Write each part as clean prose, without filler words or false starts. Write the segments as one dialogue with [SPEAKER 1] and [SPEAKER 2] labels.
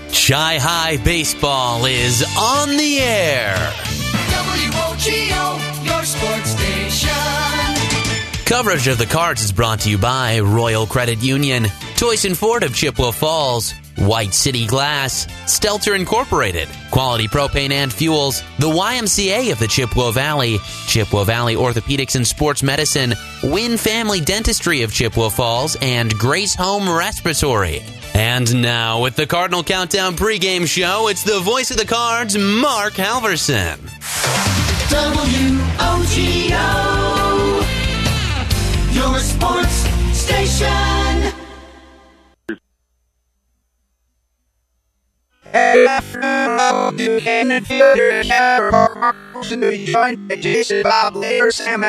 [SPEAKER 1] Chi-Hi Baseball is on the air.
[SPEAKER 2] WOGO, your sports station.
[SPEAKER 1] Coverage of the Cards is brought to you by Royal Credit Union, Toyson Ford of Chippewa Falls, White City Glass, Stelter Incorporated, Quality Propane and Fuels, the YMCA of the Chippewa Valley Orthopedics and Sports Medicine, Wynn Family Dentistry of Chippewa Falls, and Grace Home Respiratory. And now, with the Cardinal Countdown pregame show, it's the voice of the Cards, Mark Halverson.
[SPEAKER 2] WOGO, your sports station.
[SPEAKER 3] Afternoon, Buchanan Fielder, joined by Jason Bob later, Sam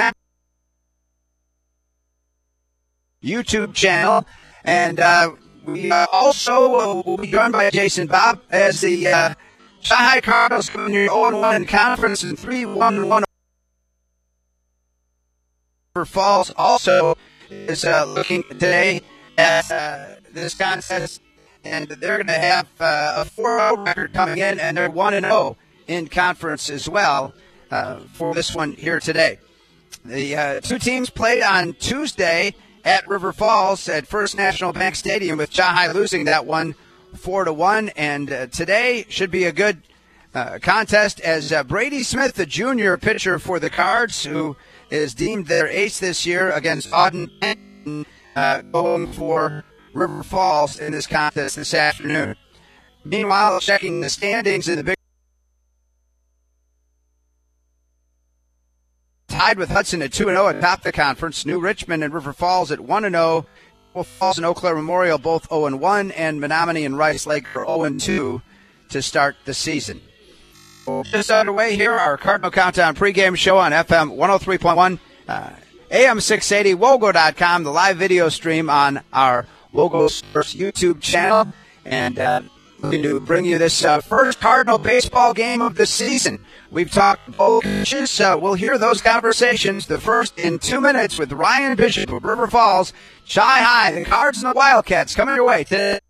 [SPEAKER 3] YouTube channel, and we also will be joined by Jason Bob as the Chi-Hi Cardinals come near 0-1 in conference and 3-1 for Falls. Also is looking today at this contest. And they're going to have a 4-0 record coming in, and they're 1-0 in conference as well for this one here today. The two teams played on Tuesday at River Falls at First National Bank Stadium, with Chi-Hi losing that one 4-1. And today should be a good contest as Brady Smith, the junior pitcher for the Cards, who is deemed their ace this year, against Auden, going for River Falls in this contest this afternoon. Meanwhile, checking the standings in the Big tied with Hudson at 2-0 atop the conference. New Richmond and River Falls at 1-0. Falls and Eau Claire Memorial both 0-1, and Menominee and Rice Lake are 0-2 to start the season. Just underway here, our Cardinal Countdown pregame show on FM 103.1, AM 680, WOGO.com, the live video stream on our WOGO Sports YouTube channel, and looking to bring you this first Cardinal baseball game of the season. We've talked both coaches. We'll hear those conversations, the first in 2 minutes, with Ryan Bishop of River Falls, Chi-Hi, the Cards and the Wildcats coming your way today.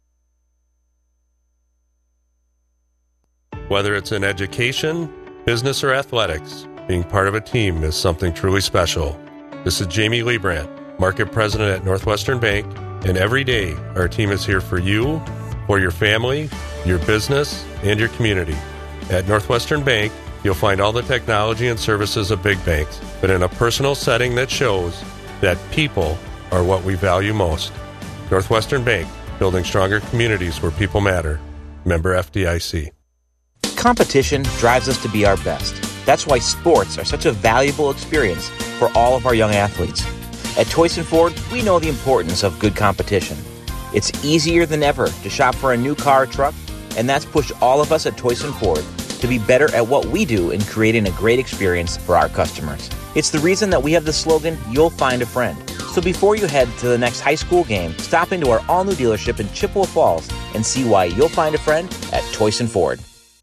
[SPEAKER 4] Whether it's in education, business, or athletics, being part of a team is something truly special. This is Jamie Liebrandt, Market President at Northwestern Bank, and every day our team is here for you, for your family, your business, and your community. At Northwestern Bank, you'll find all the technology and services of big banks, but in a personal setting that shows that people are what we value most. Northwestern Bank, building stronger communities where people matter. Member FDIC.
[SPEAKER 5] Competition drives us to be our best. That's why sports are such a valuable experience for all of our young athletes. At Toyson Ford, we know the importance of good competition. It's easier than ever to shop for a new car or truck, and that's pushed all of us at Toyson Ford to be better at what we do in creating a great experience for our customers. It's the reason that we have the slogan, "You'll find a friend." So before you head to the next high school game, stop into our all-new dealership in Chippewa Falls and see why you'll find a friend at Toyson Ford.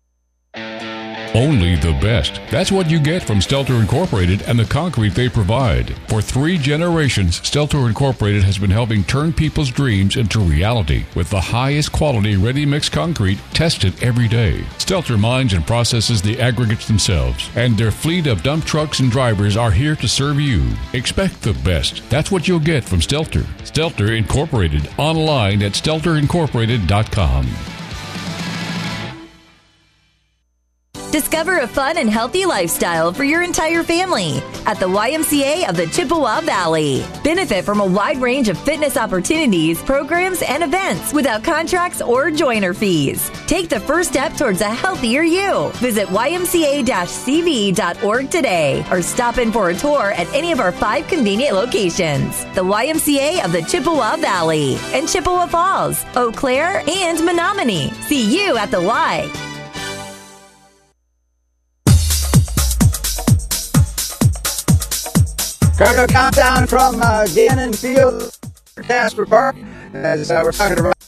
[SPEAKER 6] Only the best. That's what you get from Stelter Incorporated and the concrete they provide. For 3 generations, Stelter Incorporated has been helping turn people's dreams into reality with the highest quality ready-mix concrete tested every day. Stelter mines and processes the aggregates themselves, and their fleet of dump trucks and drivers are here to serve you. Expect the best. That's what you'll get from Stelter. Stelter Incorporated, online at stelterincorporated.com.
[SPEAKER 7] Discover a fun and healthy lifestyle for your entire family at the YMCA of the Chippewa Valley. Benefit from a wide range of fitness opportunities, programs, and events without contracts or joiner fees. Take the first step towards a healthier you. Visit ymca-cv.org today or stop in for a tour at any of our 5 convenient locations. The YMCA of the Chippewa Valley and Chippewa Falls, Eau Claire, and Menominee. See you at the Y.
[SPEAKER 3] Cardinal Countdown from Gannon Field, Casper Park, as we're talking about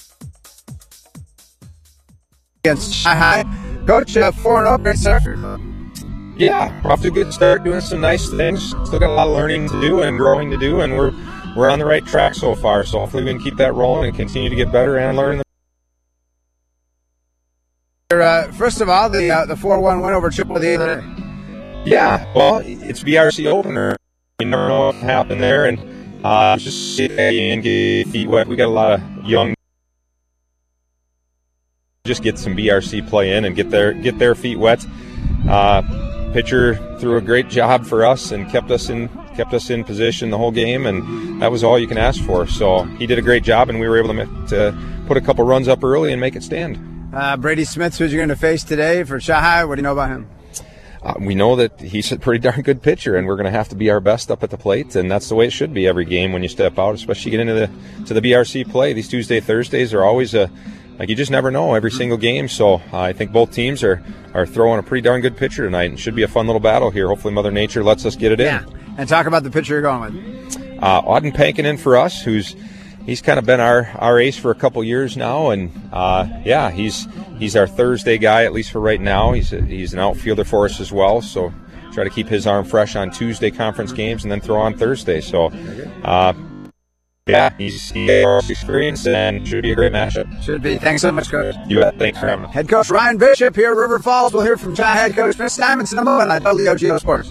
[SPEAKER 3] against Chi-Hi. Coach, 4-0, great start.
[SPEAKER 8] Yeah, we're off to a good start, doing some nice things. Still got a lot of learning to do and growing to do, and we're on the right track so far. So hopefully we can keep that rolling and continue to get better and learn.
[SPEAKER 3] First of all, the 4-1 win over Chippewa the other day.
[SPEAKER 8] Yeah, well, it's BRC opener. You never know what can happen there, and just sit and get feet wet. We got a lot of young. Just get some BRC play in and get their feet wet. Pitcher threw a great job for us and kept us in position the whole game, and that was all you can ask for. So he did a great job, and we were able to put a couple runs up early and make it stand.
[SPEAKER 3] Brady Smith, who's you're going to face today for Shanghai? What do you know about him?
[SPEAKER 8] We know that he's a pretty darn good pitcher, and we're going to have to be our best up at the plate, and that's the way it should be every game when you step out, especially get into the BRC play. These Tuesday, Thursdays are always you just never know every single game. So I think both teams are throwing a pretty darn good pitcher tonight, and should be a fun little battle here. Hopefully Mother Nature lets us get it in.
[SPEAKER 3] And talk about the pitcher you're going with.
[SPEAKER 8] Auden Pankinen for us, he's kind of been our ace for a couple years now, and he's our Thursday guy, at least for right now. He's an outfielder for us as well, so try to keep his arm fresh on Tuesday conference games and then throw on Thursday. So he's experienced and should be a great matchup.
[SPEAKER 3] Should be. Thanks so much, Coach.
[SPEAKER 8] You bet. Thanks for having me.
[SPEAKER 3] Head coach Ryan Bishop here at River Falls. We'll hear from Shanghai head coach Chris Simonson in a moment on WOGO Sports.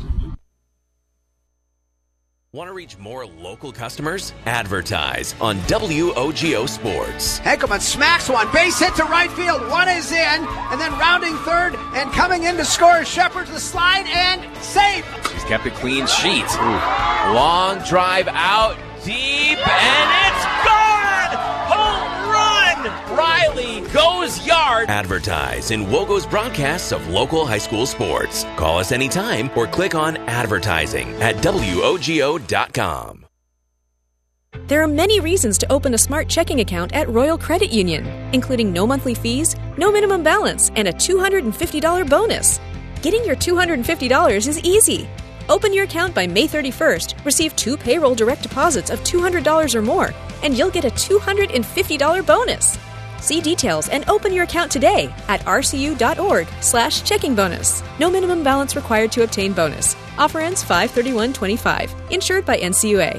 [SPEAKER 1] Want to reach more local customers? Advertise on WOGO Sports.
[SPEAKER 3] Henkelman smacks one, base hit to right field, one is in, and then rounding third, and coming in to score is Shepard, the slide, and save.
[SPEAKER 9] She's kept a clean sheet. Long drive out deep, and it's gone! Home run! Riley goes yard.
[SPEAKER 1] Advertise in WOGO's broadcasts of local high school sports. Call us anytime or click on advertising at WOGO.com.
[SPEAKER 10] There are many reasons to open a smart checking account at Royal Credit Union, including no monthly fees, no minimum balance, and a $250 bonus. Getting your $250 is easy. Open your account by May 31st, receive 2 payroll direct deposits of $200 or more, and you'll get a $250 bonus. See details and open your account today at rcu.org/checking bonus. No minimum balance required to obtain bonus. Offer ends 5/31/25. Insured by NCUA.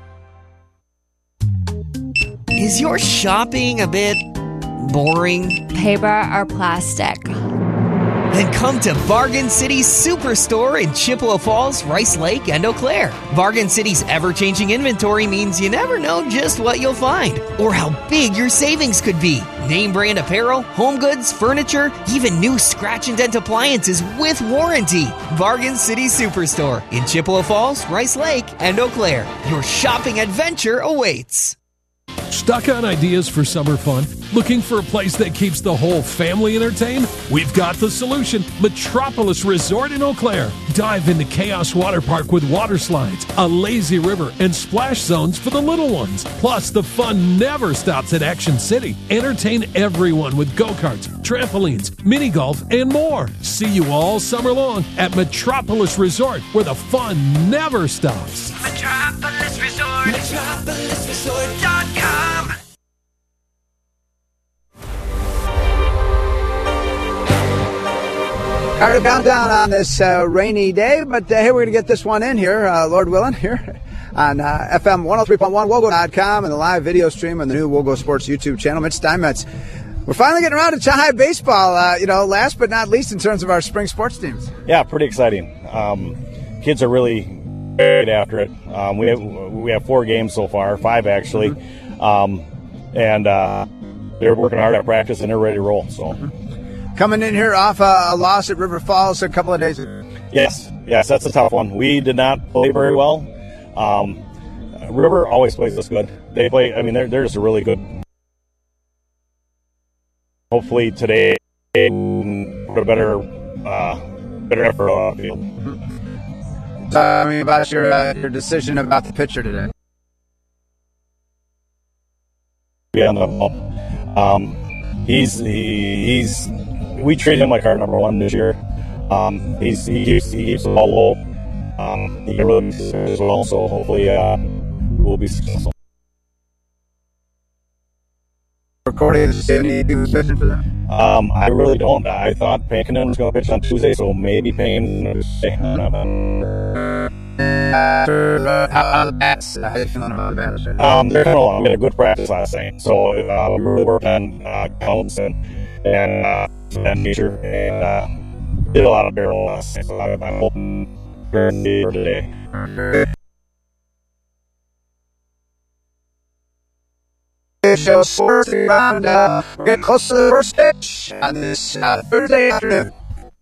[SPEAKER 11] Is your shopping a bit boring?
[SPEAKER 12] Paper or plastic?
[SPEAKER 11] Then come to Bargain City's Superstore in Chippewa Falls, Rice Lake, and Eau Claire. Bargain City's ever-changing inventory means you never know just what you'll find or how big your savings could be. Name brand apparel, home goods, furniture, even new scratch and dent appliances with warranty. Bargain City Superstore in Chippewa Falls, Rice Lake, and Eau Claire. Your shopping adventure awaits.
[SPEAKER 13] Stuck on ideas for summer fun? Looking for a place that keeps the whole family entertained? We've got the solution. Metropolis Resort in Eau Claire. Dive into Chaos Water Park with water slides, a lazy river, and splash zones for the little ones. Plus, the fun never stops at Action City. Entertain everyone with go-karts, trampolines, mini golf, and more. See you all summer long at Metropolis Resort, where the fun never stops.
[SPEAKER 2] Metropolis Resort. MetropolisResort.com.
[SPEAKER 3] Hard to count down on this rainy day, but hey, we're going to get this one in here, Lord willing, here on FM 103.1, WOGO.com, and the live video stream on the new WOGO Sports YouTube channel. Mitch Steinmetz. We're finally getting around to Shanghai baseball, last but not least in terms of our spring sports teams.
[SPEAKER 14] Yeah, pretty exciting. Kids are really get after it. We have 4 games so far, 5 actually, and they're working hard at practice and they're ready to roll. So.
[SPEAKER 3] Coming in here off a loss at River Falls a couple of days ago.
[SPEAKER 14] Yes, that's a tough one. We did not play very well. River always plays us good. They play. I mean, they're just a really good. Hopefully today, put a better effort on the field.
[SPEAKER 3] Tell me about your decision about the pitcher today.
[SPEAKER 14] Yeah, we treat him like our number 1 this year. He keeps the ball low. He can really as well, so hopefully we'll be successful.
[SPEAKER 3] Recording any position for that?
[SPEAKER 14] I really don't. I thought Pankinen was going to pitch on Tuesday, so maybe Payne.
[SPEAKER 3] How are the bats? How are you feeling about the bats?
[SPEAKER 14] They're kind of long. We had a good practice last night, so we really worked on counts and and that nature, and did a lot of barrel. So I'm hoping for today.
[SPEAKER 3] Show sports around. We're getting close to the first pitch on this Thursday afternoon.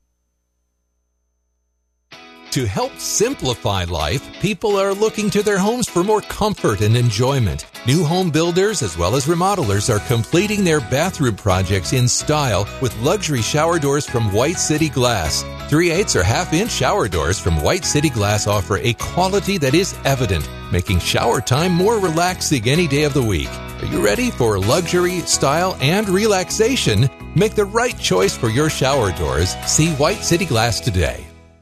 [SPEAKER 15] To help simplify life, people are looking to their homes for more comfort and enjoyment. New home builders as well as remodelers are completing their bathroom projects in style with luxury shower doors from White City Glass. 3/8 or half-inch shower doors from White City Glass offer a quality that is evident, making shower time more relaxing any day of the week. Are you ready for luxury, style, and relaxation? Make the right choice for your shower doors. See White City Glass today.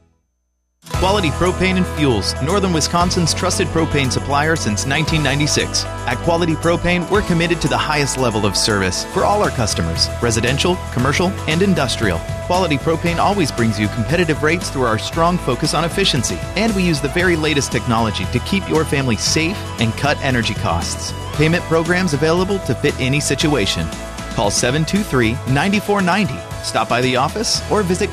[SPEAKER 16] Quality Propane and Fuels, Northern Wisconsin's trusted propane supplier since 1996. At Quality Propane, we're committed to the highest level of service for all our customers, residential, commercial, and industrial. Quality Propane always brings you competitive rates through our strong focus on efficiency, and we use the very latest technology to keep your family safe and cut energy costs. Payment programs available to fit any situation. Call 723-9490. Stop by the office or visit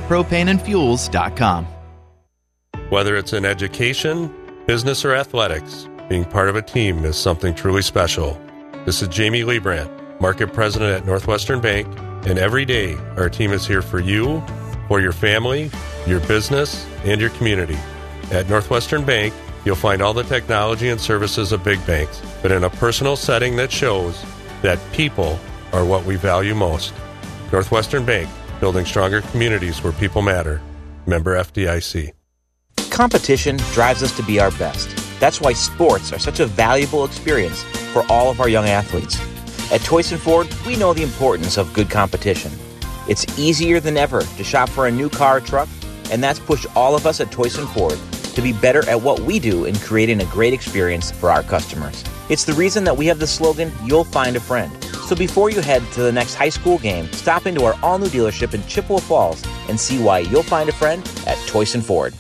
[SPEAKER 16] qualitypropaneandfuels.com.
[SPEAKER 4] Whether it's in education, business, or athletics, being part of a team is something truly special. This is Jamie Liebrandt, Market President at Northwestern Bank, and every day our team is here for you, for your family, your business, and your community. At Northwestern Bank, you'll find all the technology and services of big banks, but in a personal setting that shows that people are what we value most. Northwestern Bank, building stronger communities where people matter. Member FDIC.
[SPEAKER 5] Competition drives us to be our best. That's why sports are such a valuable experience for all of our young athletes. At Toyson Ford, we know the importance of good competition. It's easier than ever to shop for a new car or truck, and that's pushed all of us at Toyson Ford to be better at what we do in creating a great experience for our customers. It's the reason that we have the slogan, "You'll find a friend." So before you head to the next high school game, stop into our all-new dealership in Chippewa Falls and see why you'll find a friend at Toyson Ford.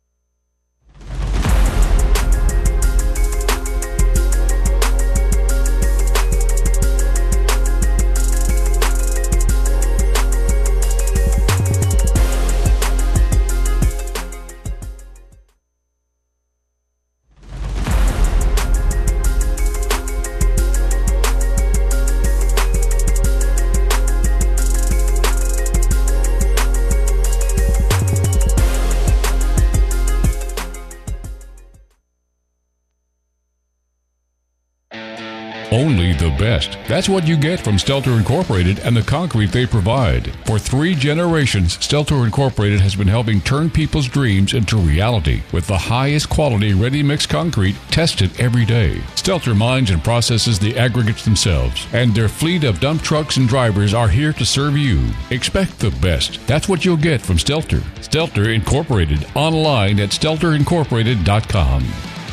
[SPEAKER 6] Only the best. That's what you get from Stelter Incorporated and the concrete they provide. For 3 generations, Stelter Incorporated has been helping turn people's dreams into reality with the highest quality ready-mix concrete tested every day. Stelter mines and processes the aggregates themselves, and their fleet of dump trucks and drivers are here to serve you. Expect the best. That's what you'll get from Stelter. Stelter Incorporated, online at stelterincorporated.com.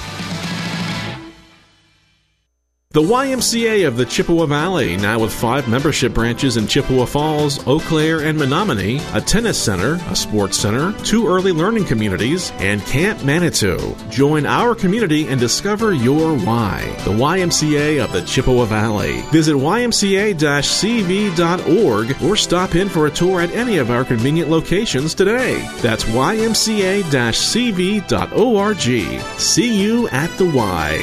[SPEAKER 17] The YMCA of the Chippewa Valley, now with 5 membership branches in Chippewa Falls, Eau Claire, and Menominee, a tennis center, a sports center, 2 early learning communities, and Camp Manitou. Join our community and discover your why. The YMCA of the Chippewa Valley. Visit ymca-cv.org or stop in for a tour at any of our convenient locations today. That's ymca-cv.org. See you at the Y.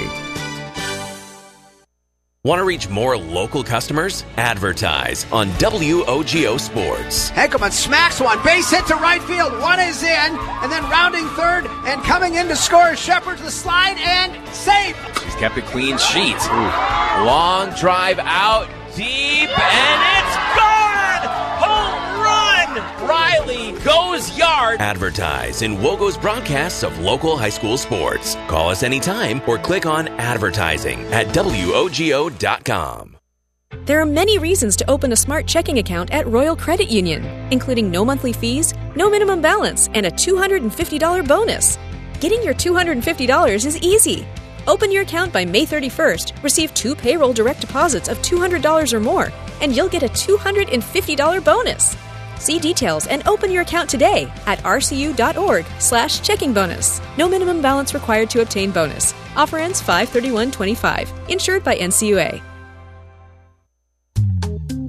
[SPEAKER 9] Want to reach more local customers? Advertise on WOGO Sports.
[SPEAKER 3] Henkelman smacks one, base hit to right field, one is in, and then rounding third, and coming in to score Shepard's the slide, and safe!
[SPEAKER 9] He's kept a clean sheet. Long drive out, deep, and it's gone! Home run! Riley goes yard. Advertise in WOGO's broadcasts of local high school sports. Call us anytime or click on advertising at WOGO.com.
[SPEAKER 10] There are many reasons to open a smart checking account at Royal Credit Union, including no monthly fees, no minimum balance, and a $250 bonus. Getting your $250 is easy. Open your account by May 31st, receive 2 payroll direct deposits of $200 or more, and you'll get a $250 bonus. See details and open your account today at rcu.org/checking bonus. No minimum balance required to obtain bonus. Offer ends 5/31/25. Insured by NCUA.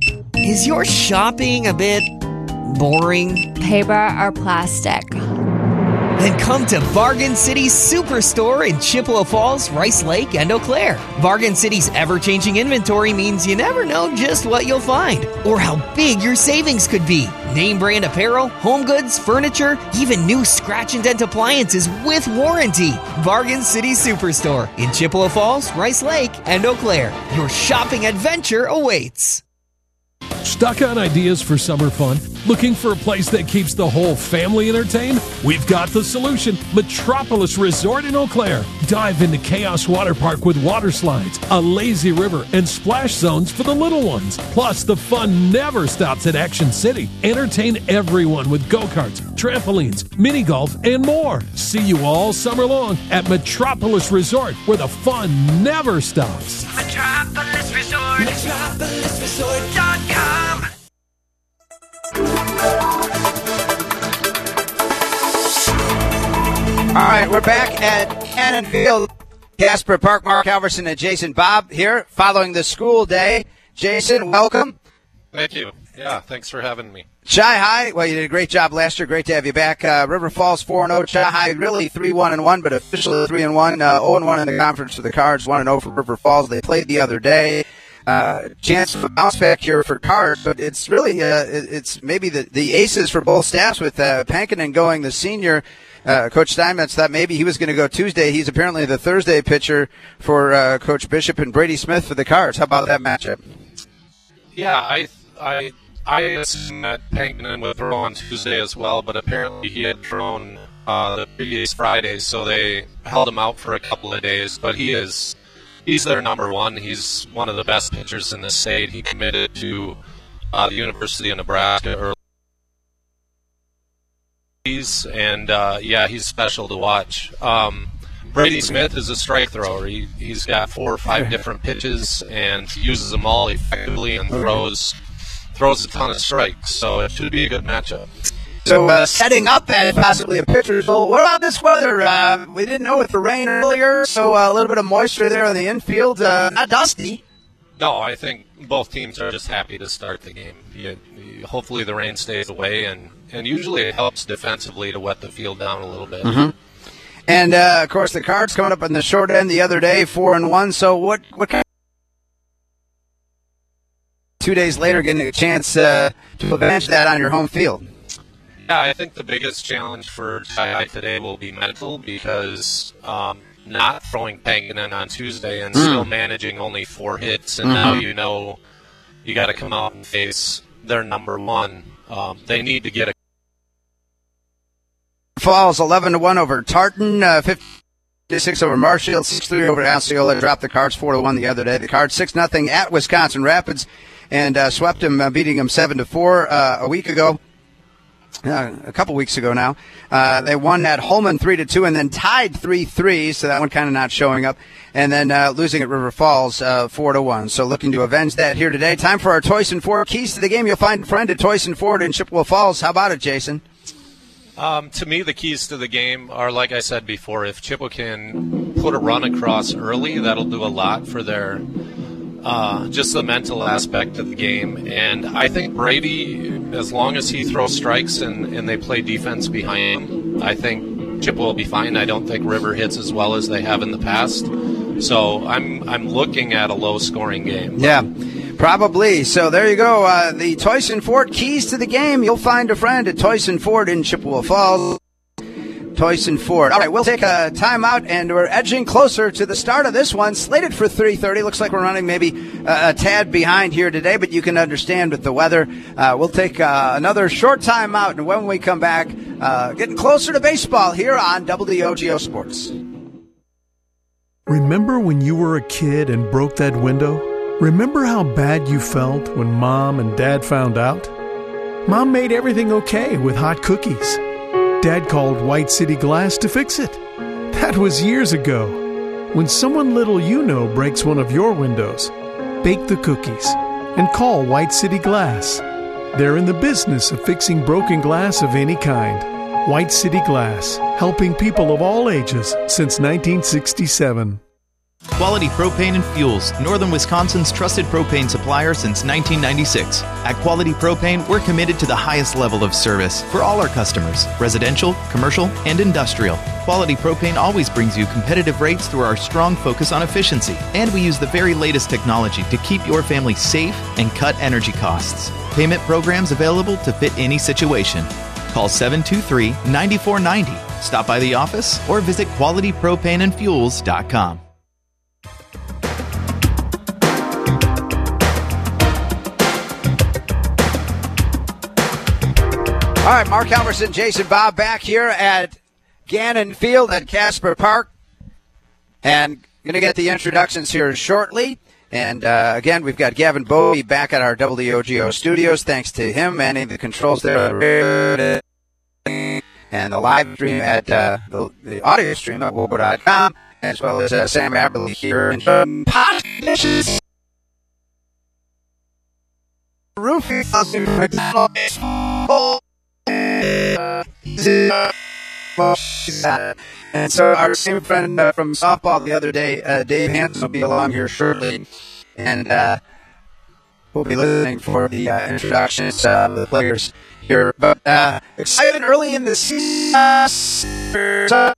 [SPEAKER 11] Is your shopping a bit boring?
[SPEAKER 12] Paper or plastic?
[SPEAKER 11] Then come to Bargain City Superstore in Chippewa Falls, Rice Lake, and Eau Claire. Bargain City's ever-changing inventory means you never know just what you'll find or how big your savings could be. Name brand apparel, home goods, furniture, even new scratch and dent appliances with warranty. Bargain City Superstore in Chippewa Falls, Rice Lake, and Eau Claire. Your shopping adventure awaits.
[SPEAKER 13] Stuck on ideas for summer fun? Looking for a place that keeps the whole family entertained? We've got the solution. Metropolis Resort in Eau Claire. Dive into Chaos Water Park with water slides, a lazy river, and splash zones for the little ones. Plus, the fun never stops at Action City. Entertain everyone with go-karts, trampolines, mini golf, and more. See you all summer long at Metropolis Resort, where the fun never stops.
[SPEAKER 2] Metropolis Resort. MetropolisResort.com.
[SPEAKER 3] All right, we're back at Cannon Field. Casper Park, Mark Halverson and Jason Bobb here following the school day. Jason, welcome.
[SPEAKER 4] Thank you. Yeah, thanks for having me.
[SPEAKER 3] Chi-High, well, you did a great job last year. Great to have you back. River Falls 4-0. Chi-High really 3-1-1, but officially 3-1. 0-1 in the conference for the Cards. 1-0 for River Falls. They played the other day. Chance of a bounce back here for Cards, but it's really it's maybe the aces for both staffs with Pankinen going the senior. Coach Steinmetz thought maybe he was going to go Tuesday. He's apparently the Thursday pitcher for Coach Bishop and Brady Smith for the Cards. How about that matchup?
[SPEAKER 4] Yeah, I assume that Pankinen would throw on Tuesday as well, but apparently he had thrown the previous Friday, so they held him out for a couple of days. But he's their number one. He's one of the best pitchers in the state. He committed to the University of Nebraska early. And he's special to watch. Brady Smith is a strike thrower. He's got 4 or 5 different pitches and uses them all effectively and throws a ton of strikes. So it should be a good matchup.
[SPEAKER 3] So setting up that possibly a pitcher's bowl. What about this weather? We didn't know with the rain earlier, so a little bit of moisture there on the infield. Not dusty.
[SPEAKER 4] No, I think both teams are just happy to start the game. Hopefully the rain stays away, and usually it helps defensively to wet the field down a little bit.
[SPEAKER 3] Mm-hmm. And, of course, the Cards coming up on the short end the other day, 4-1. So what kind of 2 days later getting a chance to avenge that on your home field?
[SPEAKER 4] Yeah, I think the biggest challenge for Chi-High today will be mental because not throwing Pankinen on Tuesday and still managing only 4 hits, and now you got to come out and face their number one. They need to get a
[SPEAKER 3] Falls 11-1 over Tartan, 56 over Marshfield, 6-3 over Osceola. Dropped the Cards 4-1 the other day. The Cards 6-0 at Wisconsin Rapids and swept them, beating them 7-4 a week ago. A couple weeks ago now. They won at Holman 3-2 and then tied 3-3, so that one kind of not showing up. And then losing at River Falls 4-1. So looking to avenge that here today. Time for our Toyson Ford Keys to the Game. You'll find a friend at Toyson Ford in Chippewa Falls. How about it, Jason?
[SPEAKER 4] To me, the keys to the game are, like I said before, if Chippewa can put a run across early, that'll do a lot for their just the mental aspect of the game. And I think Brady, as long as he throws strikes and they play defense behind him, I think Chippewa will be fine. I don't think River hits as well as they have in the past. So I'm looking at a low-scoring game.
[SPEAKER 3] Yeah, probably. So there you go. The Toyson Ford Keys to the Game. You'll find a friend at Toyson Ford in Chippewa Falls. Toyson Ford. All right, we'll take a timeout, and we're edging closer to the start of this one. Slated for 3:30. Looks like we're running maybe a tad behind here today, but you can understand with the weather. We'll take another short timeout, and when we come back, getting closer to baseball here on WOGO Sports.
[SPEAKER 18] Remember when you were a kid and broke that window? Remember how bad you felt when Mom and Dad found out? Mom made everything okay with hot cookies. Dad called White City Glass to fix it. That was years ago. When someone little you know breaks one of your windows, bake the cookies and call White City Glass. They're in the business of fixing broken glass of any kind. White City Glass, helping people of all ages since 1967.
[SPEAKER 16] Quality Propane and Fuels, Northern Wisconsin's trusted propane supplier since 1996. At Quality Propane, we're committed to the highest level of service for all our customers, residential, commercial, and industrial. Quality Propane always brings you competitive rates through our strong focus on efficiency, and we use the very latest technology to keep your family safe and cut energy costs. Payment programs available to fit any situation. Call 723-9490. Stop by the office or visit qualitypropaneandfuels.com.
[SPEAKER 3] All right, Mark Halverson, Jason Bob back here at Gannon Field at Casper Park. And going to get the introductions here shortly. And, again, we've got Gavin Bowie back at our WOGO studios. Thanks to him manning the controls there. And the live stream at the audio stream at wogo.com, as well as Sam Aberley here in Podishes. Roofing McDonald's. And so our same friend from softball the other day, Dave Hansen, will be along here shortly, and we'll be listening for the introductions of the players here. But excited early in the season.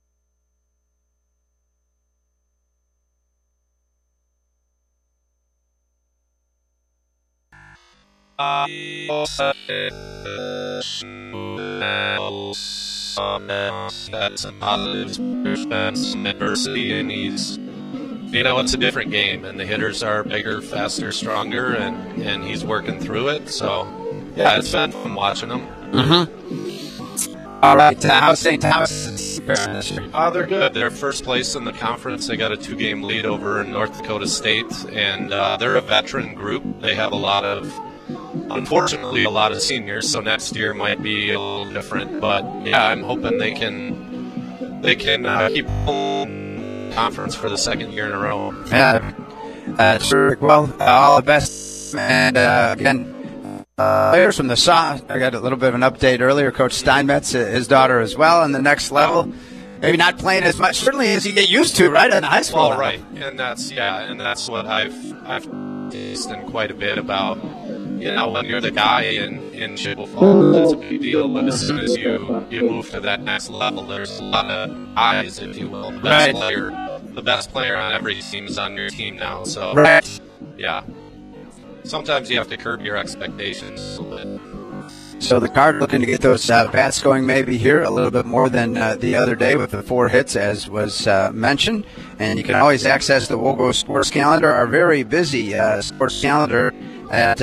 [SPEAKER 4] Adversity, and it's a different game, and the hitters are bigger, faster, stronger, and he's working through it. So, yeah, it's been fun watching him.
[SPEAKER 3] All right, how's St. Thomas this year?
[SPEAKER 4] They're good. They're first place in the conference. They got a 2-game lead over North Dakota State, and they're a veteran group. They have unfortunately, a lot of seniors, so next year might be a little different. But yeah, I'm hoping they can keep conference for the second year in a row.
[SPEAKER 3] Yeah, sure. Well, all the best. And again, players from the Soft. I got a little bit of an update earlier. Coach Steinmetz, his daughter as well, on the next level. Maybe not playing as much, certainly as you get used to, right, in the high school.
[SPEAKER 4] Well, right, and that's what I've listened quite a bit about. When you're the guy in Chippewa Falls, it's a big deal. But as soon as you move to that next level, there's a lot of eyes, if you will. The best player on every team is on your team now. So, yeah. Sometimes you have to curb your expectations a little bit.
[SPEAKER 3] So the Card looking to get those bats going maybe here a little bit more than the other day with the 4 hits, as was mentioned. And you can always access the WOGO Sports Calendar, our very busy sports calendar at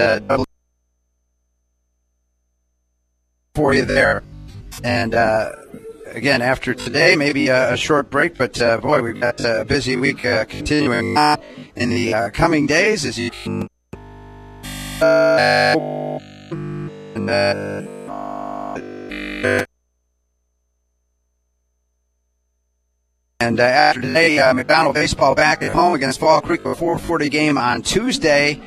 [SPEAKER 3] for you there. And again, after today, maybe a short break, but boy, we've got a busy week continuing on in the coming days, as you can. And after today, McDonald baseball back at home against Fall Creek, a 4:40 game on Tuesday.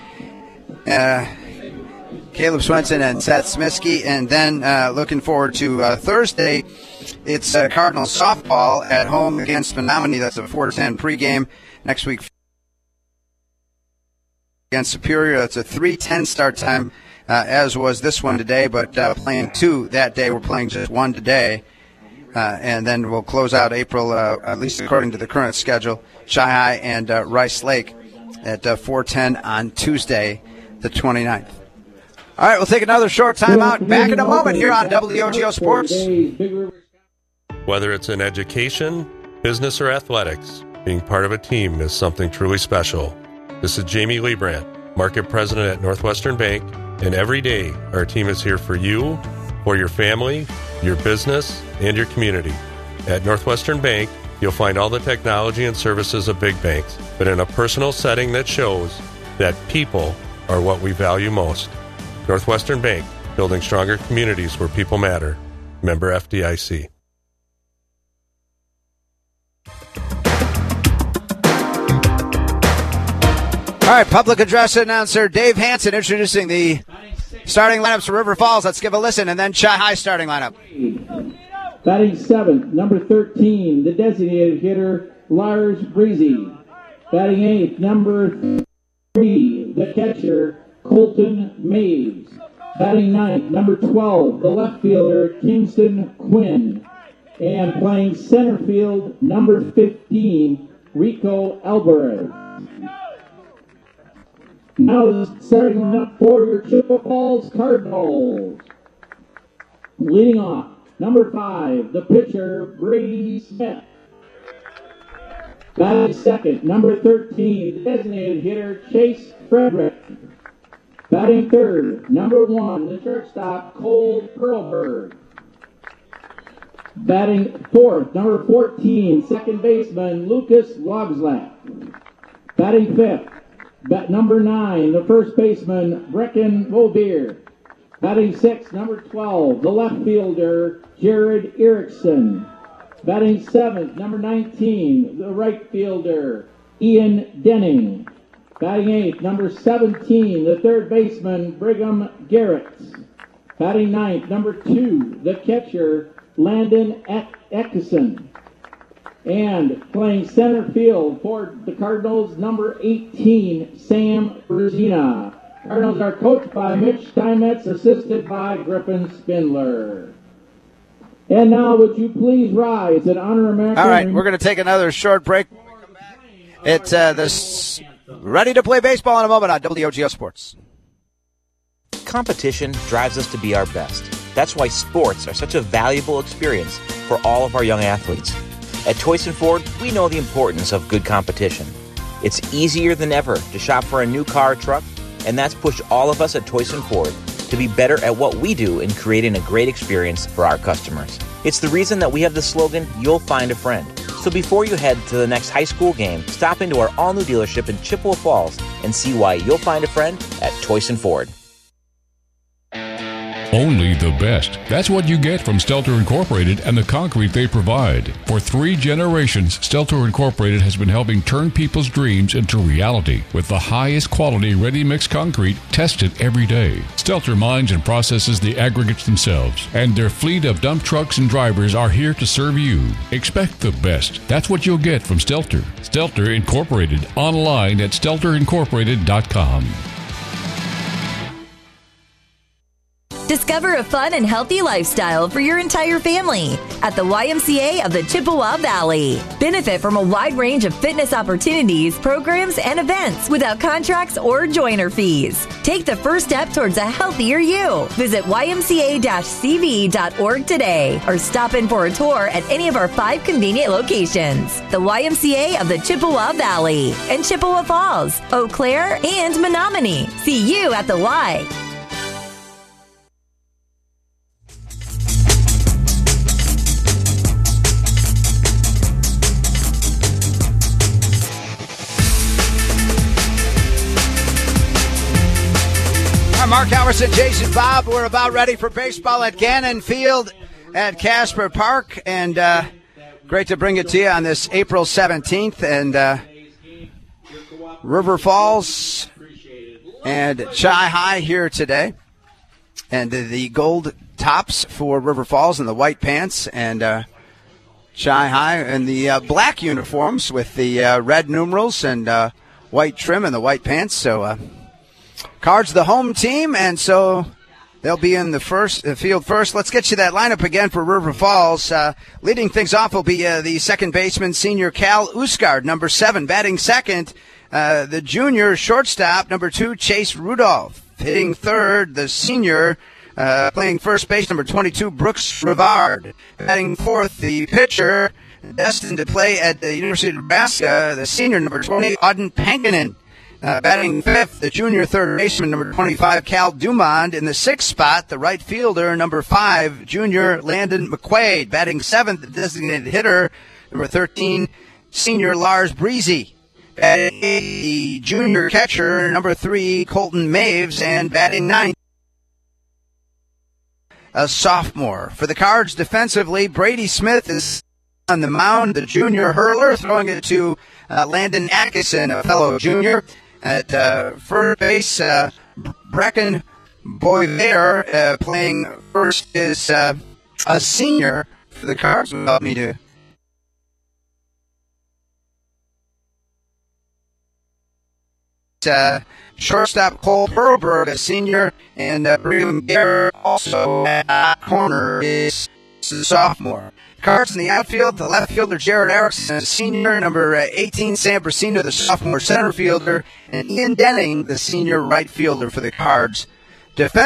[SPEAKER 3] Caleb Swenson and Seth Smiskey, and then looking forward to Thursday, it's Cardinal softball at home against Menominee. That's a 4:10 pregame. Next week against Superior, that's a 3:10 start time, as was this one today, but playing 2 that day. We're playing just 1 today. And then we'll close out April, at least according to the current schedule, Chi-High and Rice Lake at 4:10 on Tuesday, the 29th. All right, we'll take another short time out. Back in a moment here on WOGO Sports.
[SPEAKER 4] Whether it's in education, business, or athletics, being part of a team is something truly special. This is Jamie Liebrandt, Market President at Northwestern Bank, and every day our team is here for you, for your family, your business, and your community. At Northwestern Bank, you'll find all the technology and services of big banks, but in a personal setting that shows that people are what we value most. Northwestern Bank, building stronger communities where people matter. Member FDIC.
[SPEAKER 3] All right, public address announcer Dave Hansen introducing the starting lineups for River Falls. Let's give a listen, and then Chi-High starting lineup.
[SPEAKER 19] Batting 7th, number 13, the designated hitter, Lars Breezy. Batting eighth, number 3, the catcher, Colton Maves. Batting ninth, number 12, the left fielder, Kingston Quinn. And playing center field, number 15, Rico Alvarez. Now starting up for your Chippewa Falls Cardinals. Leading off, number 5, the pitcher, Brady Smith. Batting second, number 13, the designated hitter, Chase Frederick. Batting third, number 1, the shortstop, Cole Perlberg. Batting fourth, number 14, second baseman, Lucas Wogslap. Batting fifth, number 9, the first baseman, Brecken Vobeer. Batting sixth, number 12, the left fielder, Jared Erickson. Batting seventh, number 19, the right fielder, Ian Denning. Batting eighth, number 17, the third baseman, Brigham Garrett. Batting ninth, number 2, the catcher, Landon Eckison. And playing center field for the Cardinals, number 18, Sam Rosina. Cardinals are coached by Mitch Steinmetz, assisted by Griffin Spindler. And now, would you please rise and honor America?
[SPEAKER 3] All right, we're going to take another short break. It's this ready to play baseball in a moment on WOGO Sports.
[SPEAKER 5] Competition drives us to be our best. That's why sports are such a valuable experience for all of our young athletes. At Toyson Ford, we know the importance of good competition. It's easier than ever to shop for a new car or truck, and that's pushed all of us at Toyson Ford to be better at what we do in creating a great experience for our customers. It's the reason that we have the slogan, "You'll find a friend." So before you head to the next high school game, stop into our all-new dealership in Chippewa Falls and see why you'll find a friend at Toyson Ford.
[SPEAKER 6] Only the best. That's what you get from Stelter Incorporated and the concrete they provide. For 3 generations, Stelter Incorporated has been helping turn people's dreams into reality with the highest quality ready-mix concrete tested every day. Stelter mines and processes the aggregates themselves, and their fleet of dump trucks and drivers are here to serve you. Expect the best. That's what you'll get from Stelter. Stelter Incorporated, online at stelterincorporated.com.
[SPEAKER 7] Discover a fun and healthy lifestyle for your entire family at the YMCA of the Chippewa Valley. Benefit from a wide range of fitness opportunities, programs, and events without contracts or joiner fees. Take the first step towards a healthier you. Visit ymca-cv.org today or stop in for a tour at any of our 5 convenient locations. The YMCA of the Chippewa Valley and Chippewa Falls, Eau Claire, and Menominee. See you at the Y.
[SPEAKER 3] Mark Halverson, Jason Bob. We're about ready for baseball at Gannon Field at Casper Park. And great to bring it to you on this April 17th. And River Falls and Chi High here today. And the gold tops for River Falls and the white pants. And Chi High and the black uniforms with the red numerals and white trim and the white pants. So Cards the home team, and so they'll be in the field first. Let's get you that lineup again for River Falls. Leading things off will be the second baseman, senior Cal Usgard, number 7. Batting second, the junior shortstop, number 2, Chase Rudolph. Hitting third, the senior, playing first base, number 22, Brooks Rivard. Batting fourth, the pitcher, destined to play at the University of Nebraska, the senior, number 20, Auden Pankinen. Batting fifth, the junior third baseman, number 25, Cal Dumond. In the 6th spot, the right fielder, number 5, junior Landon McQuaid. Batting seventh, the designated hitter, number 13, senior Lars Breezy. Batting eighth, the junior catcher, number 3, Colton Maves. And batting ninth, a sophomore. For the Cards defensively, Brady Smith is on the mound, the junior hurler, throwing it to Landon Atkinson, a fellow junior. At first base, Brecken Vobeer playing first is a senior for the Cards. Help me to shortstop Cole Perlberg, a senior, and Brigham Garrett also at corner is a sophomore. Cards in the outfield, the left fielder Jared Erickson, a senior, number 18 Sam Brasino, the sophomore center fielder, and Ian Denning, the senior right fielder for the Cards. Defense.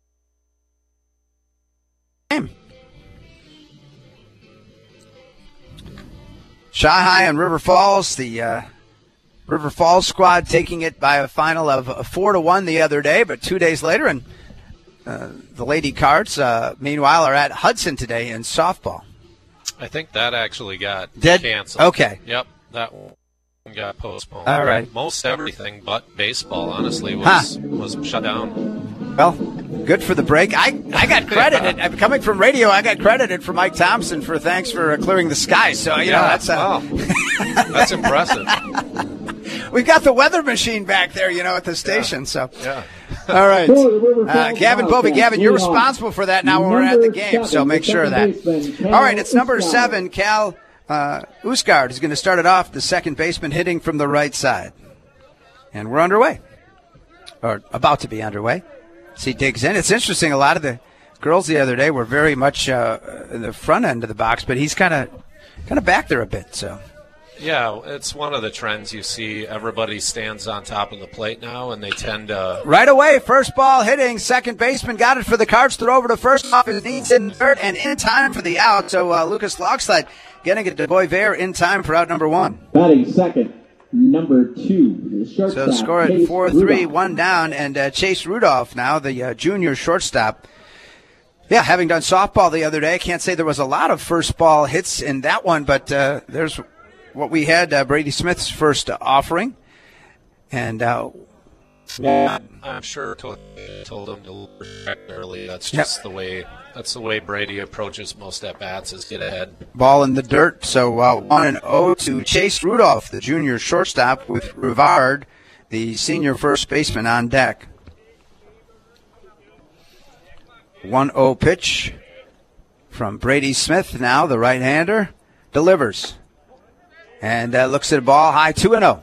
[SPEAKER 3] Shanghai and River Falls, the River Falls squad taking it by a final of 4-1 the other day, but 2 days later, and the Lady Cards, meanwhile, are at Hudson today in softball.
[SPEAKER 20] I think that actually got canceled.
[SPEAKER 3] Okay.
[SPEAKER 20] Yep, that one got postponed.
[SPEAKER 3] All right.
[SPEAKER 20] Most everything but baseball, honestly, was shut down.
[SPEAKER 3] Well, good for the break. I got credited. I'm coming from radio. I got credited for Mike Thompson for thanks for clearing the sky. So know that's
[SPEAKER 20] wow. That's impressive.
[SPEAKER 3] We've got the weather machine back there, at the station. So
[SPEAKER 20] yeah.
[SPEAKER 3] All right. Gavin Bovey. Gavin, you're responsible for that now when we're at the game, so make sure of that. All right, it's number 7, Cal Usgard is going to start it off, the second baseman hitting from the right side. And we're underway, or about to be underway. As he digs in. It's interesting, a lot of the girls the other day were very much in the front end of the box, but he's kind of back there a bit, so.
[SPEAKER 20] Yeah, it's one of the trends you see. Everybody stands on top of the plate now, and they tend to...
[SPEAKER 3] Right away, first ball hitting. Second baseman got it for the Cards. Throw over to first off his knees in third, and in time for the out. So Lucas Logslide getting it to Boisvert in time for out number 1.
[SPEAKER 19] Batting second, number 2.
[SPEAKER 3] So score at 4-3, 1 down, and Chase Rudolph now, the junior shortstop. Yeah, having done softball the other day, I can't say there was a lot of first ball hits in that one, but there's... what we had, Brady Smith's first offering, and
[SPEAKER 20] I'm sure told him to look early. That's just the way. That's the way Brady approaches most at bats, is get ahead.
[SPEAKER 3] Ball in the dirt. So 1-0 to Chase Rudolph, the junior shortstop, with Rivard, the senior first baseman, on deck. 1-0 pitch from Brady Smith. Now the right-hander delivers. And looks at a ball high, 2-0.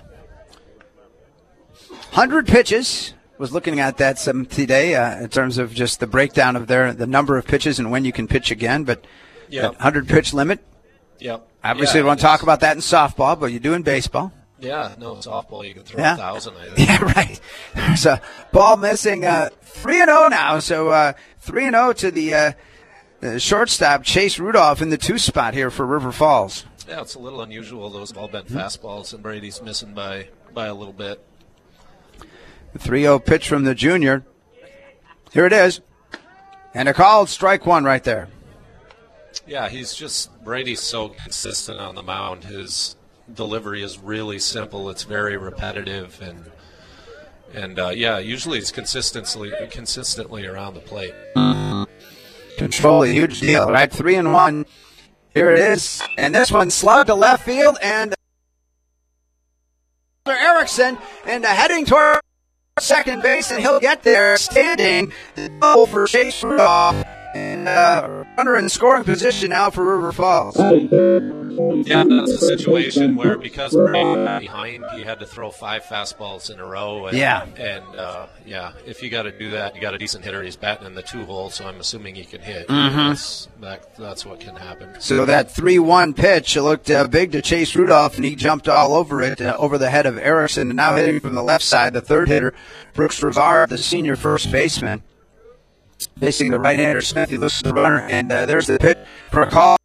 [SPEAKER 3] 100 pitches. Was looking at that some today in terms of just the breakdown of the number of pitches and when you can pitch again. But that 100-pitch limit.
[SPEAKER 20] Yep.
[SPEAKER 3] Obviously, we want to talk about that in softball, but you do in baseball.
[SPEAKER 20] Yeah, no, softball you can throw 1,000. I think.
[SPEAKER 3] Yeah, right. There's a ball missing. 3-0 now. So 3-0 to the shortstop, Chase Rudolph, in the 2 spot here for River Falls.
[SPEAKER 20] Yeah, it's a little unusual. Those have all been fastballs, and Brady's missing by a little bit.
[SPEAKER 3] The 3-0 pitch from the junior. Here it is. And a called strike 1 right there.
[SPEAKER 20] Yeah, Brady's so consistent on the mound. His delivery is really simple. It's very repetitive, and usually it's consistently around the plate.
[SPEAKER 3] Control, a huge deal, right? 3-1. Here it is, and this one slugged to left field, and Erickson, and heading toward second base, and he'll get there standing. Goal for Chase Rudolph, and runner in scoring position now for River Falls.
[SPEAKER 20] Yeah, that's a situation where because Brady was behind, he had to throw 5 fastballs in a row. And, if you got to do that, you got a decent hitter. He's batting in the 2-hole, so I'm assuming he can hit.
[SPEAKER 3] Mm-hmm.
[SPEAKER 20] That's what can happen.
[SPEAKER 3] So that 3-1 pitch looked big to Chase Rudolph, and he jumped all over it, over the head of Erickson, and now hitting from the left side, the third hitter, Brooks Rivard, the senior first baseman. Facing the right-hander Smith, he looks at the runner, and there's the pitch for a call.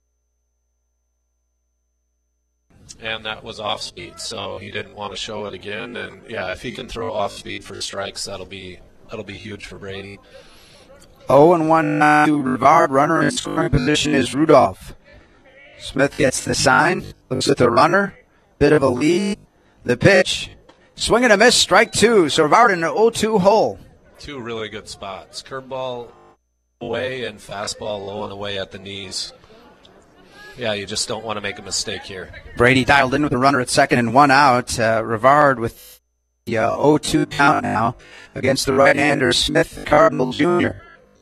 [SPEAKER 20] And that was off speed, so he didn't want to show it again. And yeah, if he can throw off speed for strikes, that'll be huge for Brady.
[SPEAKER 3] 0-1 to Rivard. Runner in scoring position is Rudolph. Smith gets the sign, looks at the runner, bit of a lead. The pitch, swing and a miss, strike 2. So Rivard in an 0-2 hole.
[SPEAKER 20] 2 really good spots. Curveball away and fastball low and away at the knees. Yeah, you just don't want to make a mistake here.
[SPEAKER 3] Brady dialed in with the runner at second and 1 out. Rivard with the 0-2 count now against the right-hander Smith Cardinal Jr.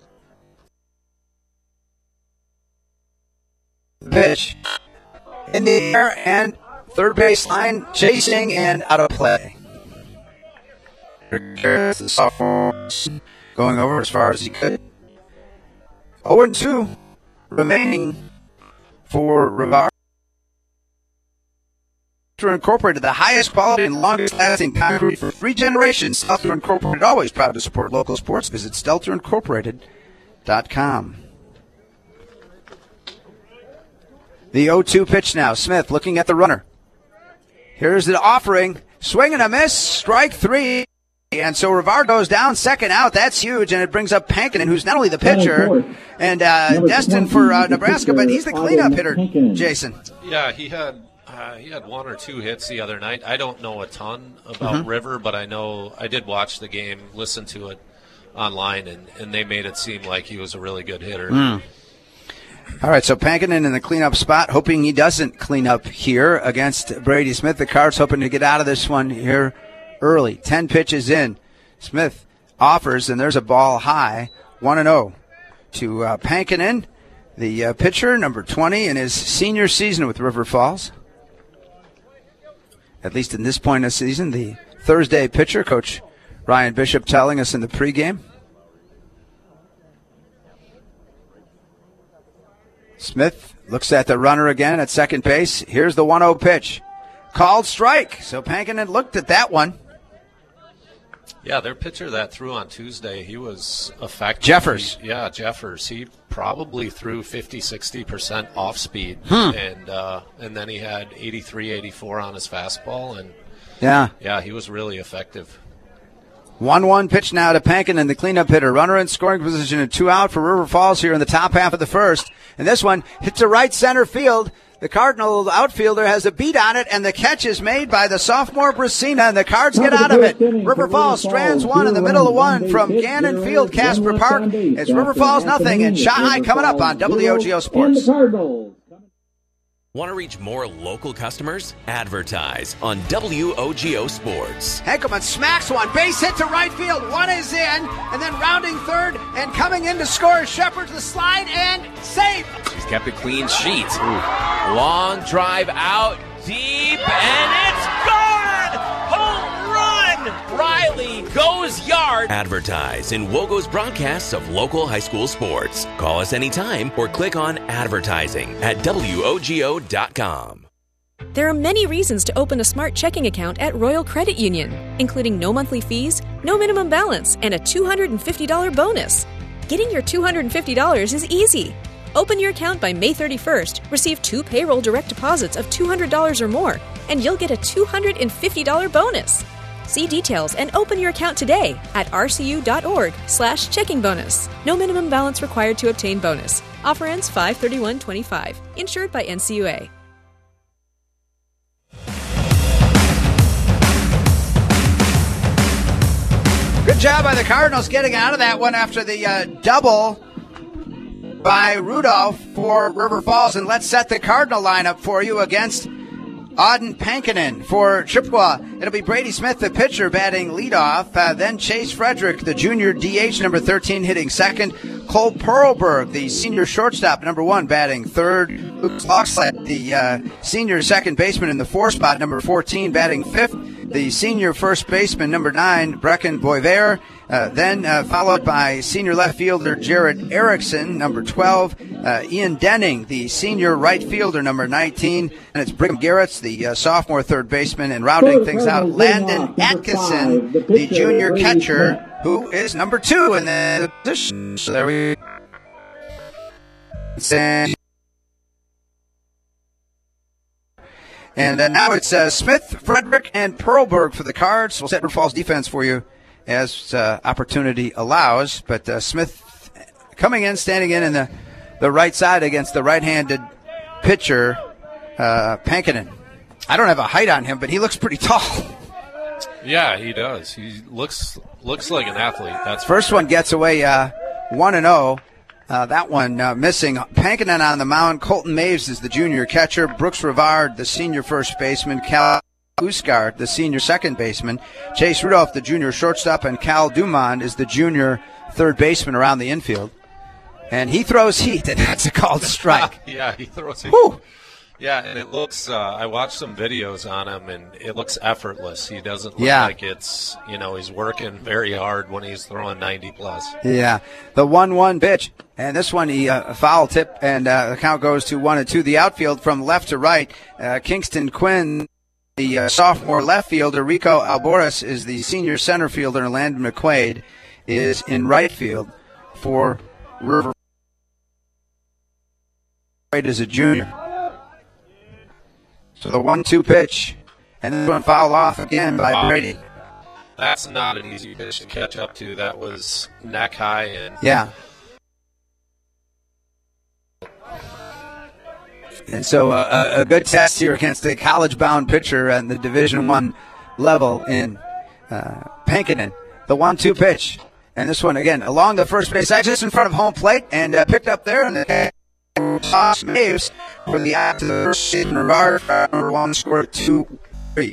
[SPEAKER 3] Pitch in the air and third base line chasing and out of play. The sophomore going over as far as he could. 0-2 remaining for Rivard. Incorporated, the highest quality and longest lasting concrete for 3 generations. Stelter Incorporated, always proud to support local sports. Visit StelterIncorporated.com. The 0-2 pitch now. Smith looking at the runner. Here's the offering. Swing and a miss. Strike 3. And so Rivard goes down, second out. That's huge, and it brings up Pankinen, who's not only the pitcher and destined for Nebraska, but he's the cleanup hitter, Jason.
[SPEAKER 20] Yeah, he had 1 or 2 hits the other night. I don't know a ton about River, but I did watch the game, listen to it online, and they made it seem like he was a really good hitter.
[SPEAKER 3] All right, so Pankinen in the cleanup spot, hoping he doesn't clean up here against Brady Smith. The Cards hoping to get out of this one here early. 10 pitches in. Smith offers, and there's a ball high. 1-0 to Pankinen, the pitcher, number 20 in his senior season with River Falls. At least in this point of the season, the Thursday pitcher, Coach Ryan Bishop telling us in the pregame. Smith looks at the runner again at second base. Here's the 1-0 pitch. Called strike. So Pankinen looked at that one.
[SPEAKER 20] Yeah, their pitcher that threw on Tuesday, he was effective.
[SPEAKER 3] Jeffers.
[SPEAKER 20] Jeffers. He probably threw 50-60% off speed, and then he had 83-84 on his fastball, and he was really effective.
[SPEAKER 3] 1-1 pitch now to Pankinen, the cleanup hitter. Runner in scoring position and 2 out for River Falls here in the top half of the first. And this one hits to right center field. The Cardinal outfielder has a beat on it, and the catch is made by the sophomore Brasina, and the Cards get out of it. River Falls strands one in the middle of one from Gannon Field, Casper Park. It's River Falls nothing, and Shot High coming up on WOGO Sports.
[SPEAKER 1] Want to reach more local customers? Advertise on WOGO Sports.
[SPEAKER 3] Henkelman smacks one, base hit to right field. One is in, and then rounding third, and coming in to score Shepard to the slide, and save.
[SPEAKER 9] He's kept a clean sheet. Long drive out deep, and it's gone! Home run! Riley goes yard.
[SPEAKER 1] Advertise in WOGO's broadcasts of local high school sports. Call us anytime or click on advertising at WOGO.com.
[SPEAKER 10] There are many reasons to open a smart checking account at Royal Credit Union, including no monthly fees, no minimum balance, and a $250 bonus. Getting your $250 is easy. Open your account by May 31st, receive 2 payroll direct deposits of $200 or more, and you'll get a $250 bonus. See details and open your account today at rcu.org/checking bonus. No minimum balance required to obtain bonus. Offer ends 5/31/25. Insured by NCUA.
[SPEAKER 3] Good job by the Cardinals getting out of that one after the double by Rudolph for River Falls. And let's set the Cardinal lineup for you against Auden Pankinen. For Chippewa, it'll be Brady Smith, the pitcher, batting leadoff. Then Chase Frederick, the junior DH, number 13, hitting second. Cole Perlberg, the senior shortstop, number 1, batting third. Luke Loxlett, the senior second baseman in the 4 spot, number 14, batting fifth. The senior first baseman, number 9, Brecken Boisvert. Then followed by senior left fielder Jared Erickson, number 12. Ian Denning, the senior right fielder, number 19. And it's Brigham Garretts, the sophomore third baseman. And rounding things out, Landon Atkinson, the junior catcher, who is number 2 in the position. So there we go. And now it's Smith, Frederick, and Perlberg for the Cards. We'll set River Falls defense for you as opportunity allows. But Smith coming in, standing in the right side against the right-handed pitcher, Pankinen. I don't have a height on him, but he looks pretty tall.
[SPEAKER 20] Yeah, he does. He looks like an athlete. That's
[SPEAKER 3] First one gets away 1-0. That one missing. Pankinen on the mound. Colton Maves is the junior catcher. Brooks Rivard, the senior first baseman. Cal Usgard, the senior second baseman. Chase Rudolph, the junior shortstop. And Cal Dumont is the junior third baseman around the infield. And he throws heat, and that's a called strike.
[SPEAKER 20] Yeah, he throws heat.
[SPEAKER 3] Whew.
[SPEAKER 20] Yeah, and it looks, I watched some videos on him, and it looks effortless. He doesn't look like it's, he's working very hard when he's throwing 90-plus.
[SPEAKER 3] Yeah, the 1-1 pitch. And this one, he foul tip, and the count goes to 1-2. The outfield from left to right, Kingston Quinn, the sophomore left fielder. Rico Alboris is the senior center fielder, and Landon McQuaid is in right field for River. McQuaid is a junior. So the 1-2 pitch, and this one fouled off again by Brady.
[SPEAKER 20] That's not an easy pitch to catch up to. That was neck high. And
[SPEAKER 3] And so a good test here against a college-bound pitcher at the Division I level in Pankinen. The 1-2 pitch. And this one, again, along the first base edge, just in front of home plate, and picked up there. And the Toss Maves for the act of the first season. Rivard, number 1, scored 2-3.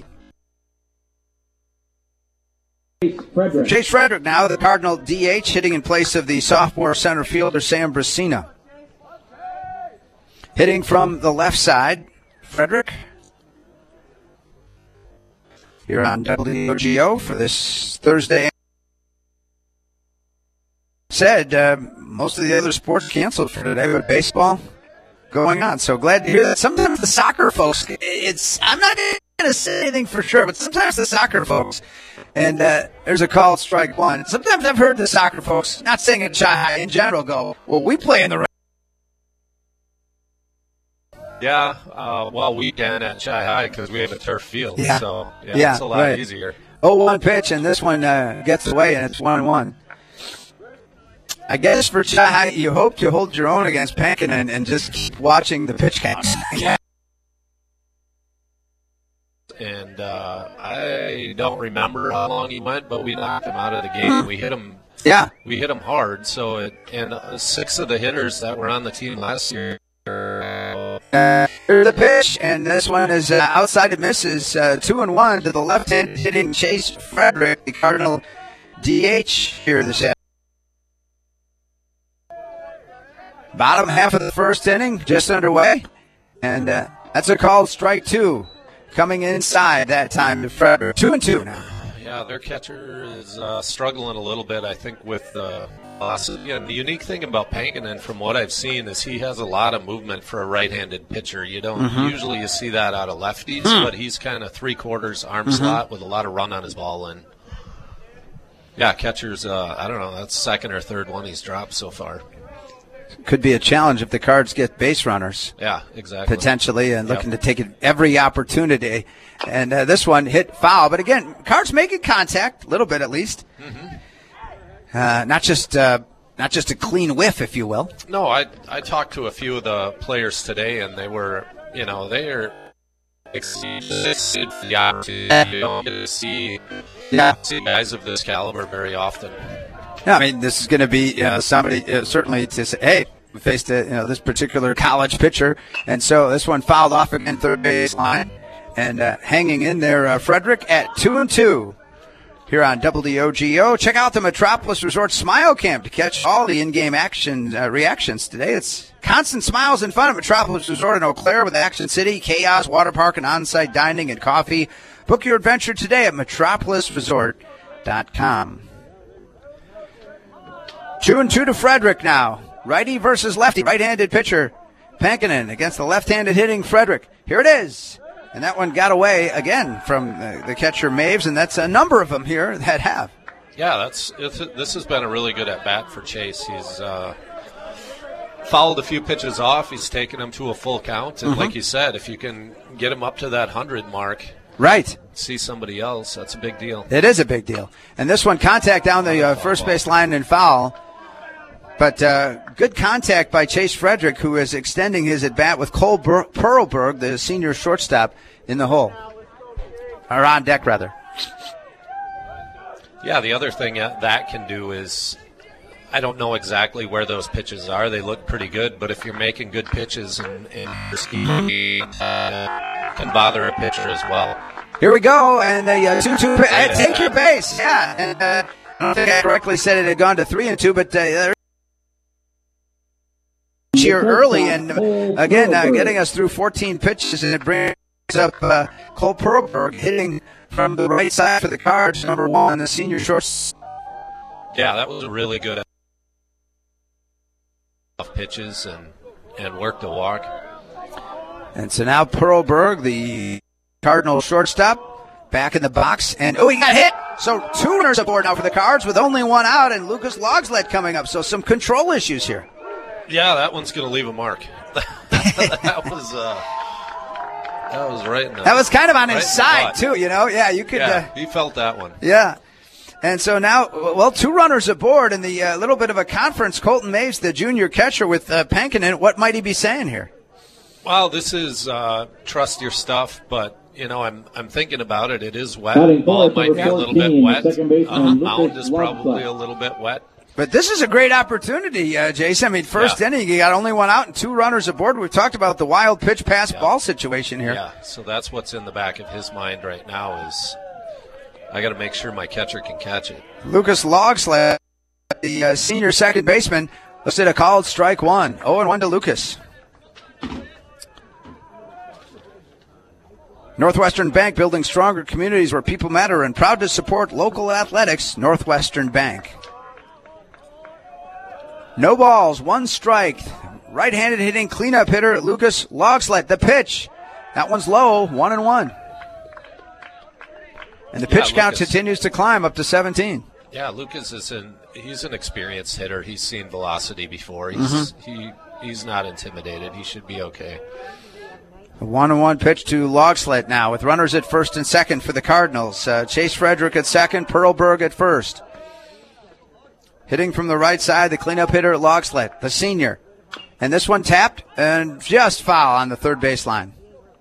[SPEAKER 3] Chase Frederick now, the Cardinal DH, hitting in place of the sophomore center fielder, Sam Brasina. Hitting from the left side, Frederick. Here on WGO for this Thursday. Said most of the other sports canceled for today, with baseball going on. So glad to hear that. Sometimes the soccer folks, I'm not going to say anything for sure, but sometimes the soccer folks, and there's a call, strike one. Sometimes I've heard the soccer folks, not saying at Chi in general, go, well, we play in the rain.
[SPEAKER 20] Yeah, well, we can at Chi High because we have a turf field.
[SPEAKER 3] Yeah.
[SPEAKER 20] So, it's a lot easier.
[SPEAKER 3] 0-1 pitch, and this one gets away, and it's 1-1. I guess for Chi High, you hope to hold your own against Pankinen and just keep watching the pitch counts.
[SPEAKER 20] And I don't remember how long he went, but we knocked him out of the game. We hit him.
[SPEAKER 3] Yeah.
[SPEAKER 20] We hit him hard. So, 6 of the hitters that were on the team last year.
[SPEAKER 3] Here's the pitch, and this one is outside. It misses 2-1 to the left-hand hitting Chase Frederick, the Cardinal DH here this afternoon. Bottom half of the first inning, just underway, and that's a called strike 2, coming inside that time to Frederick. 2-2 now.
[SPEAKER 20] Yeah, their catcher is struggling a little bit, I think, with the unique thing about Pankinen, from what I've seen, is he has a lot of movement for a right-handed pitcher. You don't usually you see that out of lefties, but he's kind of three-quarters arm slot with a lot of run on his ball. And yeah, catcher's, I don't know, that's second or third one he's dropped so far.
[SPEAKER 3] Could be a challenge if the Cards get base runners.
[SPEAKER 20] Yeah, exactly.
[SPEAKER 3] Potentially, and looking to take it every opportunity. And this one hit foul. But again, Cards making contact, a little bit at least. Not just a clean whiff, if you will.
[SPEAKER 20] No, I talked to a few of the players today, and they were, they're excited for the opportunity. You don't get to see guys of this caliber very often.
[SPEAKER 3] Yeah, I mean, this is going to be somebody certainly to say, hey, we faced this particular college pitcher, and so this one fouled off again, third base line, and hanging in there, Frederick at 2-2 here on WDOGO. Check out the Metropolis Resort Smile Camp to catch all the in-game action reactions today. It's constant smiles and fun at Metropolis Resort in Eau Claire with Action City, Chaos, Water Park, and on-site dining and coffee. Book your adventure today at metropolisresort.com. 2-2 to Frederick now. Righty versus lefty. Right-handed pitcher Pankinen against the left-handed hitting Frederick. Here it is. And that one got away again from the catcher Maves, and that's a number of them here that have.
[SPEAKER 20] Yeah, this has been a really good at-bat for Chase. He's fouled a few pitches off. He's taken them to a full count. And like you said, if you can get him up to that 100 mark,
[SPEAKER 3] right,
[SPEAKER 20] see somebody else, that's a big deal.
[SPEAKER 3] It is a big deal. And this one, contact down the first base line and foul. But good contact by Chase Frederick, who is extending his at-bat with Cole Perlberg, the senior shortstop, in the hole. Or on deck, rather.
[SPEAKER 20] Yeah, the other thing that can do is, I don't know exactly where those pitches are. They look pretty good, but if you're making good pitches and can bother a pitcher as well.
[SPEAKER 3] Here we go, and the 2-2. Take your base. Yeah, and I don't think I correctly said it had gone to 3-2, but here early, and again, getting us through 14 pitches, and it brings up Cole Perlberg hitting from the right side for the Cards, number 1, the senior shortstop.
[SPEAKER 20] Yeah, that was a really good pitches and worked the walk.
[SPEAKER 3] And so now Perlberg, the Cardinal shortstop, back in the box, and he got hit. So 2 runners aboard now for the Cards with only 1 out, and Lucas Logslet coming up. So some control issues here.
[SPEAKER 20] Yeah, that one's going to leave a mark. That was right in the,
[SPEAKER 3] that was kind of on his
[SPEAKER 20] right
[SPEAKER 3] side, too, you know. Yeah, you could.
[SPEAKER 20] Yeah, he felt that one.
[SPEAKER 3] Yeah. And so now, 2 runners aboard in the little bit of a conference. Colton Maves, the junior catcher with Pankinen, what might he be saying here?
[SPEAKER 20] Well, this is trust your stuff, but, you know, I'm thinking about it. It is wet. The ball might be a little bit wet. Mound is probably a little bit wet.
[SPEAKER 3] But this is a great opportunity, Jason. I mean, first inning, you got only 1 out and 2 runners aboard. We've talked about the wild pitch pass ball situation here.
[SPEAKER 20] Yeah, so that's what's in the back of his mind right now is I got to make sure my catcher can catch it.
[SPEAKER 3] Lucas Logslet, the senior second baseman, listed a called strike 1. 0-1 to Lucas. Northwestern Bank, building stronger communities where people matter, and proud to support local athletics. Northwestern Bank. No balls, 1 strike. Right-handed hitting cleanup hitter Lucas Logslet. The pitch. That one's low, 1-1. And the pitch count continues to climb up to 17.
[SPEAKER 20] Yeah, Lucas he's an experienced hitter. He's seen velocity before. He's not intimidated. He should be okay.
[SPEAKER 3] A 1-1 pitch to Logslet now with runners at first and second for the Cardinals. Chase Frederick at second, Perlberg at first. Hitting from the right side, the cleanup hitter at Logslet, the senior. And this one tapped and just foul on the third baseline.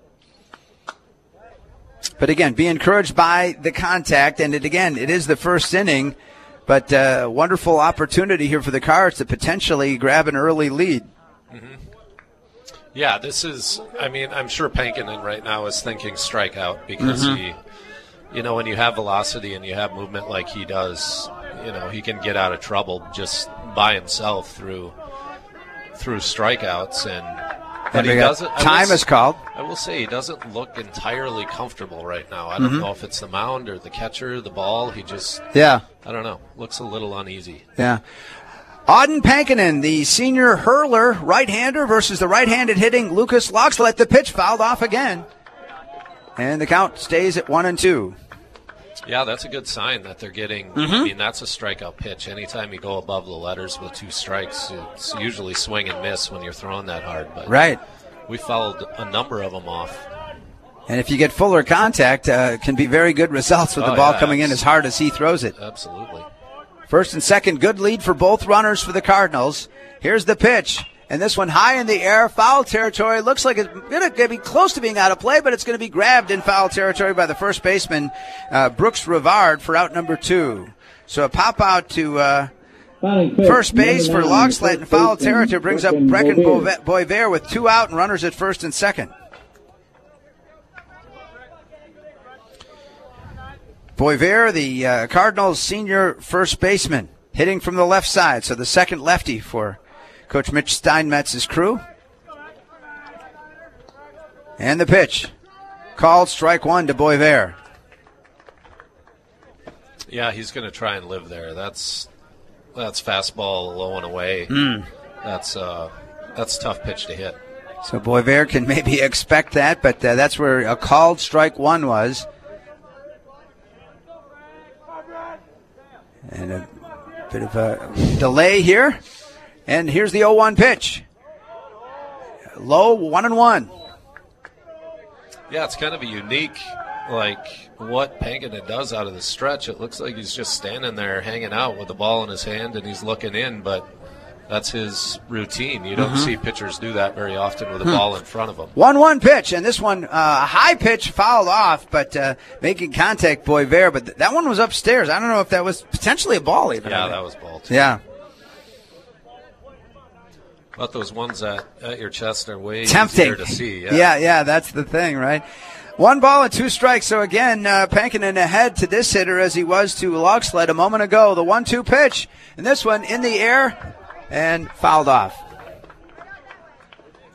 [SPEAKER 3] But again, be encouraged by the contact, and it is the first inning, but wonderful opportunity here for the Cards to potentially grab an early lead.
[SPEAKER 20] Mm-hmm. Yeah, this is, I mean, I'm sure Pankinen right now is thinking strikeout because when you have velocity and you have movement like he does, he can get out of trouble just by himself through strikeouts, but he doesn't.
[SPEAKER 3] Time is called.
[SPEAKER 20] I will say he doesn't look entirely comfortable right now. I don't know if it's the mound or the catcher, the ball. He just, I don't know, looks a little uneasy.
[SPEAKER 3] Yeah. Auden Pankinen, the senior hurler, right-hander versus the right-handed hitting Lucas Logslet. The pitch fouled off again, and the count stays at 1-2.
[SPEAKER 20] Yeah, that's a good sign that they're getting. I mean, that's a strikeout pitch. Anytime you go above the letters with 2 strikes, it's usually swing and miss when you're throwing that hard. But we fouled a number of them off.
[SPEAKER 3] And if you get fuller contact, can be very good results with the ball coming in as hard as he throws it.
[SPEAKER 20] Absolutely.
[SPEAKER 3] First and second, good lead for both runners for the Cardinals. Here's the pitch. And this one high in the air, foul territory. Looks like it's going to be close to being out of play, but it's going to be grabbed in foul territory by the first baseman, Brooks Rivard, for out number 2. So a pop out to first base for Logslet in foul territory brings up Brecken Boisvert with 2 out and runners at first and second. Boisvert, the Cardinals' senior first baseman, hitting from the left side. So the second lefty for Coach Mitch Steinmetz's crew. And the pitch. Called strike 1 to Boisvert.
[SPEAKER 20] Yeah, he's going to try and live there. That's fastball low and away. That's a tough pitch to hit.
[SPEAKER 3] So Boisvert can maybe expect that, but that's where a called strike 1 was. And a bit of a delay here. And here's the 0-1 pitch. Low, 1-1.
[SPEAKER 20] Yeah, it's kind of a unique, what Pankinen does out of the stretch. It looks like he's just standing there hanging out with the ball in his hand and he's looking in, but that's his routine. You don't see pitchers do that very often with a ball in front of them.
[SPEAKER 3] 1-1 pitch, and this one, a high pitch fouled off, but making contact, Boisvert. But that one was upstairs. I don't know if that was potentially a ball even.
[SPEAKER 20] Yeah, that was ball too.
[SPEAKER 3] Yeah.
[SPEAKER 20] But those ones at your chest are way
[SPEAKER 3] tempting
[SPEAKER 20] easier to see.
[SPEAKER 3] Yeah, that's the thing, right? 1 ball and 2 strikes. So again, Pankinen ahead to this hitter as he was to Logslet a moment ago. The 1-2 pitch, and this one in the air and fouled off.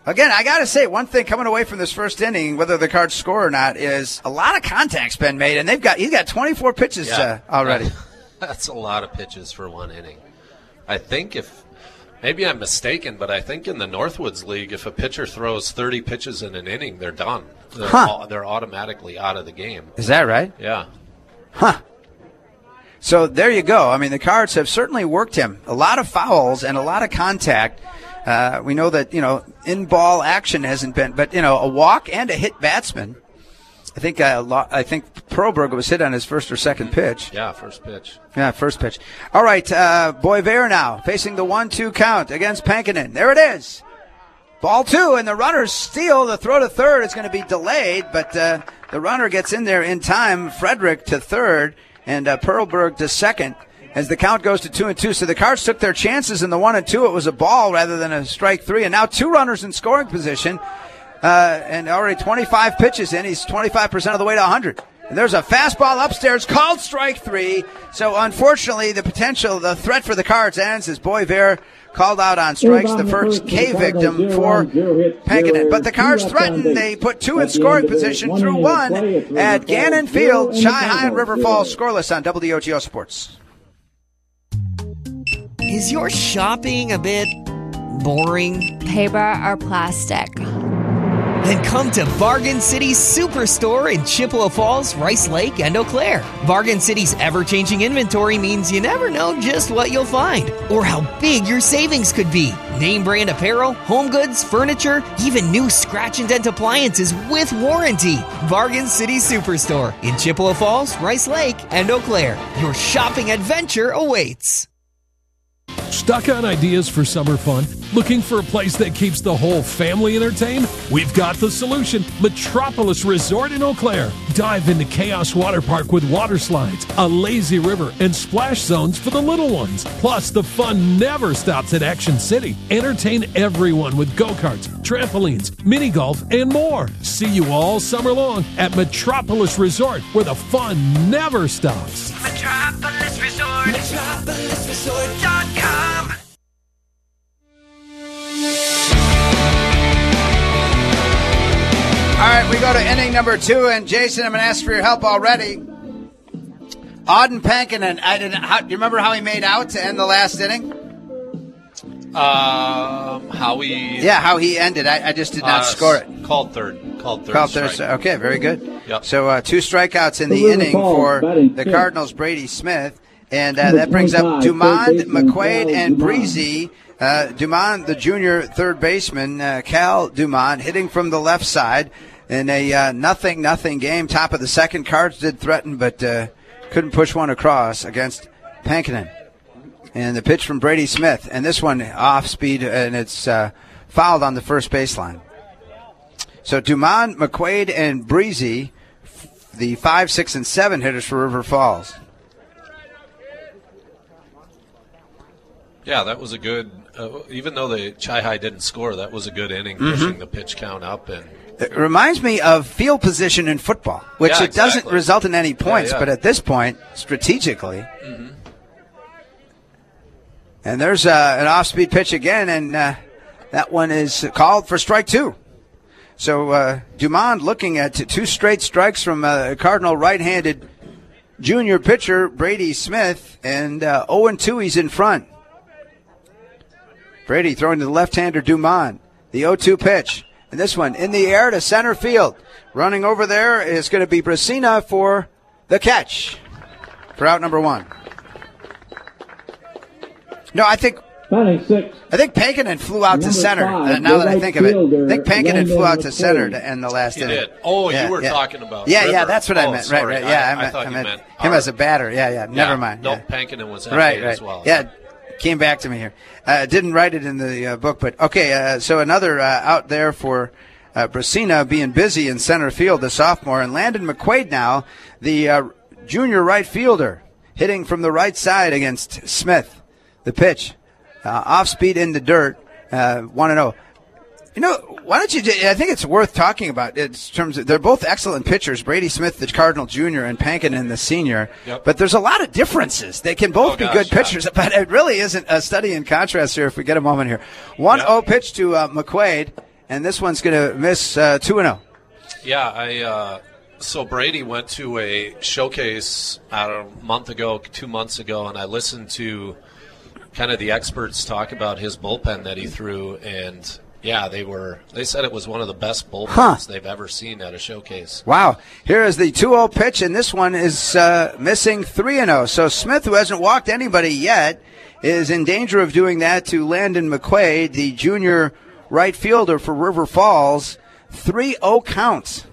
[SPEAKER 3] Again, I got to say, one thing coming away from this first inning, whether the Cards score or not, is a lot of contact's been made, and he's got 24 pitches already.
[SPEAKER 20] That's a lot of pitches for one inning. I think maybe I'm mistaken, but I think in the Northwoods League, if a pitcher throws 30 pitches in an inning, they're done. They're automatically out of the game.
[SPEAKER 3] Is that right?
[SPEAKER 20] Yeah.
[SPEAKER 3] Huh. So there you go. I mean, the Cards have certainly worked him. A lot of fouls and a lot of contact. We know that, in-ball action hasn't been, but, a walk and a hit batsman. I think Perlberg was hit on his first or second pitch.
[SPEAKER 20] Yeah, first pitch.
[SPEAKER 3] Yeah, first pitch. All right, Boisvert now facing the 1-2 count against Pankinen. There it is. Ball 2, and the runners steal. The throw to third is going to be delayed, but the runner gets in there in time. Frederick to third, and Perlberg to second as the count goes to 2-2. So the Cards took their chances in the 1-2. It was a ball rather than a strike 3, and now 2 runners in scoring position. And already 25 pitches in. He's 25% of the way to 100. And there's a fastball upstairs called strike 3. So unfortunately, the threat for the Cards ends as Boisvert called out on strikes, the first K victim for Pankinen. But the Cards threatened. They put 2 in scoring position through 1 at Gannon Field. Chi-High and River Falls scoreless on WOGO Sports.
[SPEAKER 11] Is your shopping a bit boring?
[SPEAKER 12] Paper or plastic?
[SPEAKER 11] Then come to Bargain City Superstore in Chippewa Falls, Rice Lake, and Eau Claire. Bargain City's ever-changing inventory means you never know just what you'll find or how big your savings could be. Name brand apparel, home goods, furniture, even new scratch and dent appliances with warranty. Bargain City Superstore in Chippewa Falls, Rice Lake, and Eau Claire. Your shopping adventure awaits.
[SPEAKER 13] Stuck on ideas for summer fun? Looking for a place that keeps the whole family entertained? We've got the solution. Metropolis Resort in Eau Claire. Dive into Chaos Water Park with water slides, a lazy river, and splash zones for the little ones. Plus, the fun never stops at Action City. Entertain everyone with go-karts, trampolines, mini golf, and more. See you all summer long at Metropolis Resort, where the fun never stops.
[SPEAKER 2] Metropolis Resort. MetropolisResort.com.
[SPEAKER 3] All right, we go to inning number 2, and Jason, I'm going to ask for your help already. Auden Pankinen, do you remember how he made out to end the last inning?
[SPEAKER 20] How
[SPEAKER 3] he ended. I just did not score it.
[SPEAKER 20] Called third.
[SPEAKER 3] Okay, very good.
[SPEAKER 20] Yep.
[SPEAKER 3] So 2 strikeouts in the inning for the Cardinals, Brady Smith. And that brings up Dumond, McQuaid, and Breezy. Dumond, the junior third baseman, Cal Dumond, hitting from the left side in a 0-0 game. Top of the second, Cards did threaten, but couldn't push one across against Pankinen. And the pitch from Brady Smith. And this one off speed, and it's fouled on the first baseline. So Dumond, McQuaid, and Breezy, the 5, 6, and 7 hitters for River Falls.
[SPEAKER 20] Yeah, that was a good. Even though the Chi-High didn't score, that was a good inning, pushing the pitch count up. And
[SPEAKER 3] it reminds me of field position in football, which it doesn't result in any points, but at this point, strategically. Mm-hmm. And there's an off-speed pitch again, and that one is called for strike 2. So Dumond looking at 2 straight strikes from Cardinal right-handed junior pitcher Brady Smith, and 0-2 he's in front. Brady throwing to the left-hander Dumond. The 0-2 pitch. And this one in the air to center field. Running over there is going to be Brasina for the catch for out number 1. No, I think Pankinen flew out to center. Now that I think of it, I think Pankinen flew out to center to end the last inning.
[SPEAKER 20] He did. Oh, you were talking about
[SPEAKER 3] River.
[SPEAKER 20] Yeah,
[SPEAKER 3] that's what I meant.
[SPEAKER 20] Sorry.
[SPEAKER 3] Right. Yeah,
[SPEAKER 20] I thought you meant
[SPEAKER 3] him as a batter. Yeah. Never mind.
[SPEAKER 20] No, Pankinen was at as well.
[SPEAKER 3] Yeah. Came back to me here. Didn't write it in the book, but okay. So another out there for Brasina being busy in center field, the sophomore, and Landon McQuaid now, the junior right fielder, hitting from the right side against Smith. The pitch, off speed in the dirt, 1-0. Why don't you? I think it's worth talking about in terms of they're both excellent pitchers. Brady Smith, the Cardinal junior, and Pankinen, the senior. Yep. But there's a lot of differences. They can both be good pitchers, but it really isn't a study in contrast here. If we get a moment here, 1-0 pitch to McQuaid, and this one's going to miss 2-0.
[SPEAKER 20] Yeah, so Brady went to a showcase a month ago, 2 months ago, and I listened to kind of the experts talk about his bullpen that he threw, and yeah, they said it was one of the best bullpens they've ever seen at a showcase.
[SPEAKER 3] Wow. Here is the 2-0 pitch, and this one is missing 3-0. So Smith, who hasn't walked anybody yet, is in danger of doing that to Landon McQuaid, the junior right fielder for River Falls. 3-0 counts.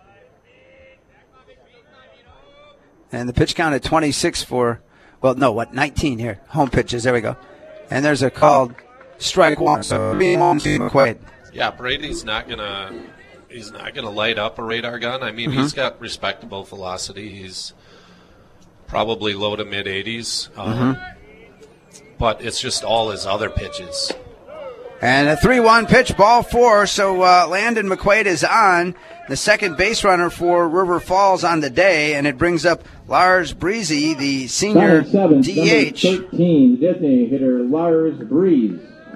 [SPEAKER 3] And the pitch count at 26 19 here. Home pitches. There we go. And there's a called strike one. So McQuaid.
[SPEAKER 20] Yeah, Brady's not gonna light up a radar gun. I mean, he's got respectable velocity. He's probably low to mid 80s. But it's just all his other pitches.
[SPEAKER 3] And a 3-1 pitch, ball 4. So Landon McQuaid is on, the second base runner for River Falls on the day, and it brings up Lars Breezy, the senior DH.
[SPEAKER 19] Number 13, Disney hitter Lars Breeze.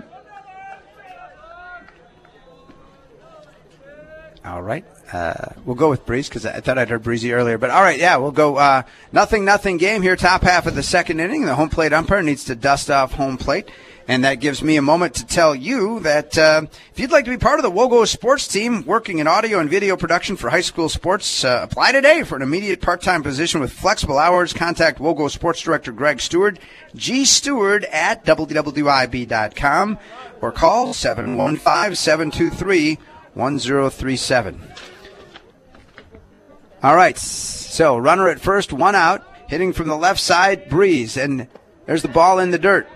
[SPEAKER 3] All right. We'll go with Breeze because I thought I'd heard Breezy earlier. But all right, yeah, we'll go 0-0 game here, top half of the second inning. The home plate umpire needs to dust off home plate. And that gives me a moment to tell you that if you'd like to be part of the Wogo sports team working in audio and video production for high school sports, apply today for an immediate part-time position with flexible hours. Contact Wogo Sports Director Greg Stewart, gstewart@wwib.com, or call 715-723-1037. All right, so runner at first, one out, hitting from the left side, Breeze, and there's the ball in the dirt.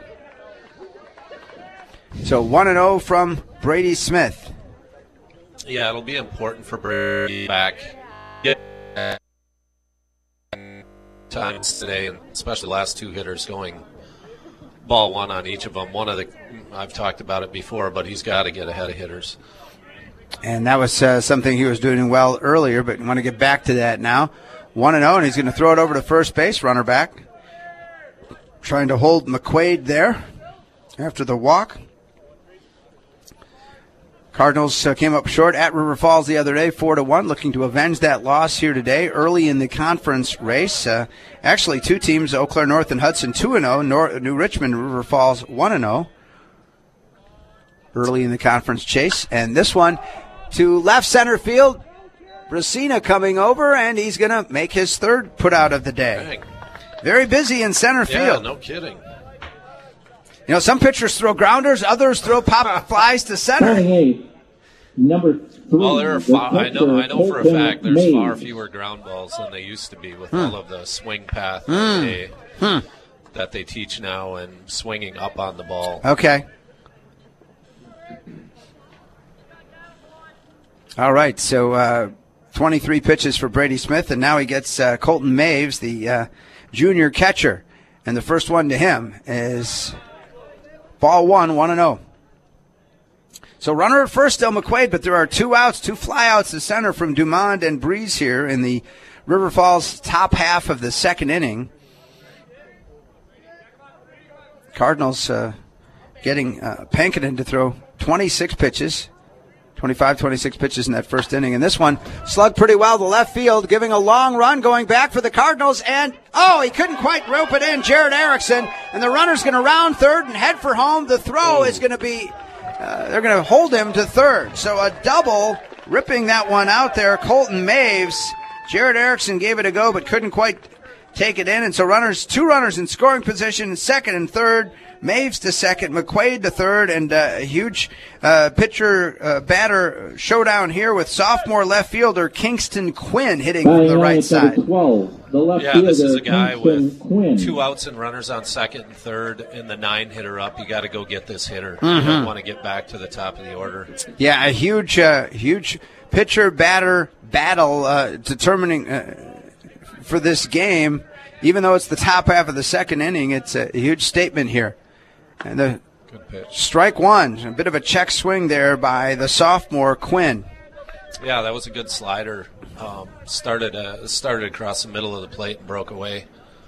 [SPEAKER 3] So 1-0 from Brady Smith.
[SPEAKER 20] Yeah, it'll be important for Brady back times today, and especially the last two hitters going ball one on each of them. I've talked about it before, but he's got to get ahead of hitters.
[SPEAKER 3] And that was something he was doing well earlier, but I want to get back to that now. 1-0, and he's going to throw it over to first base, runner back. Trying to hold McQuaid there after the walk. Cardinals came up short at River Falls the other day, 4-1, looking to avenge that loss here today, early in the conference race. Actually, two teams, Eau Claire North and Hudson, 2-0, New Richmond, River Falls, 1-0, early in the conference chase. And this one to left center field, Brasina coming over, and he's going to make his third put out of the day. Dang. Very busy in center field.
[SPEAKER 20] Yeah, no kidding.
[SPEAKER 3] You know, some pitchers throw grounders, others throw pop flies to center.
[SPEAKER 19] Number 3.
[SPEAKER 20] Well, there are I know for a fact there's far fewer ground balls than they used to be with all of the swing path that they teach now and swinging up on the ball.
[SPEAKER 3] Okay. All right, so 23 pitches for Brady Smith, and now he gets Colton Maves, the junior catcher. And the first one to him is ball 1-0. So runner at first, still McQuaid, but there are two outs, two flyouts to center from Dumond and Breeze here in the River Falls top half of the second inning. Cardinals getting Pankinen to throw 26 pitches. 26 pitches in that first inning. And this one slugged pretty well to left field, giving a long run going back for the Cardinals. And, he couldn't quite rope it in, Jared Erickson. And the runner's going to round third and head for home. The throw is going to be, they're going to hold him to third. So a double, ripping that one out there. Colton Maves. Jared Erickson gave it a go, but couldn't quite take it in. And so two runners in scoring position, second and third. Maves to second, McQuaid to third, and a huge pitcher-batter showdown here with sophomore left fielder Kingston Quinn hitting from the right side.
[SPEAKER 19] 12, the left
[SPEAKER 20] this is a guy
[SPEAKER 19] Kingston
[SPEAKER 20] with
[SPEAKER 19] Quinn.
[SPEAKER 20] 2 outs and runners on second and third, and the 9 hitter up. You got to go get this hitter. You don't want to get back to the top of the order.
[SPEAKER 3] Yeah, a huge pitcher-batter battle determining for this game. Even though it's the top half of the second inning, it's a huge statement here. And the strike one, a bit of a check swing there by the sophomore Quinn.
[SPEAKER 20] Yeah, that was a good slider. Started across the middle of the plate and broke away.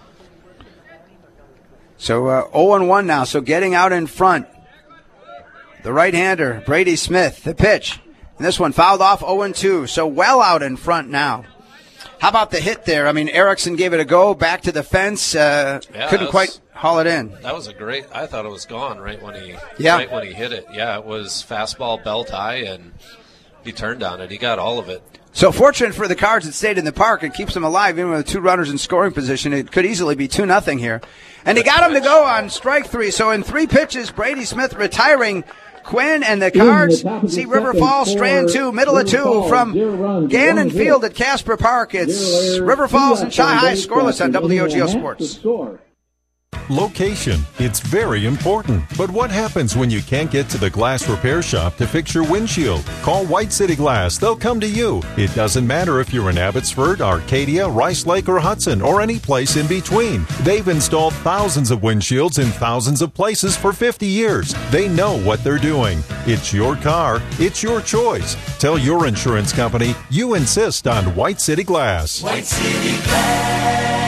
[SPEAKER 3] So 0-1 now. So getting out in front, the right-hander Brady Smith. The pitch And this one fouled off 0-2, so well out in front now. How about the hit there? I mean, Erickson gave it a go, back to the fence, couldn't quite haul it in.
[SPEAKER 20] That was I thought it was gone right when he hit it. Yeah, it was fastball belt high, and he turned on it. He got all of it.
[SPEAKER 3] So fortunate for the Cards, it stayed in the park. It keeps them alive, even with 2 runners in scoring position. It could easily be 2-0 here. And he got him to go on strike 3. So in 3 pitches, Brady Smith retiring Quinn, and the Cards see River Falls, strand 2, middle of 2 from Gannon Field at Casper Park. It's River Falls and Chi-High scoreless on WOGO Sports.
[SPEAKER 21] Location. It's very important. But what happens when you can't get to the glass repair shop to fix your windshield? Call White City Glass. They'll come to you. It doesn't matter if you're in Abbotsford, Arcadia, Rice Lake, or Hudson, or any place in between. They've installed thousands of windshields in thousands of places for 50 years. They know what they're doing. It's your car. It's your choice. Tell your insurance company you insist on White City Glass.
[SPEAKER 2] White City Glass.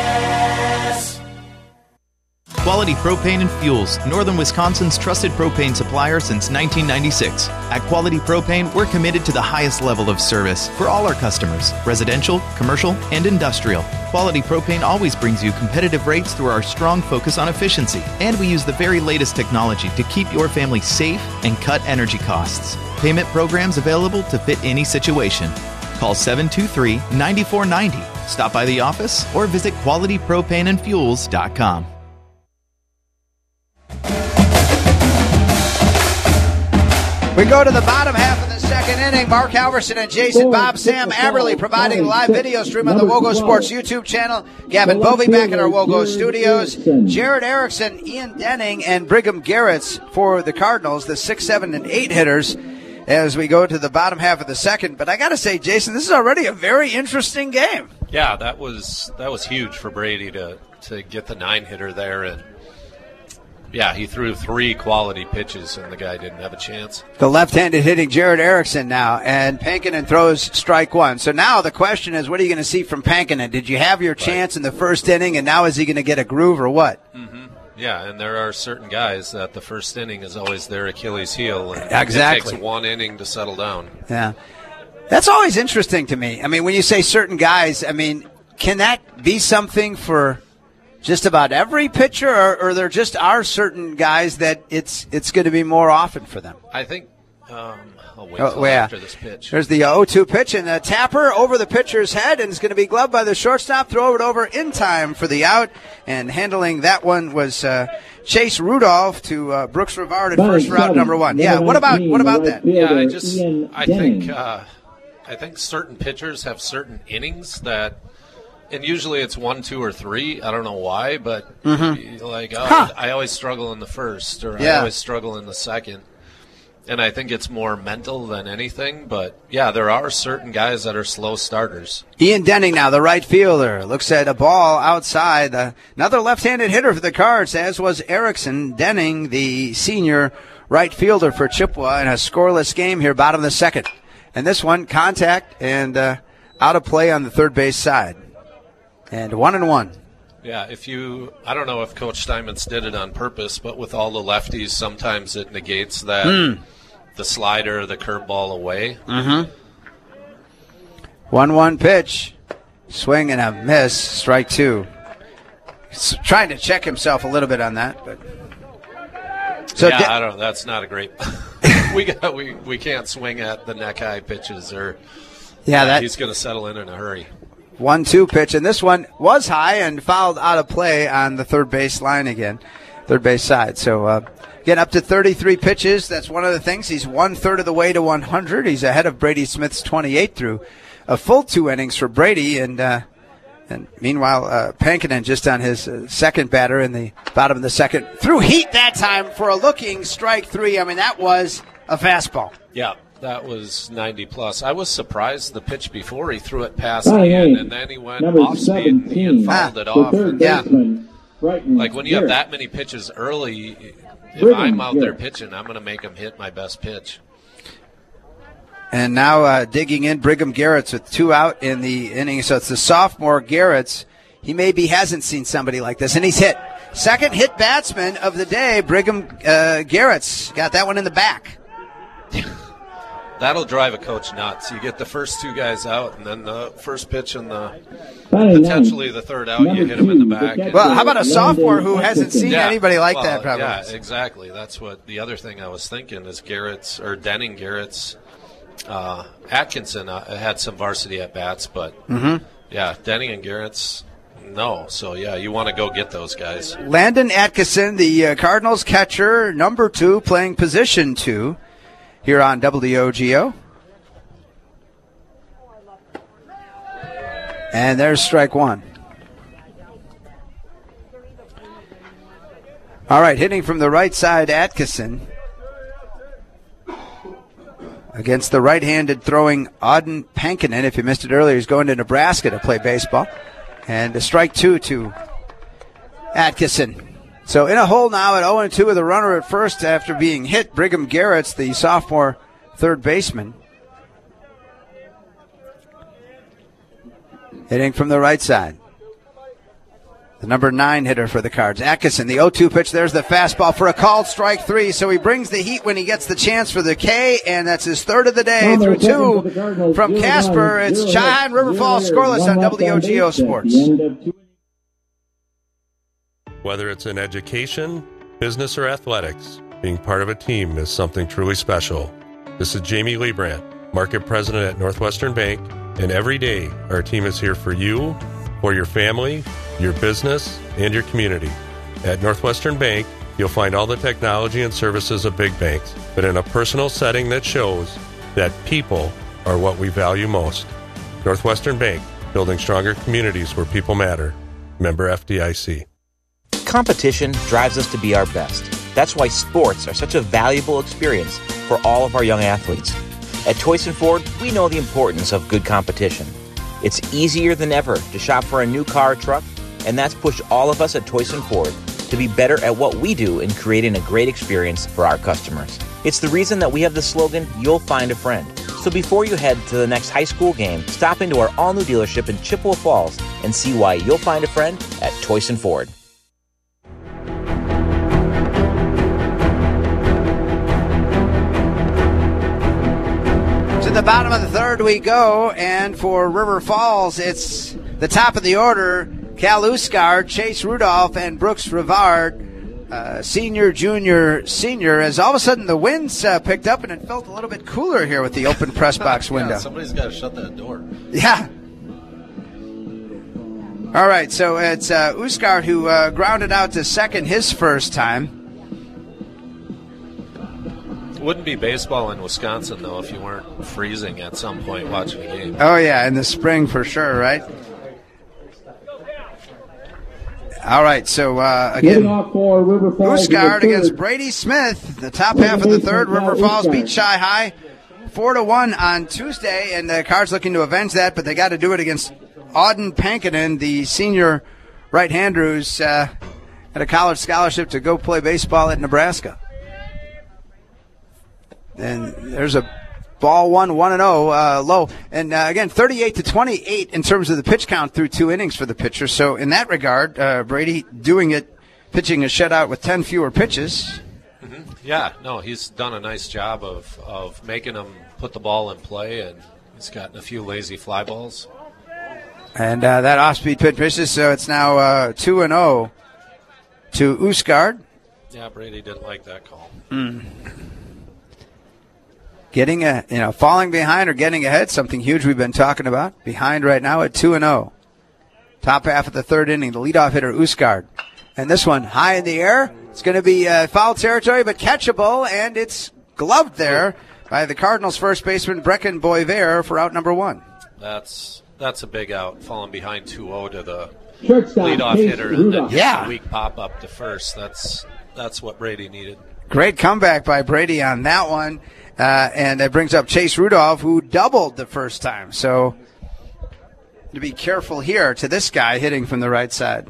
[SPEAKER 16] Quality Propane and Fuels, Northern Wisconsin's trusted propane supplier since 1996. At Quality Propane, we're committed to the highest level of service for all our customers, residential, commercial, and industrial. Quality Propane always brings you competitive rates through our strong focus on efficiency, and we use the very latest technology to keep your family safe and cut energy costs. Payment programs available to fit any situation. Call 723-9490. Stop by the office or visit qualitypropaneandfuels.com.
[SPEAKER 3] We go to the bottom half of the second inning. Mark Halverson and Jason Bob, Sam Aberly providing live video stream on the WOGO Sports YouTube channel. Gavin Bovey back in our WOGO studios. Jared Erickson, Ian Denning, and Brigham Garretts for the Cardinals, the 6, 7, and 8 hitters, as we go to the bottom half of the second. But I got to say, Jason, this is already a very interesting game.
[SPEAKER 20] Yeah, that was huge for Brady to get the 9-hitter there, and yeah, he threw 3 quality pitches, and the guy didn't have a chance.
[SPEAKER 3] The left-handed hitting Jared Erickson now, and Pankinen throws strike 1. So now the question is, what are you going to see from Pankinen? Did you have your chance in the first inning, and now is he going to get a groove or what?
[SPEAKER 20] Mm-hmm. Yeah, and there are certain guys that the first inning is always their Achilles heel. And
[SPEAKER 3] exactly.
[SPEAKER 20] It takes 1 inning to settle down.
[SPEAKER 3] Yeah. That's always interesting to me. I mean, when you say certain guys, I mean, can that be something for just about every pitcher, or there just are certain guys that it's going to be more often for them?
[SPEAKER 20] I think I'll wait till after this pitch.
[SPEAKER 3] There's the 0-2 pitch, and the tapper over the pitcher's head, and it's going to be gloved by the shortstop. Throw it over in time for the out, and handling that one was Chase Rudolph to Brooks Rivard at first for out number 1. Yeah, what about that?
[SPEAKER 20] Yeah, I think certain pitchers have certain innings that. And usually it's 1, 2, or 3. I don't know why, but I always struggle in the first, or I always struggle in the second. And I think it's more mental than anything. But, yeah, there are certain guys that are slow starters.
[SPEAKER 3] Ian Denning now, the right fielder, looks at a ball outside. Another left-handed hitter for the Cards, as was Erickson. Denning, the senior right fielder for Chippewa, in a scoreless game here, bottom of the second. And this one, contact and out of play on the third base side. And 1-1.
[SPEAKER 20] Yeah, I don't know if Coach Steinmetz did it on purpose, but with all the lefties, sometimes it negates that the slider, the curveball away.
[SPEAKER 3] Mm-hmm. 1-1 pitch. Swing and a miss. Strike 2. He's trying to check himself a little bit on that, but.
[SPEAKER 20] So I don't know. That's not a great. we can't swing at the neck high pitches, or he's going to settle in a hurry.
[SPEAKER 3] 1-2 pitch, and this one was high and fouled out of play on the third base line again, third base side. So, again, up to 33 pitches. That's one of the things. He's 1/3 of the way to 100. He's ahead of Brady Smith's 28 through a full 2 innings for Brady. And meanwhile, Pankinen just on his second batter in the bottom of the second. Threw heat that time for a looking strike 3. I mean, that was a fastball.
[SPEAKER 20] Yeah. That was 90+. I was surprised the pitch before he threw it past Ian, and then he went off speed and fouled it off. Like when you have that many pitches early, if I'm out there pitching, I'm going to make him hit my best pitch.
[SPEAKER 3] And now digging in, Brigham Garretts with 2 out in the inning. So it's the sophomore Garretts. He maybe hasn't seen somebody like this, and he's hit. Second hit batsman of the day, Brigham Garretts. Got that one in the back.
[SPEAKER 20] That'll drive a coach nuts. You get the first two guys out, and then the first pitch and potentially the third out, you hit him in the back.
[SPEAKER 3] Well, how about a sophomore who hasn't seen anybody like that? Probably.
[SPEAKER 20] Yeah, exactly. That's what the other thing I was thinking is Denning Garrett's. Atkinson had some varsity at bats, but Denning and Garrett's no. So you want to go get those guys.
[SPEAKER 3] Landon Atkinson, the Cardinals catcher, number 2, playing position 2 here on WOGO. And there's strike 1. All right, hitting from the right side, Atkinson. Against the right-handed throwing Auden Pankinen. If you missed it earlier, he's going to Nebraska to play baseball. And a strike 2 to Atkinson. So in a hole now at 0-2 with a runner at first after being hit. Brigham Garrett's the sophomore third baseman. Hitting from the right side. The number 9 hitter for the Cards. Atkinson, the 0-2 pitch. There's the fastball for a called strike 3. So he brings the heat when he gets the chance for the K, and that's his third of the day through 2 from Casper. It's Chi-Hine River Falls scoreless on WOGO Sports.
[SPEAKER 4] Whether it's in education, business, or athletics, being part of a team is something truly special. This is Jamie Liebrandt, Market President at Northwestern Bank, and every day our team is here for you, for your family, your business, and your community. At Northwestern Bank, you'll find all the technology and services of big banks, but in a personal setting that shows that people are what we value most. Northwestern Bank, building stronger communities where people matter. Member FDIC.
[SPEAKER 5] Competition drives us to be our best. That's why sports are such a valuable experience for all of our young athletes. At Toyson Ford, we know the importance of good competition. It's easier than ever to shop for a new car or truck, and that's pushed all of us at Toyson Ford to be better at what we do in creating a great experience for our customers. It's the reason that we have the slogan, "You'll find a friend." So before you head to the next high school game, stop into our all-new dealership in Chippewa Falls and see why you'll find a friend at Toyson Ford.
[SPEAKER 3] To the bottom of the third we go, and for River Falls, it's the top of the order. Cal Usgard, Chase Rudolph, and Brooks Rivard, senior, junior, senior, as all of a sudden the winds picked up and it felt a little bit cooler here with the open press box window.
[SPEAKER 20] Somebody's got to shut that door.
[SPEAKER 3] Yeah. All right, so it's Usgard who grounded out to second his first time.
[SPEAKER 20] Wouldn't be baseball in Wisconsin, though, if you weren't freezing at some point watching a game.
[SPEAKER 3] Oh, yeah, in the spring for sure, right? All right, so again, Usgard against Brady Smith. The top half of the third, River Falls beat Chi-High 4-1 on Tuesday, and the Cards looking to avenge that, but they got to do it against Auden Pankinen, the senior right-hander who's had a college scholarship to go play baseball at Nebraska. And there's a ball 1-0 low. And again, 38-28 in terms of the pitch count through 2 innings for the pitcher. So in that regard, Brady doing it, pitching a shutout with 10 fewer pitches.
[SPEAKER 20] Mm-hmm. Yeah, no, he's done a nice job of making him put the ball in play, and he's gotten a few lazy fly balls.
[SPEAKER 3] And that off-speed pitch misses, so it's now 2-0 to Usgard.
[SPEAKER 20] Yeah, Brady didn't like that call.
[SPEAKER 3] Getting falling behind or getting ahead, something huge we've been talking about. Behind right now at 2-0. Top half of the third inning, the leadoff hitter, Usgard. And this one high in the air. It's going to be foul territory, but catchable, and it's gloved there by the Cardinals' first baseman, Brecken Boisvert, for out number 1.
[SPEAKER 20] That's a big out, falling behind 2-0 to the leadoff hitter, and then a weak pop up to first. That's what Brady needed.
[SPEAKER 3] Great comeback by Brady on that one. And that brings up Chase Rudolph, who doubled the first time. So to be careful here to this guy hitting from the right side.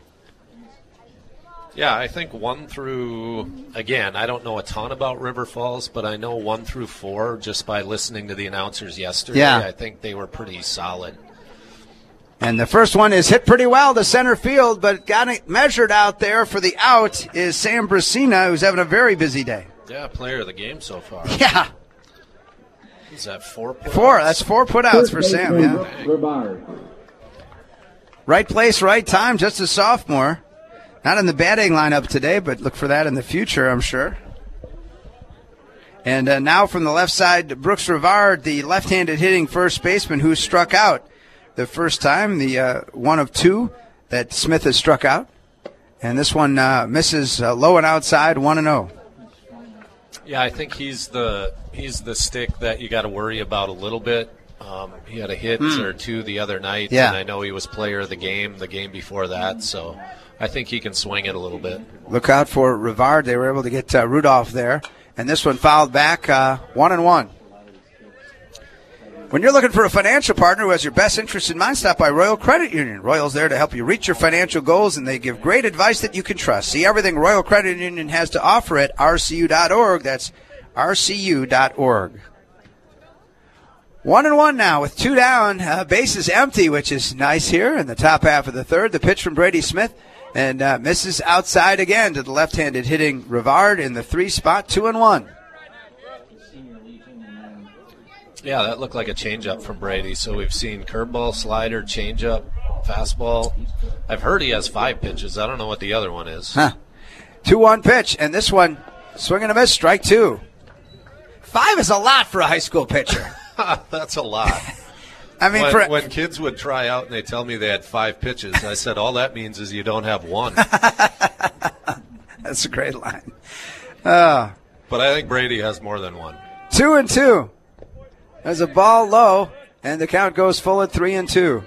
[SPEAKER 20] Yeah, I think 1 through, again, I don't know a ton about River Falls, but I know 1 through 4 just by listening to the announcers yesterday.
[SPEAKER 3] Yeah.
[SPEAKER 20] I think they were pretty solid.
[SPEAKER 3] And the first one is hit pretty well to center field, but got it measured out there for the out is Sam Brasina, who's having a very busy day.
[SPEAKER 20] Yeah, player of the game so far.
[SPEAKER 3] Yeah.
[SPEAKER 20] Is that 4 putouts?
[SPEAKER 3] 4. That's 4 putouts for Sam. Yeah. Right place, right time. Just a sophomore. Not in the batting lineup today, but look for that in the future, I'm sure. And now from the left side, Brooks Rivard, the left-handed hitting first baseman who struck out the first time, the one of 2 that Smith has struck out. And this one misses low and outside, 1-0.
[SPEAKER 20] Yeah, I think he's the stick that you got to worry about a little bit. He had a hit or 2 the other night, and I know he was player of the game before that, so I think he can swing it a little bit.
[SPEAKER 3] Look out for Rivard. They were able to get Rudolph there, and this one fouled back, 1-1. When you're looking for a financial partner who has your best interest in mind, stop by Royal Credit Union. Royal's there to help you reach your financial goals, and they give great advice that you can trust. See everything Royal Credit Union has to offer at rcu.org. That's rcu.org. 1-1 now with 2 down. Bases empty, which is nice here in the top half of the third. The pitch from Brady Smith, and misses outside again to the left-handed hitting Rivard in the 3 spot, 2-1.
[SPEAKER 20] Yeah, that looked like a changeup from Brady. So we've seen curveball, slider, changeup, fastball. I've heard he has 5 pitches. I don't know what the other one is.
[SPEAKER 3] 2-1 pitch, and this one, swing and a miss, strike 2. 5 is a lot for a high school pitcher.
[SPEAKER 20] That's a lot.
[SPEAKER 3] I mean,
[SPEAKER 20] when kids would try out and they tell me they had 5 pitches, I said, all that means is you don't have 1.
[SPEAKER 3] That's a great line.
[SPEAKER 20] But I think Brady has more than 1.
[SPEAKER 3] 2-2. There's a ball low, and the count goes full at 3-2.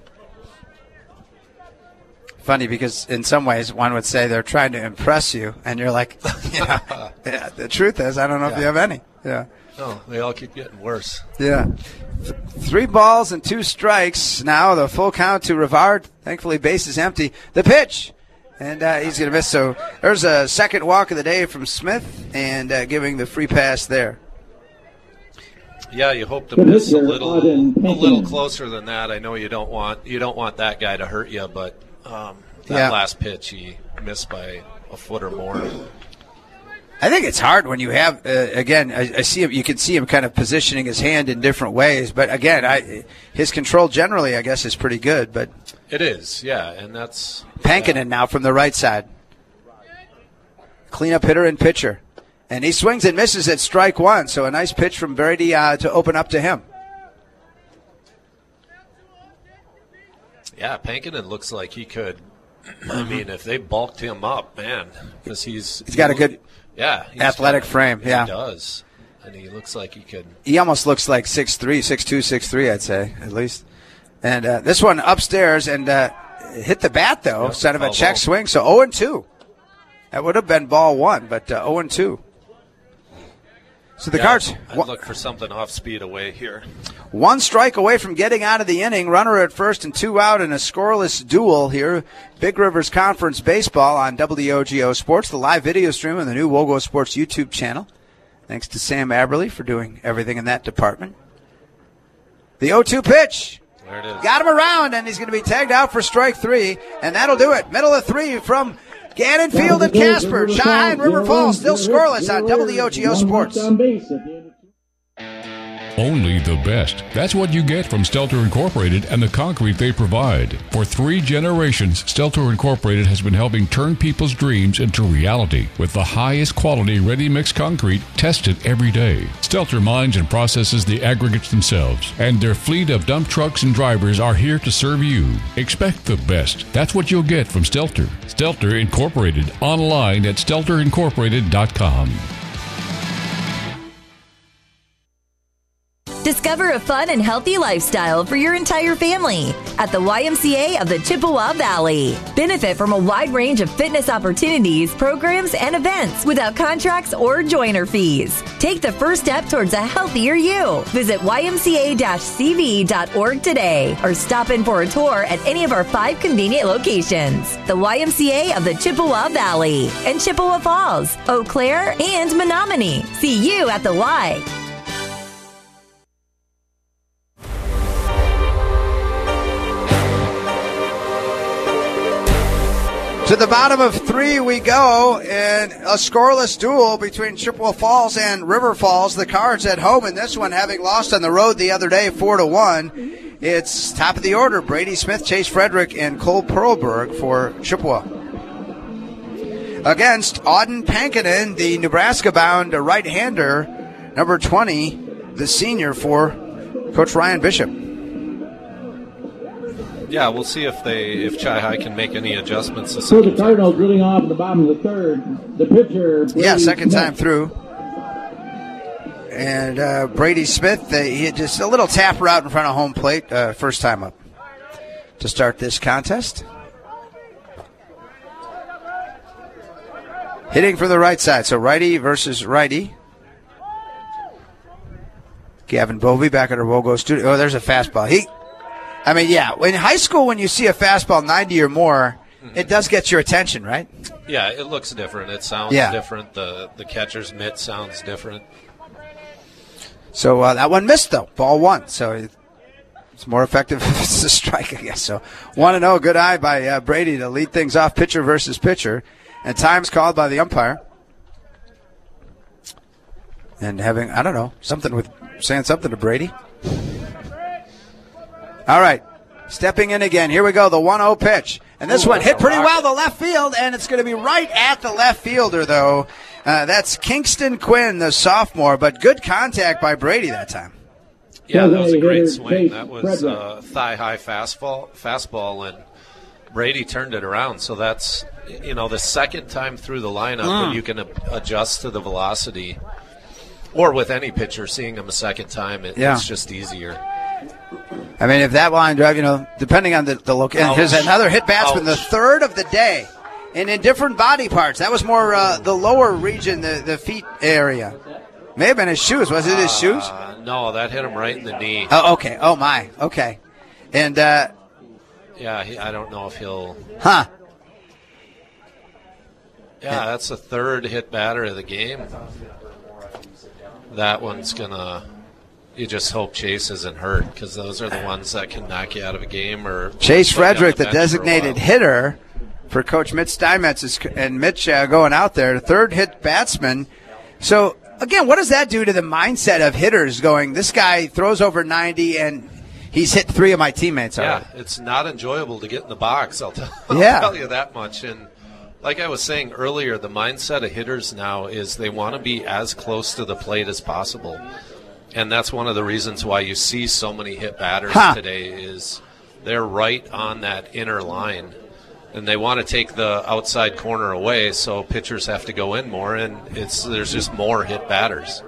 [SPEAKER 3] Funny because in some ways one would say they're trying to impress you, and you're like, yeah, the truth is I don't know if you have any. Yeah.
[SPEAKER 20] No, they all keep getting worse.
[SPEAKER 3] Yeah. 3 balls and 2 strikes. Now the full count to Rivard. Thankfully, base is empty. The pitch. And he's going to miss. So there's a second walk of the day from Smith, and giving the free pass there.
[SPEAKER 20] Yeah, you hope to miss a little closer than that. I know you don't want that guy to hurt you, but that last pitch he missed by a foot or more.
[SPEAKER 3] I think it's hard when you have, again, I see him, you can see him kind of positioning his hand in different ways. But, again, his control generally, I guess, is pretty good. But
[SPEAKER 20] it is, yeah, and that's...
[SPEAKER 3] Pankinen now from the right side. Cleanup hitter and pitcher. And he swings and misses at strike 1. So a nice pitch from Brady to open up to him.
[SPEAKER 20] Yeah, Pankinen looks like he could. I mean, if they bulked him up, man, because he's
[SPEAKER 3] got a good...
[SPEAKER 20] Yeah.
[SPEAKER 3] Athletic frame, yeah.
[SPEAKER 20] He does. And he looks like he could.
[SPEAKER 3] He almost looks like 6'3", 6'2", 6'3", I'd say, at least. And this one upstairs and hit the bat, though, instead of a check swing. So 0-2. That would have been ball 1, but 0-2. So the Cards.
[SPEAKER 20] I'd look for something off speed away here.
[SPEAKER 3] 1 strike away from getting out of the inning. Runner at first and 2 out in a scoreless duel here. Big Rivers Conference Baseball on WOGO Sports, the live video stream on the new WOGO Sports YouTube channel. Thanks to Sam Aberle for doing everything in that department. The 0-2 pitch.
[SPEAKER 20] There it is.
[SPEAKER 3] Got him around, and he's going to be tagged out for strike 3, and that'll do it. Middle of 3 from Gannon Field and Casper. Shy and River Falls still scoreless on WOGO Sports.
[SPEAKER 6] Only the best. That's what you get from Stelter Incorporated and the concrete they provide. For 3 generations, Stelter Incorporated has been helping turn people's dreams into reality with the highest quality ready-mix concrete tested every day. Stelter mines and processes the aggregates themselves, and their fleet of dump trucks and drivers are here to serve you. Expect the best. That's what you'll get from Stelter. Stelter Incorporated, online at stelterincorporated.com.
[SPEAKER 7] Discover a fun and healthy lifestyle for your entire family at the YMCA of the Chippewa Valley. Benefit from a wide range of fitness opportunities, programs, and events without contracts or joiner fees. Take the first step towards a healthier you. Visit ymca-cv.org today or stop in for a tour at any of our 5 convenient locations. The YMCA of the Chippewa Valley and Chippewa Falls, Eau Claire, and Menominee. See you at the Y.
[SPEAKER 3] To the bottom of 3 we go in a scoreless duel between Chippewa Falls and River Falls. The Cards at home in this one, having lost on the road the other day 4-1. It's top of the order: Brady Smith, Chase Frederick, and Cole Perlberg for Chippewa. Against Auden Pankinen, the Nebraska-bound right-hander, number 20, the senior for Coach Ryan Bishop.
[SPEAKER 20] Yeah, we'll see if Chi-Hi can make any adjustments.
[SPEAKER 19] So the Cardinals leading off in the bottom of the third. The pitcher, Brady
[SPEAKER 3] second
[SPEAKER 19] Smith.
[SPEAKER 3] time through. And Brady Smith, he had just a little tap route in front of home plate, first time up to start this contest. Hitting from the right side, so righty versus righty. Gavin Bovey back at our Wogo studio. Oh, there's a fastball. In high school, when you see a fastball 90 or more, it does get your attention, right?
[SPEAKER 20] Yeah, it looks different. It sounds different. The catcher's mitt sounds different.
[SPEAKER 3] So that one missed, though. Ball one. So it's more effective if it's a strike, I guess. So 1-0, good eye by Brady to lead things off, pitcher versus pitcher. And time's called by the umpire. And having, saying something to Brady. All right, stepping in again. Here we go, the 1-0 pitch. And this one hit pretty well to left field, and it's going to be right at the left fielder, though. That's Kingston Quinn, the sophomore, but good contact by Brady that time.
[SPEAKER 20] Yeah, that was a great swing. That was a thigh-high fastball, and Brady turned it around. So that's, the second time through the lineup when you can adjust to the velocity, or with any pitcher, seeing him a second time, it's just easier.
[SPEAKER 3] I mean, if that line drive, depending on the location. Here's another hit batsman, the third of the day, and in different body parts. That was more the lower region, the feet area. May have been his shoes. Was it his shoes?
[SPEAKER 20] No, that hit him right in the knee.
[SPEAKER 3] Oh, okay. Oh, my. Okay. And,
[SPEAKER 20] I don't know if he'll.
[SPEAKER 3] Huh.
[SPEAKER 20] Yeah, that's the third hit batter of the game. That one's going to. You just hope Chase isn't hurt, because those are the ones that can knock you out of a game. Or
[SPEAKER 3] Chase Frederick, the designated hitter for Coach Mitch Steinmetz, and Mitch going out there, the third hit batsman. So, again, what does that do to the mindset of hitters going, this guy throws over 90 and he's hit 3 of my teammates already?
[SPEAKER 20] Yeah, it's not enjoyable to get in the box, I'll tell you that much. And like I was saying earlier, the mindset of hitters now is they want to be as close to the plate as possible. And that's one of the reasons why you see so many hit batters today is they're right on that inner line. And they want to take the outside corner away, so pitchers have to go in more, and there's just more hit batters.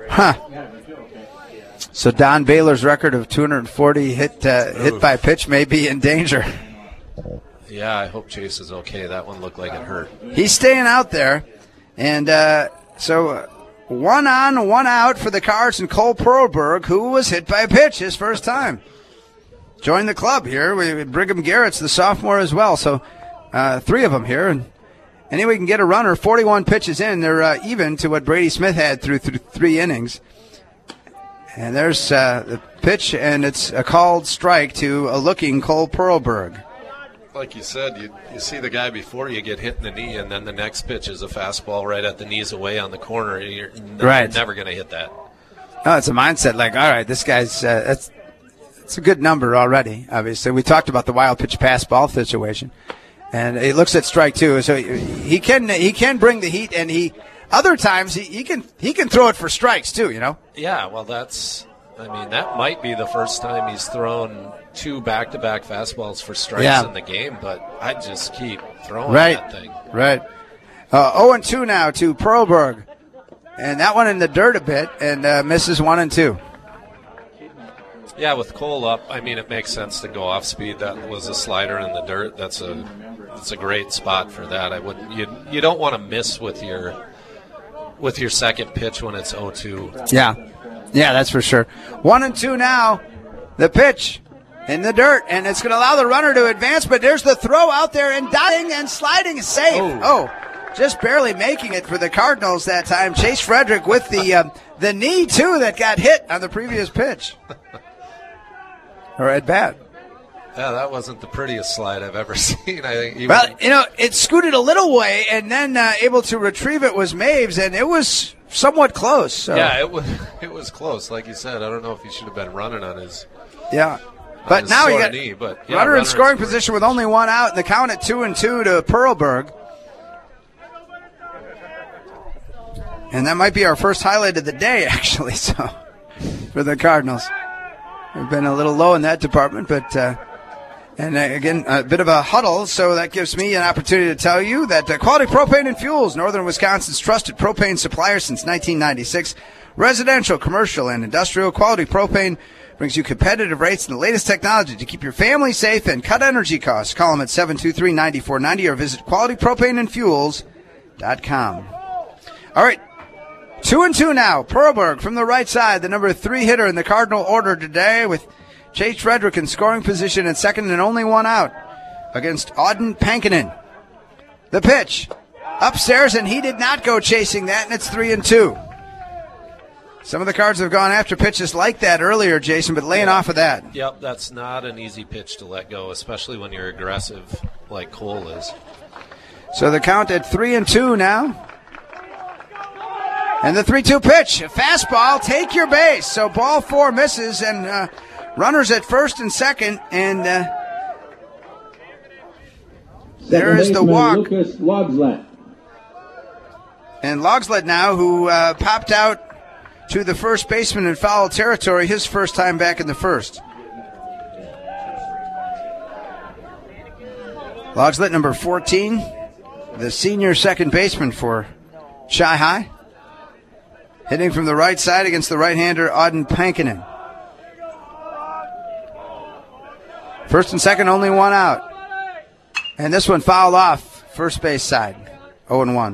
[SPEAKER 3] So Don Baylor's record of 240 hit by pitch may be in danger.
[SPEAKER 20] Yeah, I hope Chase is okay. That one looked like it hurt.
[SPEAKER 3] He's staying out there. And so 1 on, 1 out for the Cards, and Cole Perlberg, who was hit by a pitch his first time. Joined the club here. Brigham Garrett's the sophomore as well. So 3 of them here. And anyway, we can get a runner. 41 pitches in. They're even to what Brady Smith had through 3 innings. And there's the pitch, and it's a called strike to a looking Cole Perlberg.
[SPEAKER 20] Like you said, you see the guy before you get hit in the knee, and then the next pitch is a fastball right at the knees away on the corner. You're never going to hit that.
[SPEAKER 3] No, it's a mindset like, all right, this guy's it's a good number already, obviously. We talked about the wild pitch pass ball situation. And he looks at strike 2, so he can bring the heat, and other times he can throw it for strikes too,
[SPEAKER 20] Yeah, well, that might be the first time he's thrown 2 back-to-back fastballs for strikes in the game, but I just keep throwing that thing.
[SPEAKER 3] Right. 0-2 now to Perlberg, and that one in the dirt a bit, and misses 1-2.
[SPEAKER 20] Yeah, with Cole up, it makes sense to go off speed. That was a slider in the dirt. That's a great spot for that. You don't want to miss with your second pitch when it's 0-2.
[SPEAKER 3] Yeah, that's for sure. 1-2 now. The pitch in the dirt, and it's going to allow the runner to advance, but there's the throw out there, and diving and sliding safe. Just barely making it for the Cardinals that time. Chase Frederick with the knee, too, that got hit on the previous pitch. Or at bat.
[SPEAKER 20] Yeah, that wasn't the prettiest slide I've ever seen. I think.
[SPEAKER 3] Well, it scooted a little way, and then able to retrieve it was Maves, and it was somewhat close. So.
[SPEAKER 20] Yeah, it was close. Like you said, I don't know if he should have been running on his.
[SPEAKER 3] Yeah. But now you got
[SPEAKER 20] knee,
[SPEAKER 3] runner in scoring position with only one out, and the count at 2-2 to Perlberg. And that might be our first highlight of the day, actually, so for the Cardinals. We've been a little low in that department, but again, a bit of a huddle, so that gives me an opportunity to tell you that Quality Propane and Fuels, Northern Wisconsin's trusted propane supplier since 1996. Residential, commercial, and industrial quality propane brings you competitive rates and the latest technology to keep your family safe and cut energy costs. Call them at 723-9490 or visit qualitypropaneandfuels.com. All right, 2-2 now. Perlberg from the right side, the number 3 hitter in the Cardinal order today, with Chase Frederick in scoring position at second and only one out against Auden Pankinen. The pitch upstairs, and he did not go chasing that, and it's 3-2. Some of the Cards have gone after pitches like that earlier, Jason, but laying off of that.
[SPEAKER 20] Yep, that's not an easy pitch to let go, especially when you're aggressive like Cole is.
[SPEAKER 3] So the count at 3-2 now. And the 3-2 pitch, a fastball, take your base. So ball 4 misses, and runners at first and second, and there is the walk.
[SPEAKER 19] Lucas Logslet.
[SPEAKER 3] And Logslet now, who popped out to the first baseman in foul territory, his first time back in the first. Logslet, number 14, the senior second baseman for Chi High. Hitting from the right side against the right-hander, Auden Pankinen. First and second, only one out. And this one fouled off, first base side, 0-1.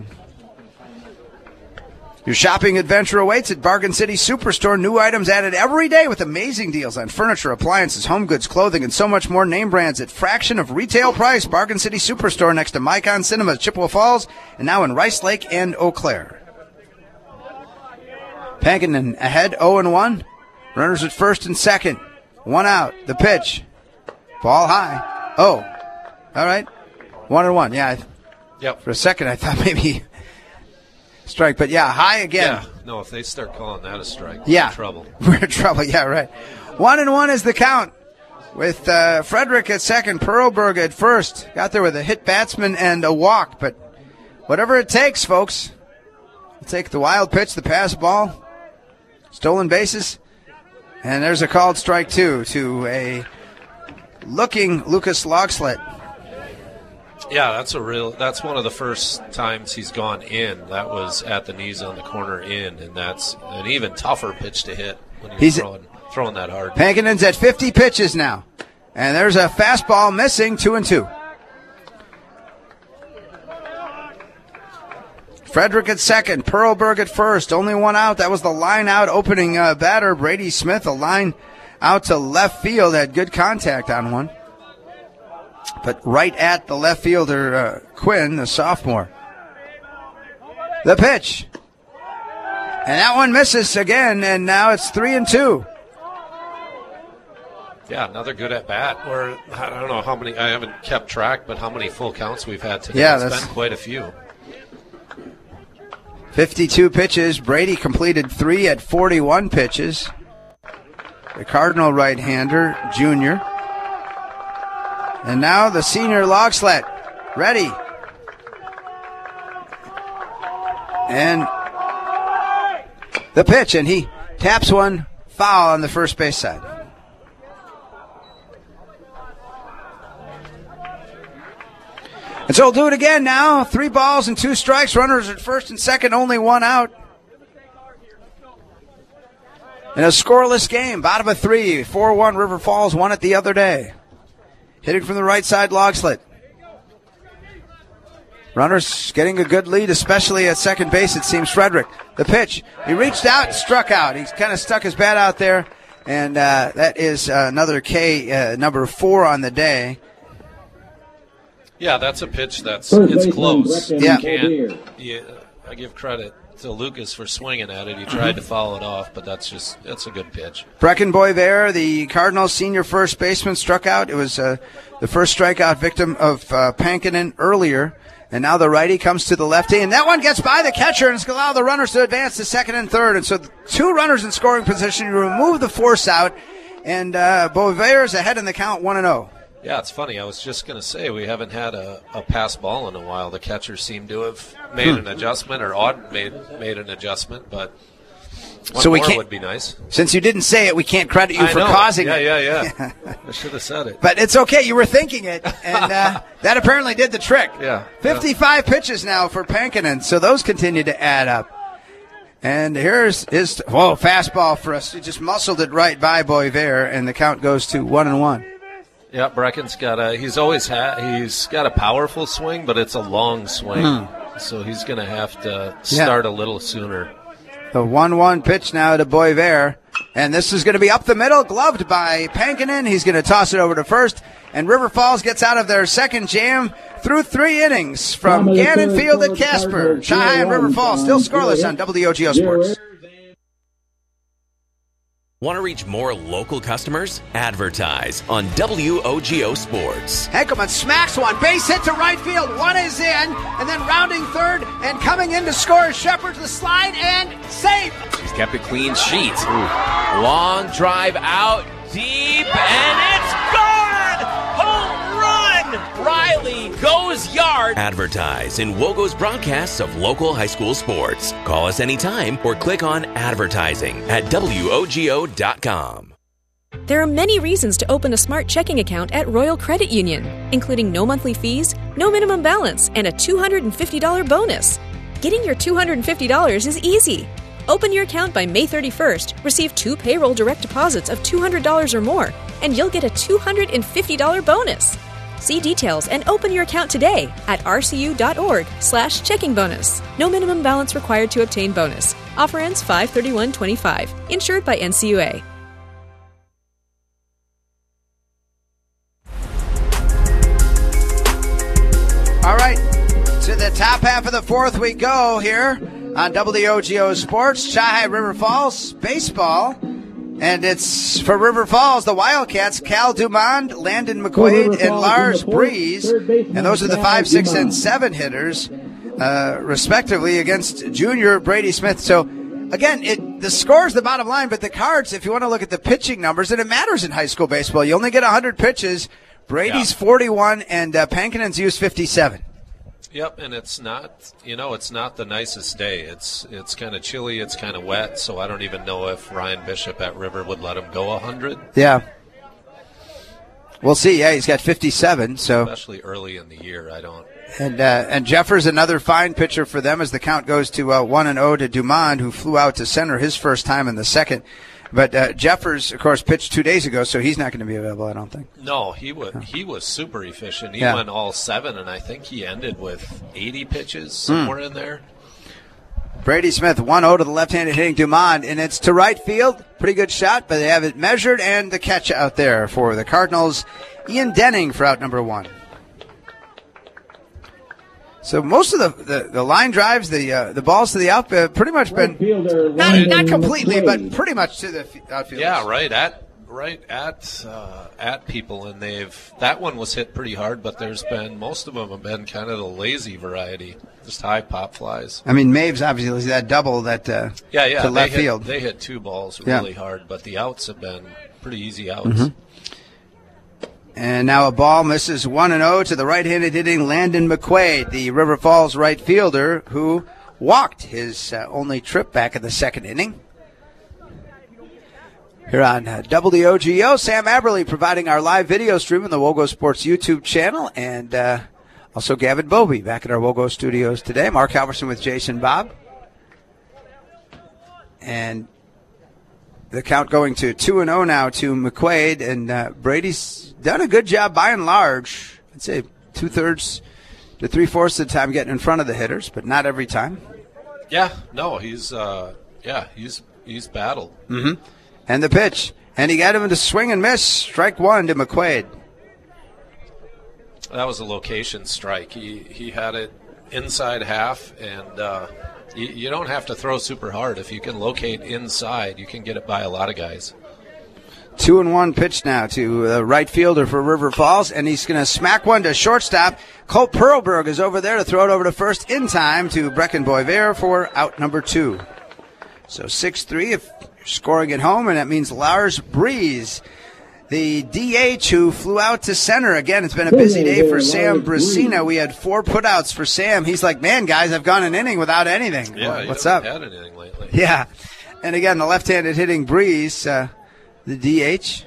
[SPEAKER 3] Your shopping adventure awaits at Bargain City Superstore. New items added every day with amazing deals on furniture, appliances, home goods, clothing, and so much more. Name brands at fraction of retail price. Bargain City Superstore next to Micon Cinemas, Chippewa Falls, and now in Rice Lake and Eau Claire. Pankinen ahead, 0-1. Runners at first and second. One out. The pitch. Ball high. Oh. All right. 1-1. Yeah.
[SPEAKER 20] Yep.
[SPEAKER 3] For a second, I thought maybe strike, but yeah, high again.
[SPEAKER 20] Yeah. No, if they start calling that a strike,
[SPEAKER 3] yeah,
[SPEAKER 20] we're in trouble.
[SPEAKER 3] We're in trouble. Yeah, right. 1-1 is the count with Frederick at second, Perlberg at first. Got there with a hit batsman and a walk, but whatever it takes, folks. We'll take the wild pitch, the pass ball, stolen bases, and there's a called strike two to a looking Lucas Logslet.
[SPEAKER 20] Yeah, that's one of the first times he's gone in. That was at the knees on the corner in, and that's an even tougher pitch to hit when he's throwing that hard.
[SPEAKER 3] Pankinen's at 50 pitches now, and there's a fastball missing, 2-2. Frederick at second, Perlberg at first, only one out. That was the line out opening batter, Brady Smith, a line out to left field, had good contact on one. But right at the left fielder, Quinn, the sophomore. The pitch. And that one misses again, and now it's 3-2.
[SPEAKER 20] Yeah, another good at bat. Or I don't know how many, I haven't kept track, but how many full counts we've had today.
[SPEAKER 3] Yeah,
[SPEAKER 20] it's been quite a few.
[SPEAKER 3] 52 pitches. Brady completed 3 at 41 pitches. The Cardinal right-hander, junior. And now the senior Logslet, ready. And the pitch, and he taps one foul on the first base side. And so we'll do it again now. 3 balls and 2 strikes. Runners at first and second, only one out. In a scoreless game, bottom of 3, 4-1 River Falls won it the other day. Hitting from the right side, Logslet. Runners getting a good lead, especially at second base, it seems. Frederick, the pitch. He reached out and struck out. He's kind of stuck his bat out there, and that is another K, number 4 on the day.
[SPEAKER 20] Yeah, that's a pitch it's close.
[SPEAKER 3] Yeah.
[SPEAKER 20] I give credit. to Lucas for swinging at it. He tried to follow it off, but that's a good pitch.
[SPEAKER 3] Brecken Boisvert, the Cardinals' senior first baseman, struck out. It was the first strikeout victim of Pankinen earlier. And now the righty comes to the lefty, and that one gets by the catcher, and it's going to allow the runners to advance to second and third. And so 2 runners in scoring position. You remove the force out, and Boisvert is ahead in the count 1-0.
[SPEAKER 20] Yeah, it's funny. I was just going to say we haven't had a pass ball in a while. The catcher seemed to have made an adjustment, or Auden made an adjustment, but one more would be nice.
[SPEAKER 3] Since you didn't say it, we can't credit you for causing it.
[SPEAKER 20] Yeah. I should have said it.
[SPEAKER 3] But it's okay. You were thinking it, and that apparently did the trick.
[SPEAKER 20] Yeah.
[SPEAKER 3] 55 pitches now for Pankinen, so those continue to add up. And here's his fastball for us. He just muscled it right by Boisvert, and the count goes to 1-1.
[SPEAKER 20] Yeah, Brecken's he's got a powerful swing, but it's a long swing. So he's going to have to start a little sooner.
[SPEAKER 3] The 1-1 pitch now to Boisvert. And this is going to be up the middle, gloved by Pankinen. He's going to toss it over to first. And River Falls gets out of their second jam through 3 innings from Gannon Field at Casper. Shanghai and River Falls still scoreless on WOGO Sports.
[SPEAKER 9] Want to reach more local customers? Advertise on WOGO Sports.
[SPEAKER 3] Henkelman smacks one, base hit to right field. One is in, and then rounding third, and coming in to score is Shepard, the slide, and safe.
[SPEAKER 9] She's kept a clean sheet. Long drive out deep, and it's gone! Home run! Riley goes yard. Advertise in WOGO's broadcasts of local high school sports. Call us anytime or click on advertising at WOGO.com.
[SPEAKER 10] There are many reasons to open a smart checking account at Royal Credit Union, including no monthly fees, no minimum balance, and a $250 bonus. Getting your $250 is easy. Open your account by May 31st, receive 2 payroll direct deposits of $200 or more, and you'll get a $250 bonus. See details and open your account today at rcu.org/checking bonus. No minimum balance required to obtain bonus. Offer ends 5/31/25. Insured by NCUA.
[SPEAKER 3] All right, to the top half of the fourth we go here on WOGO Sports. Shanghai River Falls baseball. And it's for River Falls, the Wildcats, Cal Dumond, Landon McQuaid, and Lars Breeze. And those are the 5, 6, and 7 hitters, respectively, against junior Brady Smith. So, again, the score is the bottom line, but the Cards, if you want to look at the pitching numbers, and it matters in high school baseball, you only get 100 pitches. Brady's 41, and Pankinen's used 57.
[SPEAKER 20] Yep, and it's not the nicest day. It's kind of chilly, it's kind of wet, so I don't even know if Ryan Bishop at River would let him go 100.
[SPEAKER 3] Yeah. We'll see. Yeah, he's got 57. So
[SPEAKER 20] especially early in the year, I don't.
[SPEAKER 3] And Jeffers, another fine pitcher for them as the count goes to 1-0 to Dumond, who flew out to center his first time in the second. But Jeffers, of course, pitched 2 days ago, so he's not going to be available, I don't think.
[SPEAKER 20] No, he was super efficient. He went all 7, and I think he ended with 80 pitches somewhere in there.
[SPEAKER 3] Brady Smith, 1-0 to the left-handed hitting Dumond, and it's to right field. Pretty good shot, but they have it measured, and the catch out there for the Cardinals. Ian Denning for out number 1. So most of the line drives, the balls to the outfield, pretty much been not completely, but pretty much to the outfield.
[SPEAKER 20] Yeah, right at people, and that one was hit pretty hard, but most of them have been kind of the lazy variety, just high pop flies.
[SPEAKER 3] I mean, Maves obviously that double that to left field.
[SPEAKER 20] They hit 2 balls really hard, but the outs have been pretty easy outs.
[SPEAKER 3] Mm-hmm. And now a ball misses 1-0 to the right-handed hitting Landon McQuaid, the River Falls right fielder, who walked his only trip back in the second inning. Here on WOGO, Sam Aberle providing our live video stream on the WOGO Sports YouTube channel, and also Gavin Bobie back at our WOGO studios today. Mark Halverson with Jason Bob. And the count going to 2-0 now to McQuaid, and Brady's done a good job by and large. I'd say 2/3 to 3/4 of the time getting in front of the hitters, but not every time.
[SPEAKER 20] Yeah, no, he's battled.
[SPEAKER 3] Mm-hmm. And the pitch, and he got him to swing and miss. Strike 1 to McQuaid.
[SPEAKER 20] That was a location strike. He had it inside half, and you don't have to throw super hard. If you can locate inside, you can get it by a lot of guys.
[SPEAKER 3] 2-1 pitch now to the right fielder for River Falls, and he's going to smack one to shortstop. Colt Perlberg is over there to throw it over to first in time to Brecken Boisvert for out number 2. So 6-3 if you're scoring at home, and that means Lars Breeze, the DH who flew out to center. Again, it's been a busy day for Sam Brasina. We had 4 putouts for Sam. He's like, man, guys, I've gone an inning without anything.
[SPEAKER 20] Yeah,
[SPEAKER 3] what's up?
[SPEAKER 20] Had an inning lately.
[SPEAKER 3] Yeah. And again, the left-handed hitting Breeze, the DH,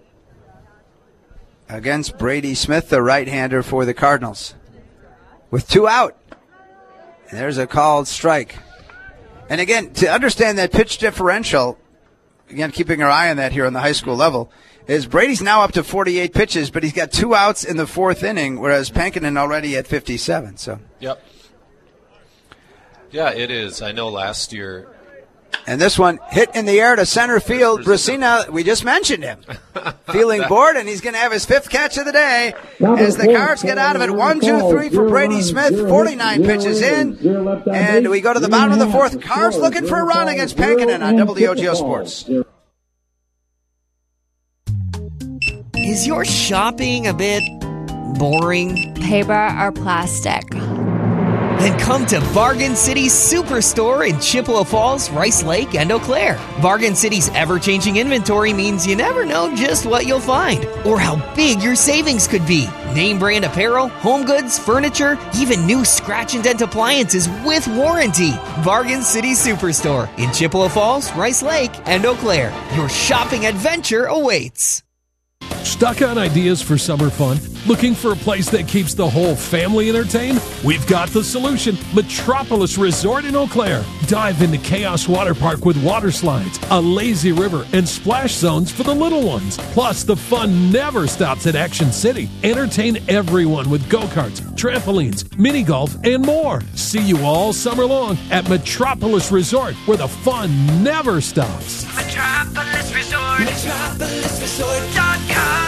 [SPEAKER 3] against Brady Smith, the right-hander for the Cardinals, with 2 out. And there's a called strike. And again, to understand that pitch differential, again, keeping our eye on that here on the high school level, is Brady's now up to 48 pitches, but he's got 2 outs in the 4th inning, whereas Pankinen already at 57. So.
[SPEAKER 20] Yep. Yeah, it is. I know last year.
[SPEAKER 3] And this one hit in the air to center field. Brasina, we just mentioned him, feeling bored, and he's going to have his 5th catch of the day as the Cards get out of it. 1, 2, 3 for Brady Smith. 49 pitches in, and we go to the bottom of the 4th. Cards looking for a run against Pankinen on WOGO Sports.
[SPEAKER 11] Is your shopping a bit boring?
[SPEAKER 12] Paper or plastic?
[SPEAKER 11] Then come to Bargain City Superstore in Chippewa Falls, Rice Lake, and Eau Claire. Bargain City's ever-changing inventory means you never know just what you'll find or how big your savings could be. Name brand apparel, home goods, furniture, even new scratch and dent appliances with warranty. Bargain City Superstore in Chippewa Falls, Rice Lake, and Eau Claire. Your shopping adventure awaits.
[SPEAKER 13] Stuck on ideas for summer fun? Looking for a place that keeps the whole family entertained? We've got the solution. Metropolis Resort in Eau Claire. Dive into Chaos Water Park with water slides, a lazy river, and splash zones for the little ones. Plus, the fun never stops at Action City. Entertain everyone with go-karts, trampolines, mini golf, and more. See you all summer long at Metropolis Resort, where the fun never stops.
[SPEAKER 2] Metropolis Resort. MetropolisResort.com.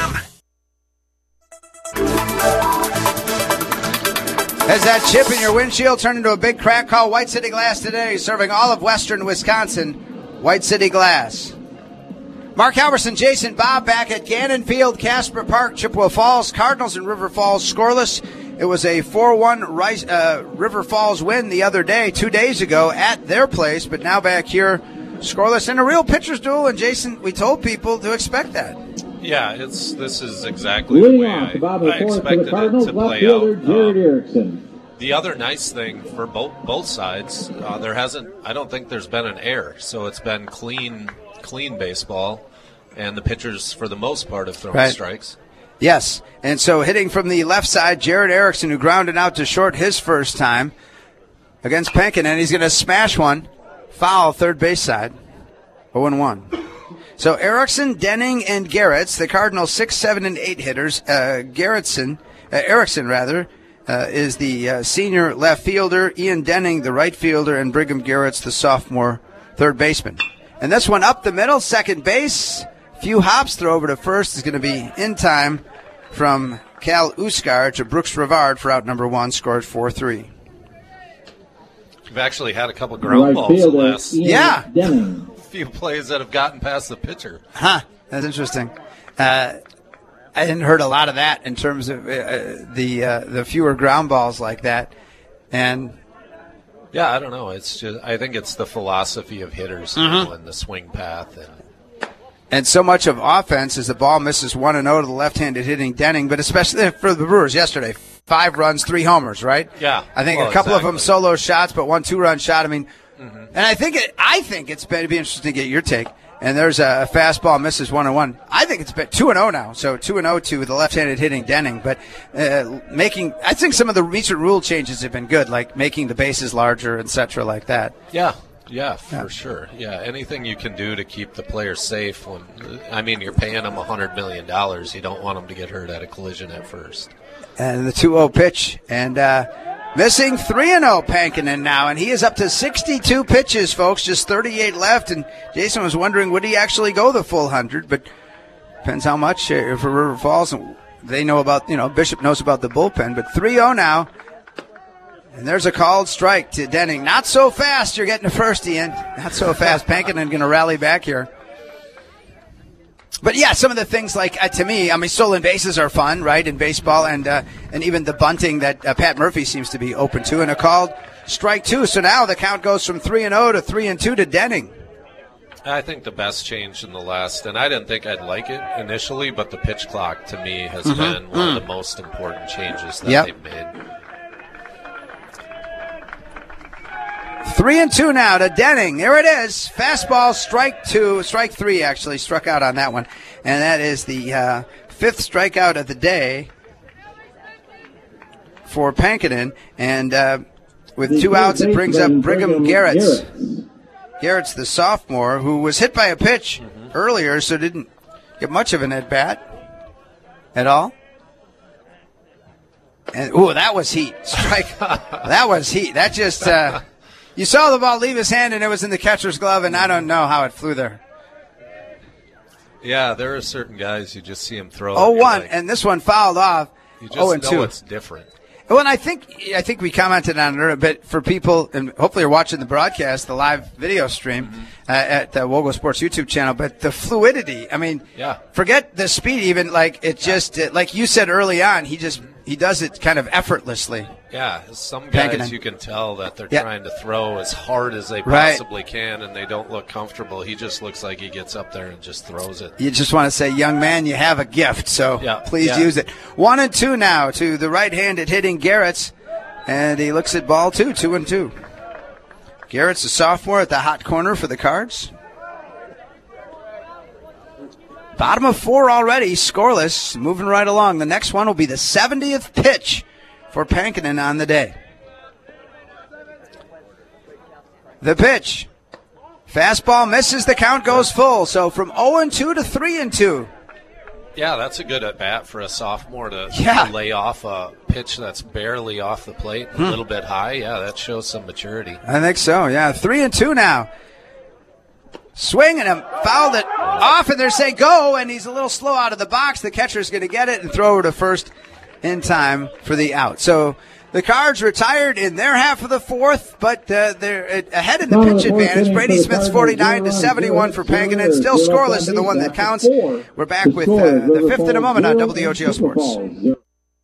[SPEAKER 3] As that chip in your windshield turned into a big crack, call White City Glass today, serving all of western Wisconsin. White City Glass. Mark Halverson, Jason Bob back at Gannon Field, Casper Park, Chippewa Falls. Cardinals and River Falls scoreless. It was a 4-1 River Falls win the other day, 2 days ago, at their place, but now back here, scoreless in a real pitcher's duel. And Jason, we told people to expect that.
[SPEAKER 20] Yeah, this is exactly the way I expected it to play out.
[SPEAKER 19] Jared Erickson.
[SPEAKER 20] The other nice thing for both sides, I don't think there's been an error, so it's been clean baseball, and the pitchers for the most part have thrown strikes.
[SPEAKER 3] Yes, and so hitting from the left side, Jared Erickson, who grounded out to short his first time against Pankinen, he's going to smash one, foul third base side, 0-1. So Erickson, Denning, and Garretts, the Cardinals 6, 7, and 8 hitters. Erickson is the senior left fielder. Ian Denning, the right fielder, and Brigham Garretts, the sophomore third baseman. And this one up the middle, second base. Few hops, throw over to first is going to be in time from Cal Uskar to Brooks Rivard for out number 1, scored 4-3.
[SPEAKER 20] We've actually had a couple ground balls the last few plays that have gotten past the pitcher.
[SPEAKER 3] That's interesting. I hadn't heard a lot of that in terms of the fewer ground balls like that. And
[SPEAKER 20] yeah, I don't know. It's just I think it's the philosophy of hitters and the swing path
[SPEAKER 3] and so much of offense as the ball misses 1-0 to the left-handed hitting Denning, but especially for the Brewers yesterday. 5 runs, 3 homers, right?
[SPEAKER 20] Yeah.
[SPEAKER 3] I think a couple of them solo shots, but 1 2-run shot. I mean, and I think it's going to be interesting to get your take. And there's a fastball misses 1-1. I think it's been 2-0 now, so 2-0 to the left-handed hitting Denning. But I think some of the recent rule changes have been good, like making the bases larger, etc., like that.
[SPEAKER 20] Yeah, for sure. Yeah, anything you can do to keep the player safe. You're paying them $100 million. You don't want them to get hurt at a collision at first.
[SPEAKER 3] And the 2-0 pitch, and missing 3-0 Pankinen now, and he is up to 62 pitches, folks, just 38 left. And Jason was wondering, would he actually go the full 100? But depends how much for River Falls. And they know about, Bishop knows about the bullpen, but 3-0 now. And there's a called strike to Denning. Not so fast. You're getting to first, Ian. Not so fast. Pankanen going to rally back here. But, yeah, some of the things like, to me, I mean, stolen bases are fun, right, in baseball, and even the bunting that Pat Murphy seems to be open to. And a called strike 2. So now the count goes from 3-0 to 3-2 to Denning.
[SPEAKER 20] I think the best change in the last, and I didn't think I'd like it initially, but the pitch clock to me has been one of the most important changes that they've made.
[SPEAKER 3] 3-2 now to Denning. There it is. Fastball, strike 3 actually, struck out on that one. And that is the 5th strikeout of the day for Pankanen. And with 2 outs, it brings up Brigham Garrett's. Garrett's the sophomore who was hit by a pitch earlier, so didn't get much of an at-bat at all. And, that was heat. Strike. That was heat. That just... you saw the ball leave his hand, and it was in the catcher's glove, and I don't know how it flew there.
[SPEAKER 20] Yeah, there are certain guys you just see him throw.
[SPEAKER 3] 0-1, and this one fouled off.
[SPEAKER 20] You just know it's different.
[SPEAKER 3] Well, and I think we commented on it a bit for people, and hopefully you're watching the broadcast, the live video stream at the Wogo Sports YouTube channel, but the fluidity, I mean, forget the speed even, like it just, like you said early on, he does it kind of effortlessly.
[SPEAKER 20] Yeah, some guys you can tell that they're trying to throw as hard as they possibly can, and they don't look comfortable. He just looks like he gets up there and just throws it.
[SPEAKER 3] You just want to say, young man, you have a gift, so please use it. 1-2 now to the right-handed hitting Garrett's, and he looks at ball 2-2. Garrett's a sophomore at the hot corner for the Cards. Bottom of 4 already, scoreless, moving right along. The next one will be the 70th pitch for Pankanen on the day. The pitch. Fastball misses, the count goes full. So from 0-2 to 3-2.
[SPEAKER 20] Yeah, that's a good at-bat for a sophomore to lay off a pitch that's barely off the plate, a little bit high. Yeah, that shows some maturity.
[SPEAKER 3] I think so, 3-2 now. Swing and fouled it off, and they're saying go, and he's a little slow out of the box. The catcher's going to get it and throw it to first in time for the out. So the Cards retired in their half of the 4th, but they're ahead in the pitch advantage. Brady Smith's 49 to 71 for Pankanen. Still scoreless in the one that counts. We're back with the 5th in a moment on WOGO Sports.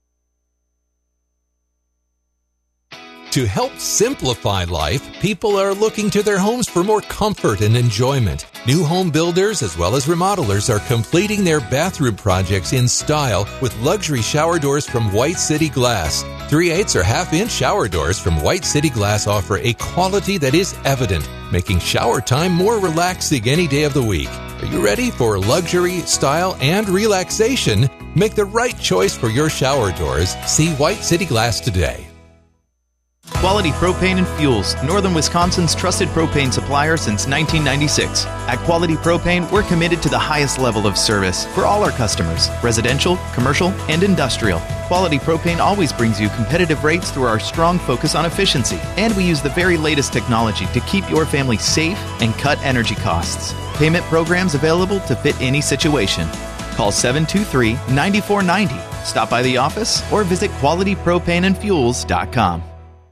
[SPEAKER 15] To help simplify life, people are looking to their homes for more comfort and enjoyment. New home builders as well as remodelers are completing their bathroom projects in style with luxury shower doors from White City Glass. 3/8 or half-inch shower doors from White City Glass offer a quality that is evident, making shower time more relaxing any day of the week. Are you ready for luxury, style, and relaxation? Make the right choice for your shower doors. See White City Glass today.
[SPEAKER 16] Quality Propane and Fuels, Northern Wisconsin's trusted propane supplier since 1996. At Quality Propane, we're committed to the highest level of service for all our customers, residential, commercial, and industrial. Quality Propane always brings you competitive rates through our strong focus on efficiency, and we use the very latest technology to keep your family safe and cut energy costs. Payment programs available to fit any situation. Call 723-9490. Stop by the office or visit qualitypropaneandfuels.com.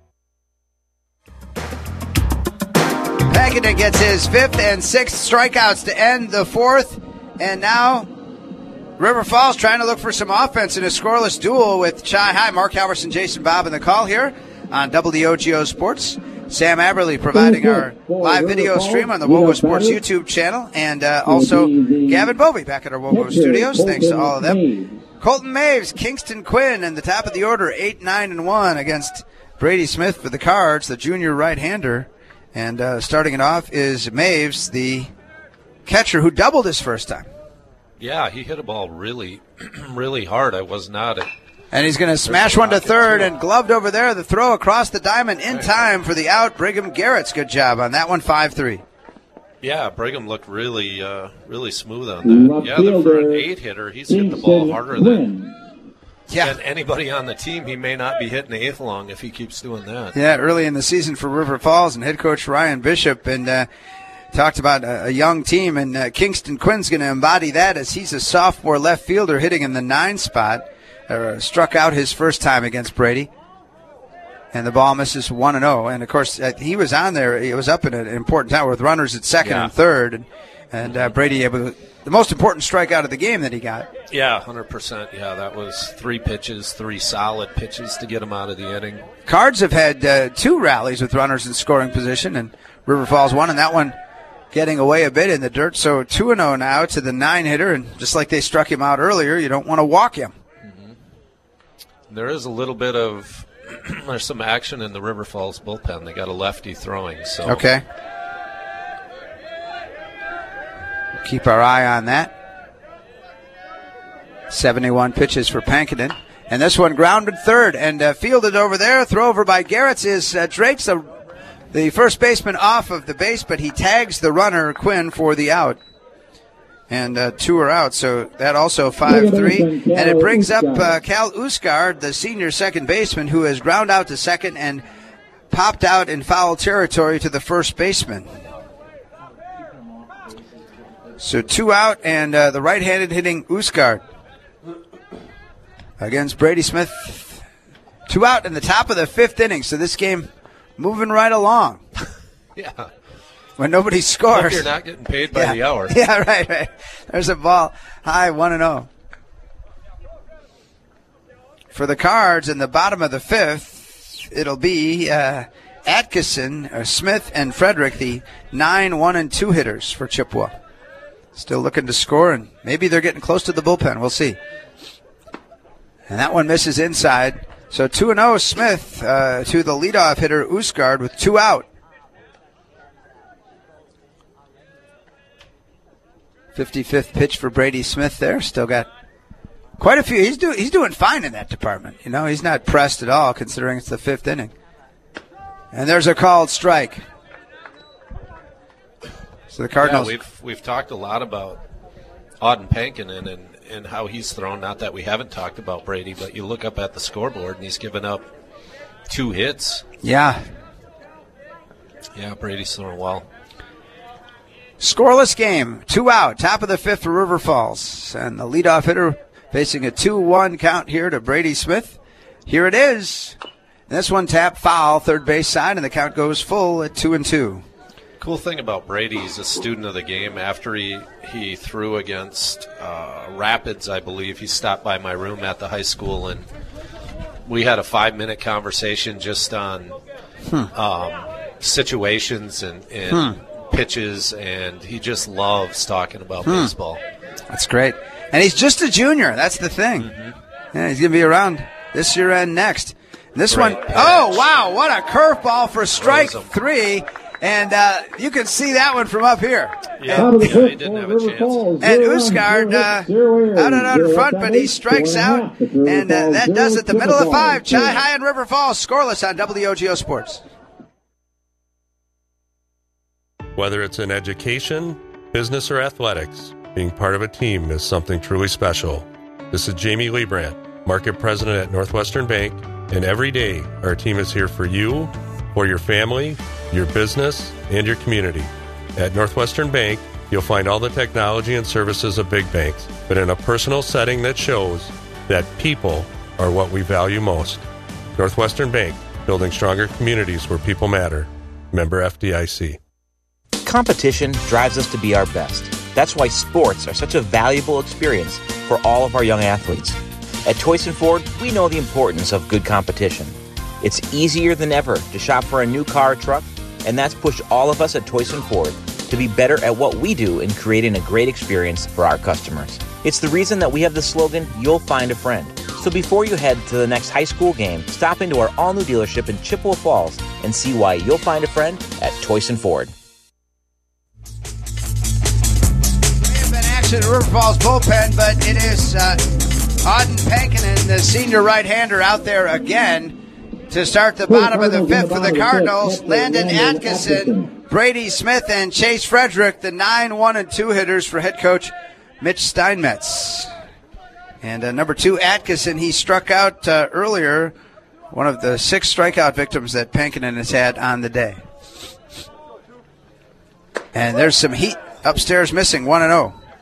[SPEAKER 3] Pankanen gets his 5th and 6th strikeouts to end the 4th. And now River Falls trying to look for some offense in a scoreless duel with Chi High. Mark Halverson, Jason Bob in the call here on WOGO Sports. Sam Aberly providing our live video stream on the Wogo Sports YouTube channel. And also Gavin Bovey back at our Wogo studios. Thanks to all of them. Colton Maves, Kingston Quinn, and the top of the order, 8-9-1 against Brady Smith for the Cards, the junior right-hander. And starting it off is Maves, the catcher who doubled his first time.
[SPEAKER 20] Yeah, he hit a ball really, really hard. I was not at.
[SPEAKER 3] And he's going to smash one to third and gloved over there. The throw across the diamond in time for the out. Brigham Garrett's good job on that one, 5-3.
[SPEAKER 20] Yeah, Brigham looked really, really smooth on that. Yeah, for an 8-hitter, he's hit the ball harder than anybody on the team. He may not be hitting the 8th long if he keeps doing that.
[SPEAKER 3] Yeah, early in the season for River Falls, and head coach Ryan Bishop and talked about a young team, and Kingston Quinn's going to embody that as he's a sophomore left fielder hitting in the 9 spot. Struck out his first time against Brady. And the ball misses 1-0. And, of course, he was on there. He was up in an important time with runners at second and third. And Brady able to, the most important strikeout of the game that he got.
[SPEAKER 20] Yeah, 100%. Yeah, that was 3 pitches, 3 solid pitches to get him out of the inning.
[SPEAKER 3] Cards have had 2 rallies with runners in scoring position, and River Falls won, and that one getting away a bit in the dirt. So 2-0 now to the 9-hitter, and just like they struck him out earlier, you don't want to walk him.
[SPEAKER 20] There is a little bit of there's some action in the River Falls bullpen. They got a lefty throwing. So
[SPEAKER 3] okay. Keep our eye on that. 71 pitches for Pankinen. And this one grounded third and fielded over there. Throw over by Garrett's is Drake's the first baseman off of the base, but he tags the runner, Quinn, for the out. And 2 are out, so that also 5-3. And it brings up Cal Usgard, the senior second baseman, who has ground out to second and popped out in foul territory to the first baseman. So 2 out, and the right-handed hitting Usgard against Brady Smith. 2 out in the top of the 5th inning, so this game moving right along.
[SPEAKER 20] Yeah.
[SPEAKER 3] When nobody scores.
[SPEAKER 20] Hope you're not getting paid by the hour.
[SPEAKER 3] Yeah, right. There's a ball high, 1-0. For the Cards in the bottom of the 5th, it'll be Atkinson, Smith, and Frederick, the 9, 1, and 2 hitters for Chippewa. Still looking to score, and maybe they're getting close to the bullpen. We'll see. And that one misses inside. So 2-0 Smith to the leadoff hitter Usgard with 2 out. 55th pitch for Brady Smith there. Still got quite a few. He's doing fine in that department. You know, he's not pressed at all considering it's the 5th inning. And there's a called strike. So the Cardinals.
[SPEAKER 20] Yeah, we've talked a lot about Auden Pankinen and how he's thrown. Not that we haven't talked about Brady, but you look up at the scoreboard and he's given up 2 hits.
[SPEAKER 3] Yeah.
[SPEAKER 20] Yeah, Brady's throwing well.
[SPEAKER 3] Scoreless game, 2 out, top of the 5th for River Falls. And the leadoff hitter facing a 2-1 count here to Brady Smith. Here it is. And this one tapped foul, third base side, and the count goes full at 2-2.
[SPEAKER 20] Cool thing about Brady, he's a student of the game. After he threw against Rapids, I believe, he stopped by my room at the high school, and we had a 5-minute conversation just on situations and pitches, and he just loves talking about baseball.
[SPEAKER 3] That's great. And he's just a junior. That's the thing. Yeah, he's going to be around this year and next. This
[SPEAKER 20] Great
[SPEAKER 3] one,
[SPEAKER 20] pitch.
[SPEAKER 3] oh, wow, what a curveball for strike 3. And you can see that one from up here.
[SPEAKER 20] Yeah, he didn't have a chance.
[SPEAKER 3] And Usgard out in front, but he strikes out. And that does it. The middle of 5, Chi High and River Falls scoreless on WOGO Sports.
[SPEAKER 4] Whether it's in education, business, or athletics, being part of a team is something truly special. This is Jamie Liebrandt, Market President at Northwestern Bank, and every day our team is here for you, for your family, your business, and your community. At Northwestern Bank, you'll find all the technology and services of big banks, but in a personal setting that shows that people are what we value most. Northwestern Bank, building stronger communities where people matter. Member FDIC.
[SPEAKER 5] Competition drives us to be our best. That's why sports are such a valuable experience for all of our young athletes. At Toyson Ford, we know the importance of good competition. It's easier than ever to shop for a new car or truck, and that's pushed all of us at Toyson Ford to be better at what we do in creating a great experience for our customers. It's the reason that we have the slogan, "You'll find a friend." So before you head to the next high school game, stop into our all-new dealership in Chippewa Falls and see why you'll find a friend at Toyson Ford.
[SPEAKER 3] Action at River Falls bullpen, but it is Auden Pankinen, the senior right-hander, out there again to start the bottom of the 5th for the Cardinals. Landon Atkinson, Brady Smith, and Chase Frederick, the 9, 1, and 2 hitters for head coach Mitch Steinmetz. And number 2, Atkinson, he struck out earlier, one of the 6 strikeout victims that Pankinen has had on the day. And there's some heat upstairs missing, 1-0.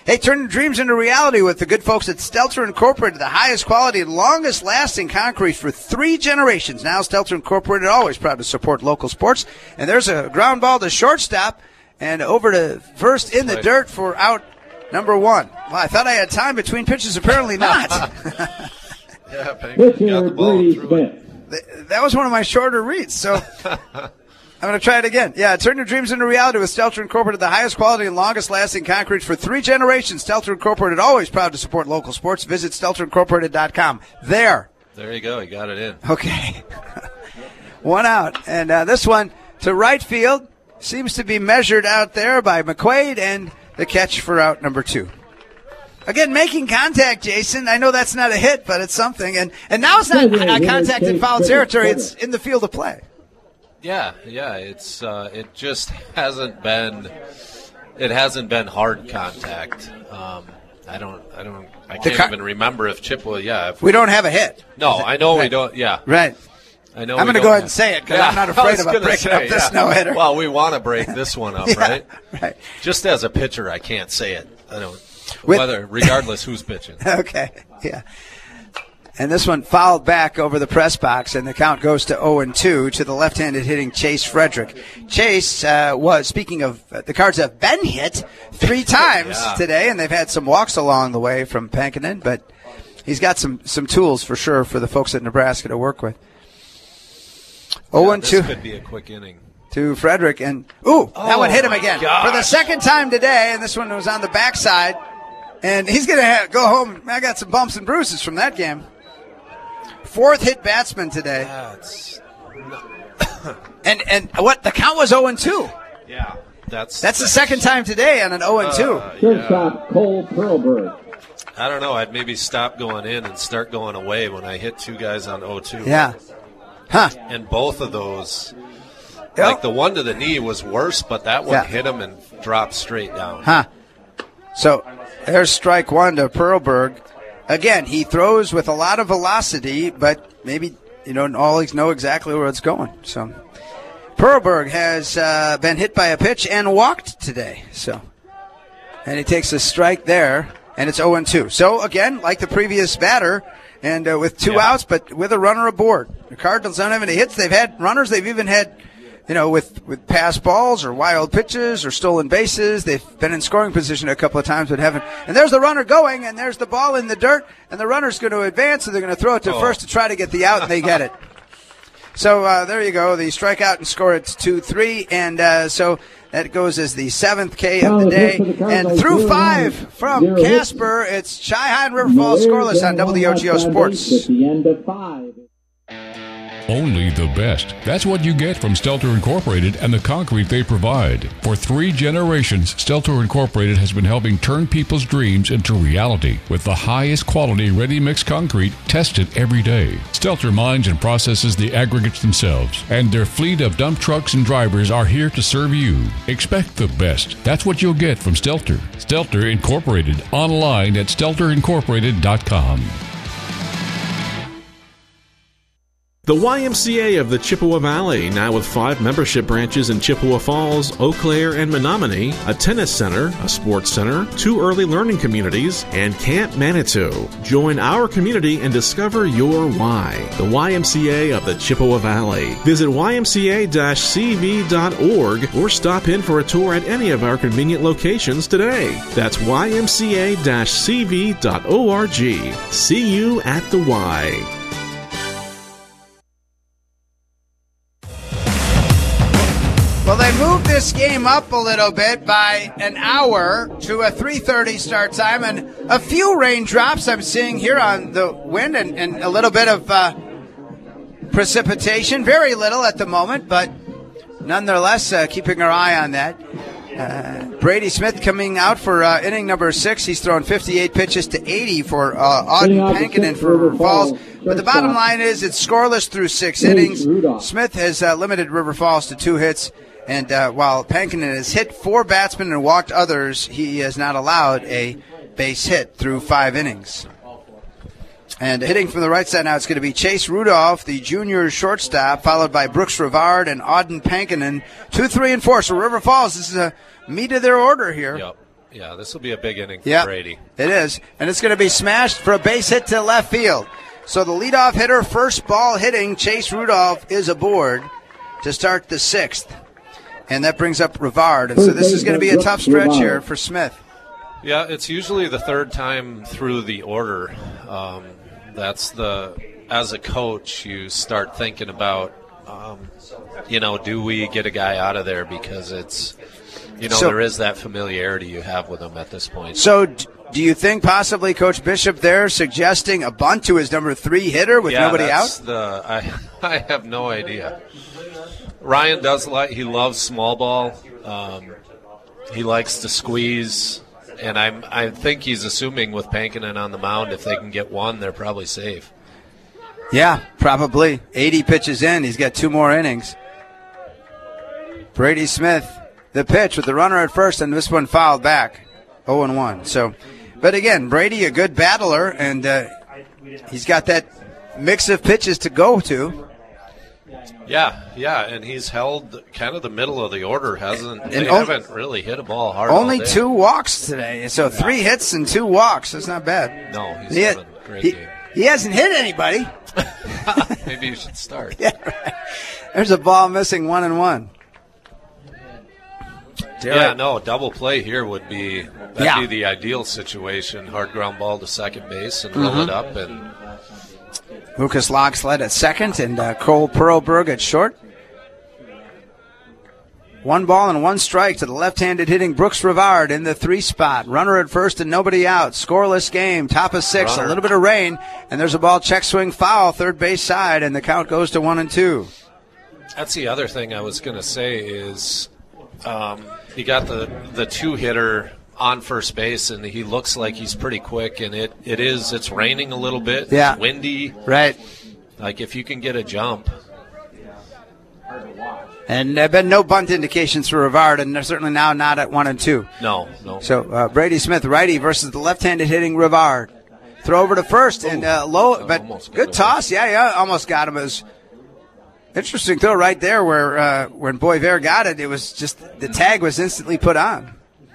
[SPEAKER 3] Hey, turn your dreams into reality with the good folks at Stelter Incorporated, the highest quality and longest-lasting concrete for 3 generations. Now Stelter Incorporated, always proud to support local sports. And there's a ground ball to shortstop and over to first in the dirt for out number 1. Well, I thought I had time between pitches. Apparently not.
[SPEAKER 20] Yeah, Pitcher
[SPEAKER 19] Brady Smith.
[SPEAKER 3] That was one of my shorter reads, so I'm going to try it again. Yeah, turn your dreams into reality with Stelter Incorporated, the highest quality and longest-lasting concrete for 3 generations. Stelter Incorporated, always proud to support local sports. Visit StelterIncorporated.com. There
[SPEAKER 20] you go. You got it in.
[SPEAKER 3] Okay. 1 out. And this one to right field seems to be measured out there by McQuaid, and the catch for out number 2. Again, making contact, Jason. I know that's not a hit, but it's something. And now it's not contact in foul territory. It's in the field of play.
[SPEAKER 20] Yeah. It's it just hasn't been hard contact. I can't even remember if Chippewa.
[SPEAKER 3] We don't have a hit.
[SPEAKER 20] No, I know
[SPEAKER 3] right.
[SPEAKER 20] We don't. Yeah,
[SPEAKER 3] right.
[SPEAKER 20] I know.
[SPEAKER 3] I'm going to go ahead and say it because I'm not afraid about breaking up this no-hitter.
[SPEAKER 20] Well, we want to break this one up, right?
[SPEAKER 3] Right.
[SPEAKER 20] Just as a pitcher, I can't say it. I don't. Regardless who's pitching.
[SPEAKER 3] Okay. Yeah. And this one fouled back over the press box, and the count goes to 0-2 to the left-handed hitting Chase Frederick. Chase was, speaking of, the Cards have been hit 3 times today, and they've had some walks along the way from Pankinen, but he's got some tools for sure for the folks at Nebraska to work with. 0-2.
[SPEAKER 20] This could be a quick inning.
[SPEAKER 3] To Frederick, and that one hit him again for the second time today, and this one was on the backside, and he's going to go home. I got some bumps and bruises from that game. 4th hit batsman today. And what the count was 0-2.
[SPEAKER 20] Yeah, that's
[SPEAKER 3] the second time today on an 0-2.
[SPEAKER 19] Shortstop Cole Perlberg.
[SPEAKER 20] I don't know. I'd maybe stop going in and start going away when I hit 2 guys on 0-2.
[SPEAKER 3] Yeah. Huh.
[SPEAKER 20] And both of those, like the one to the knee was worse, but that one hit him and dropped straight down.
[SPEAKER 3] Huh. So there's strike 1 to Perlberg. Again, he throws with a lot of velocity, but maybe you don't always know exactly where it's going. So Perlberg has been hit by a pitch and walked today. And he takes a strike there, and it's 0-2. So again, like the previous batter, and with 2 outs, but with a runner aboard. The Cardinals don't have any hits. They've had runners. They've even had, with pass balls or wild pitches or stolen bases. They've been in scoring position a couple of times, but haven't. And there's the runner going, and there's the ball in the dirt, and the runner's going to advance, and they're going to throw it to first to try to get the out, and they get it. So there you go. The strikeout and score. It's 2-3, and so that goes as the 7th K of the day. And through 5 from Casper, it's Chi-High and River Falls scoreless on WOGO Sports.
[SPEAKER 19] The end of 5.
[SPEAKER 6] Only the best. That's what you get from Stelter Incorporated and the concrete they provide. For 3 generations, Stelter Incorporated has been helping turn people's dreams into reality with the highest quality ready-mix concrete tested every day. Stelter mines and processes the aggregates themselves, and their fleet of dump trucks and drivers are here to serve you. Expect the best. That's what you'll get from Stelter. Stelter Incorporated, online at StelterIncorporated.com.
[SPEAKER 17] The YMCA of the Chippewa Valley, now with 5 membership branches in Chippewa Falls, Eau Claire, and Menominee, a tennis center, a sports center, 2 early learning communities, and Camp Manitou. Join our community and discover your why. The YMCA of the Chippewa Valley. Visit ymca-cv.org or stop in for a tour at any of our convenient locations today. That's ymca-cv.org. See you at the Y.
[SPEAKER 3] Well, they moved this game up a little bit by an hour to a 3:30 start time, and a few raindrops I'm seeing here on the wind, and a little bit of precipitation. Very little at the moment, but nonetheless, keeping our eye on that. Brady Smith coming out for inning number 6. He's thrown 58 pitches to 80 for Auden Pankinen for River Falls. But the bottom line is it's scoreless through 6 innings. Smith has limited River Falls to 2 hits. And while Pankinen has hit 4 batsmen and walked others, he has not allowed a base hit through 5 innings. And hitting from the right side now, it's going to be Chase Rudolph, the junior shortstop, followed by Brooks Rivard and Auden Pankinen, 2, 3, and 4. So River Falls, this is a meat of their order here.
[SPEAKER 20] Yep. Yeah, this will be a big inning for
[SPEAKER 3] Yep,
[SPEAKER 20] Brady.
[SPEAKER 3] it is. And it's going to be smashed for a base hit to left field. So the leadoff hitter, first ball hitting, Chase Rudolph, is aboard to start the 6th. And that brings up Rivard. And so this is going to be a tough stretch here for Smith.
[SPEAKER 20] Yeah, it's usually the third time through the order. As a coach, you start thinking about, do we get a guy out of there, because it's, there is that familiarity you have with him at this point.
[SPEAKER 3] So do you think possibly Coach Bishop there suggesting a bunt to his number 3 hitter with nobody out?
[SPEAKER 20] I have no idea. Ryan he loves small ball. He likes to squeeze, and I think he's assuming with Pankinen on the mound, if they can get one, they're probably safe.
[SPEAKER 3] Yeah, probably. 80 pitches in. He's got 2 more innings. Brady Smith, the pitch with the runner at first, and this one fouled back. 0-1. So, but again, Brady, a good battler, and he's got that mix of pitches to go to.
[SPEAKER 20] Yeah, and he's held kind of the middle of the order. They haven't really hit a ball hard.
[SPEAKER 3] Only
[SPEAKER 20] all day.
[SPEAKER 3] 2 walks today, so 3 hits and 2 walks. That's not bad.
[SPEAKER 20] No, he's having a great game.
[SPEAKER 3] He hasn't hit anybody.
[SPEAKER 20] Maybe you should start.
[SPEAKER 3] Yeah, right. There's a ball missing 1-1.
[SPEAKER 20] Yeah, no, double play here would be the ideal situation. Hard ground ball to second base and roll it up. And
[SPEAKER 3] Lucas Lockslett at second and Cole Perlberg at short. 1 ball and 1 strike to the left-handed hitting Brooks Rivard in the 3 spot. Runner at first and nobody out. Scoreless game. Top of 6. A little bit of rain. And there's a ball check swing foul third base side, and the count goes to 1-2.
[SPEAKER 20] That's the other thing I was going to say is you got the 2-hitter on first base, and he looks like he's pretty quick, and it's raining a little bit.
[SPEAKER 3] Yeah.
[SPEAKER 20] It's windy.
[SPEAKER 3] Right.
[SPEAKER 20] Like, if you can get a jump.
[SPEAKER 3] And there have been no bunt indications for Rivard, and they're certainly now not at 1-2.
[SPEAKER 20] No.
[SPEAKER 3] So Brady Smith, righty, versus the left-handed hitting Rivard. Throw over to first and low, but good toss. Yeah, almost got him. It was interesting throw right there where when Boisvert got it, it was just the tag was instantly put on.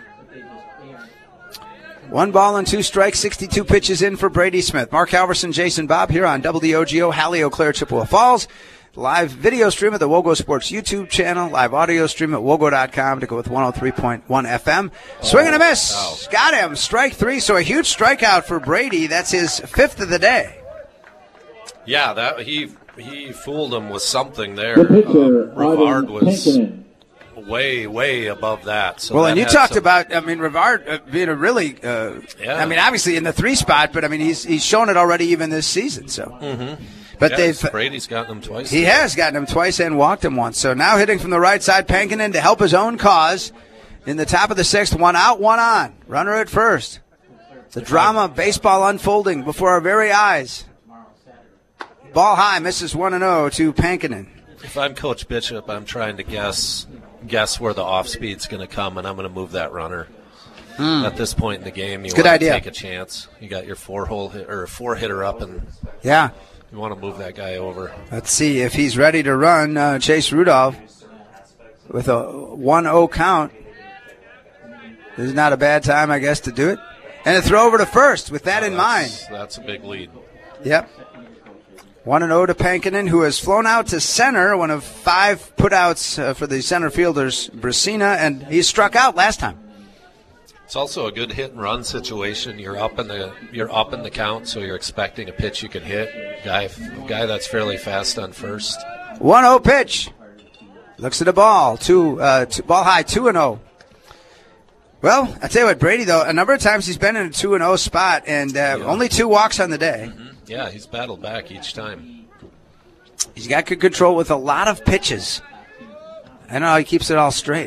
[SPEAKER 3] 1 ball and 2 strikes, 62 pitches in for Brady Smith. Mark Halverson, Jason Bob here on WOGO, Halle, Eau Claire, Chippewa Falls. Live video stream at the Wogo Sports YouTube channel. Live audio stream at wogo.com to go with 103.1 FM. Swing and a miss.
[SPEAKER 20] Wow.
[SPEAKER 3] Got him. Strike 3. So a huge strikeout for Brady. That's his 5th of the day.
[SPEAKER 20] Yeah, he fooled him with something there.
[SPEAKER 19] The pitcher,
[SPEAKER 20] Rivard was
[SPEAKER 19] Pankinen.
[SPEAKER 20] way above that. So
[SPEAKER 3] well,
[SPEAKER 20] that
[SPEAKER 3] and you
[SPEAKER 20] had
[SPEAKER 3] talked
[SPEAKER 20] some-
[SPEAKER 3] about, Rivard being a really, obviously in the 3 spot, but he's shown it already even this season. So. But
[SPEAKER 20] Brady's gotten him twice.
[SPEAKER 3] He has gotten him twice and walked him once. So now hitting from the right side, Pankinen to help his own cause in the top of the 6th. 1 out, 1 on. Runner at first. The drama of baseball unfolding before our very eyes. Ball high, misses 1-0 to Pankinen.
[SPEAKER 20] If I'm Coach Bishop, I'm trying to guess where the off speed's going to come, and I'm going to move that runner. At this point in the game, you
[SPEAKER 3] Good
[SPEAKER 20] want
[SPEAKER 3] idea.
[SPEAKER 20] to take a chance. You got your 4-hitter up, and
[SPEAKER 3] Yeah.
[SPEAKER 20] you want to move that guy over.
[SPEAKER 3] Let's see if he's ready to run. Chase Rudolph with a 1-0 count. This is not a bad time, I guess, to do it. And a throw over to first with that in mind.
[SPEAKER 20] That's a big lead.
[SPEAKER 3] Yep. 1-0 to Pankinen, who has flown out to center, one of 5 putouts for the center fielders, Brasina, and he struck out last time.
[SPEAKER 20] It's also a good hit and run situation. You're up in the count, so you're expecting a pitch you can hit. Guy that's fairly fast on first.
[SPEAKER 3] 1-0 pitch. Looks at the ball. Ball high, 2-0. Well, I tell you what, Brady, though, a number of times he's been in a 2-0 spot, and only 2 walks on the day.
[SPEAKER 20] Yeah, he's battled back each time.
[SPEAKER 3] He's got good control with a lot of pitches. I know he keeps it all straight.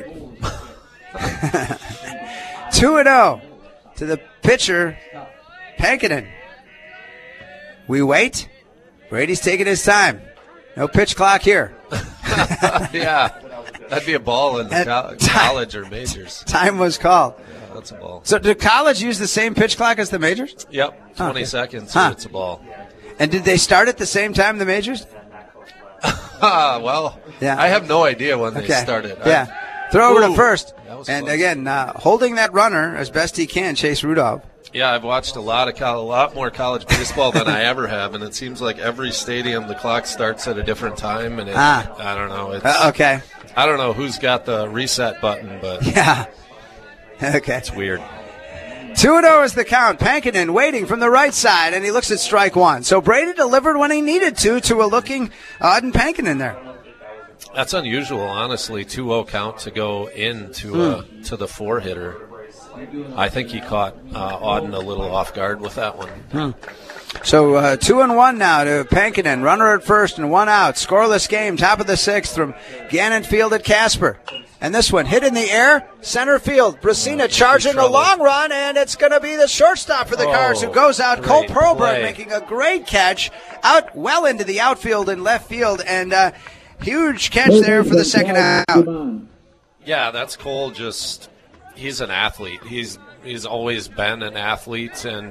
[SPEAKER 3] 2-0 to the pitcher, Pankinen. We wait. Brady's taking his time. No pitch clock here.
[SPEAKER 20] Yeah, that'd be a ball in the college or majors.
[SPEAKER 3] Time was called.
[SPEAKER 20] Yeah, that's a ball.
[SPEAKER 3] So did college use the same pitch clock as the majors?
[SPEAKER 20] Yep, 20
[SPEAKER 3] Okay.
[SPEAKER 20] seconds,
[SPEAKER 3] Huh.
[SPEAKER 20] it's a ball.
[SPEAKER 3] And did they start at the same time, the majors?
[SPEAKER 20] Well,
[SPEAKER 3] Yeah.
[SPEAKER 20] I have no idea when they
[SPEAKER 3] Okay.
[SPEAKER 20] started.
[SPEAKER 3] Yeah. Throw over to first.
[SPEAKER 20] And
[SPEAKER 3] close. Again, holding that runner as best he can, Chase Rudolph.
[SPEAKER 20] Yeah, I've watched a lot more college baseball than I ever have, and it seems like every stadium the clock starts at a different time, and I don't know.
[SPEAKER 3] Okay.
[SPEAKER 20] I don't know who's got the reset button, but
[SPEAKER 3] yeah. Okay.
[SPEAKER 20] It's weird.
[SPEAKER 3] 2-0 is the count. Pankinen waiting from the right side, and he looks at strike one. So Brady delivered when he needed to a looking Auden Pankinen there.
[SPEAKER 20] That's unusual, honestly. 2-0 count to go into to the 4-hitter. I think he caught Auden a little off guard with that one.
[SPEAKER 3] So 2-1 now to Pankinen. Runner at first and one out. Scoreless game, top of the 6th from Gannon Field at Casper. And this one hit in the air, center field. Brasina charging a long run, and it's going to be the shortstop for the Cards who goes out. Cole Perlberg making a great catch out well into the outfield and left field, and huge catch there for the second out.
[SPEAKER 20] Yeah, that's Cole. He's an athlete. He's always been an athlete, and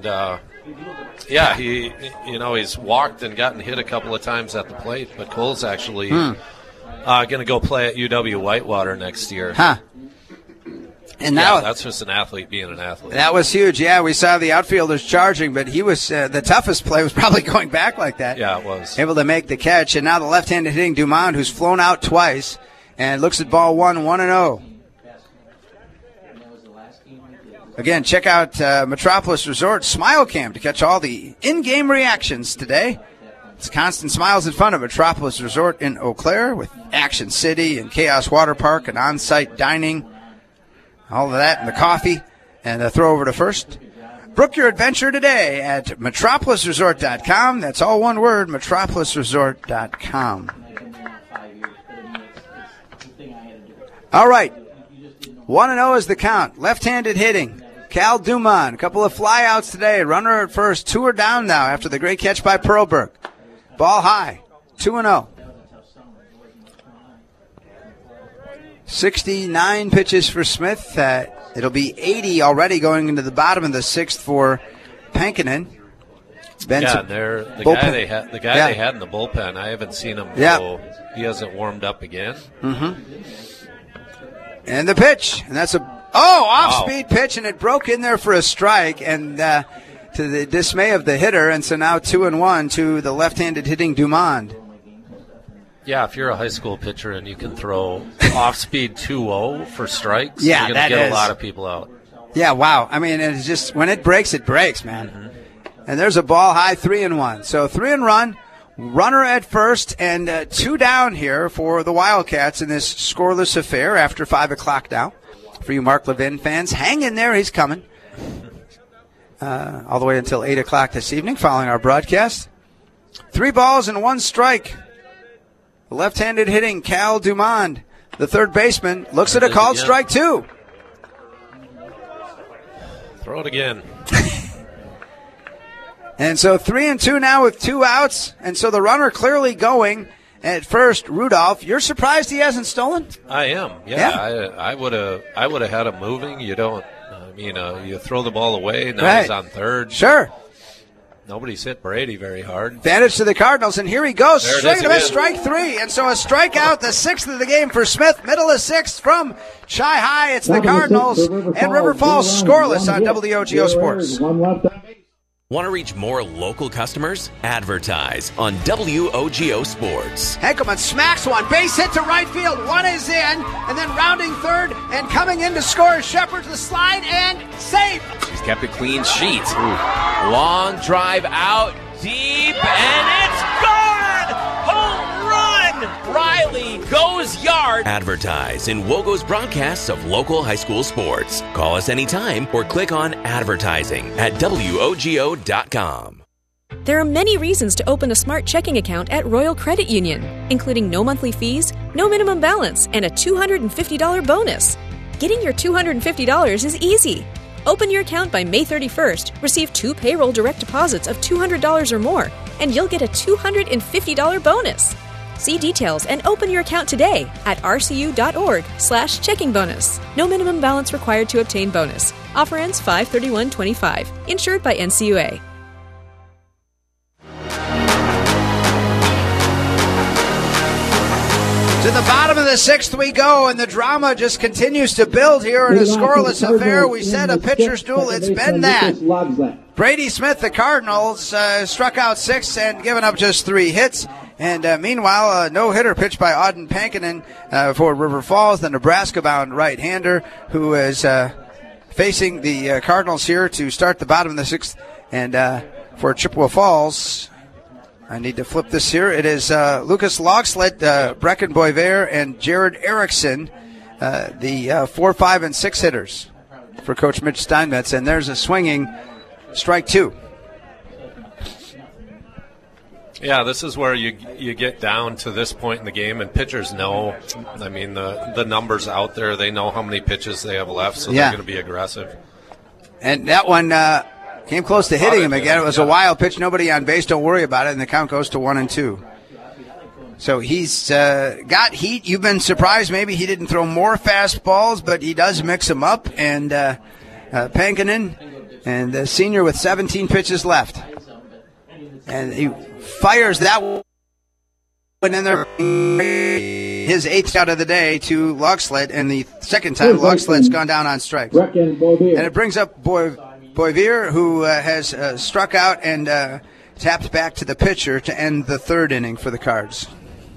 [SPEAKER 20] he's walked and gotten hit a couple of times at the plate. But Cole's actually going to go play at UW Whitewater next year.
[SPEAKER 3] And now
[SPEAKER 20] that's just an athlete being an athlete.
[SPEAKER 3] That was huge. Yeah, we saw the outfielders charging, but he was the toughest play was probably going back like that.
[SPEAKER 20] Yeah, it was.
[SPEAKER 3] Able to make the catch, and now the left-handed hitting Dumond, who's flown out twice, and looks at ball 1-0. Again, check out Metropolis Resort Smile Cam to catch all the in-game reactions today. It's constant smiles in fun at Metropolis Resort in Eau Claire with Action City and Chaos Water Park and on-site dining. All of that and the coffee. And a throw over to first. Book your adventure today at metropolisresort.com. That's all one word, metropolisresort.com. All right. 1-0 is the count. Left-handed hitting. Cal Dumond, a couple of flyouts today. Runner at first. 2 are down now after the great catch by Perlberg. Ball high. 2-0. 69 pitches for Smith. It'll be 80 already going into the bottom of the 6th for Pankinen.
[SPEAKER 20] The guy they had in the bullpen, I haven't seen him go. He hasn't warmed up again.
[SPEAKER 3] And the pitch. And that's off-speed pitch, and it broke in there for a strike, and to the dismay of the hitter, and so now 2-1 to the left-handed hitting Dumond.
[SPEAKER 20] Yeah, if you're a high school pitcher and you can throw off-speed 2-0 for strikes,
[SPEAKER 3] you're
[SPEAKER 20] going to get a lot of people out.
[SPEAKER 3] Yeah, wow. I mean, it's just when it breaks, man. And there's a ball high, 3-1. So 3-run, runner at first, and 2 down here for the Wildcats in this scoreless affair after 5 o'clock now. For you Mark Levin fans, hang in there. He's coming. All the way until 8 o'clock this evening following our broadcast. 3 balls and 1 strike. Left-handed hitting Cal Dumond, the third baseman, looks at a called strike 2.
[SPEAKER 20] Throw it again.
[SPEAKER 3] And so 3-2 now with 2 outs. And so the runner clearly going at first. Rudolph, you're surprised he hasn't stolen?
[SPEAKER 20] I am. Yeah. I would have had him moving. You don't. You throw the ball away. Now he's on third.
[SPEAKER 3] Sure.
[SPEAKER 20] Nobody's hit Brady very hard.
[SPEAKER 3] Advantage to the Cardinals, and here he goes. Straight to strike 3. And so a strikeout, the 6th of the game for Smith. Middle of 6th from Chi High. It's the Cardinals and River Falls scoreless on WOGO Sports.
[SPEAKER 1] Want to reach more local customers? Advertise on WOGO Sports.
[SPEAKER 3] Henkelman smacks one. Base hit to right field. 1 is in. And then rounding third and coming in to score. Shepard to the slide and save.
[SPEAKER 9] She's kept a clean sheet. Long drive out deep, and it's gone! Home run! Riley goes yard.
[SPEAKER 1] Advertise in WOGO's broadcasts of local high school sports. Call us anytime or click on advertising at WOGO.com.
[SPEAKER 10] There are many reasons to open a smart checking account at Royal Credit Union, including no monthly fees, no minimum balance, and a $250 bonus. Getting your $250 is easy. Open your account by May 31st, receive 2 payroll direct deposits of $200 or more, and you'll get a $250 bonus. See details and open your account today at rcu.org/checking bonus. No minimum balance required to obtain bonus. Offer ends 5/31/25. Insured by NCUA.
[SPEAKER 3] To the bottom of the sixth we go, and the drama just continues to build here in a scoreless affair. We said a pitcher's duel. It's been that. Brady Smith, the Cardinals, struck out 6 and given up just 3 hits. And meanwhile, a no-hitter pitched by Auden Pankinen for River Falls, the Nebraska-bound right-hander, who is facing the Cardinals here to start the bottom of the sixth. And for Chippewa Falls, I need to flip this here. It is Lucas Logslet, Brecken Boisvert, and Jared Erickson, the 4, 5, and 6 hitters for Coach Mitch Steinmetz. And there's a swinging strike 2.
[SPEAKER 20] Yeah, this is where you get down to this point in the game, and pitchers know. I mean, the numbers out there, they know how many pitches they have left, so they're going to be aggressive.
[SPEAKER 3] And that one came close to hitting him again. It was a wild pitch. Nobody on base. Don't worry about it. And the count goes to 1-2. So he's got heat. You've been surprised maybe he didn't throw more fastballs, but he does mix them up. And Pankinen, and the senior with 17 pitches left. And he fires that one in there. His 8th out of the day to Logslet. And the second time Logslet's gone down on strikes. And it brings up Boisvert, who has struck out and tapped back to the pitcher to end the 3rd inning for the Cards.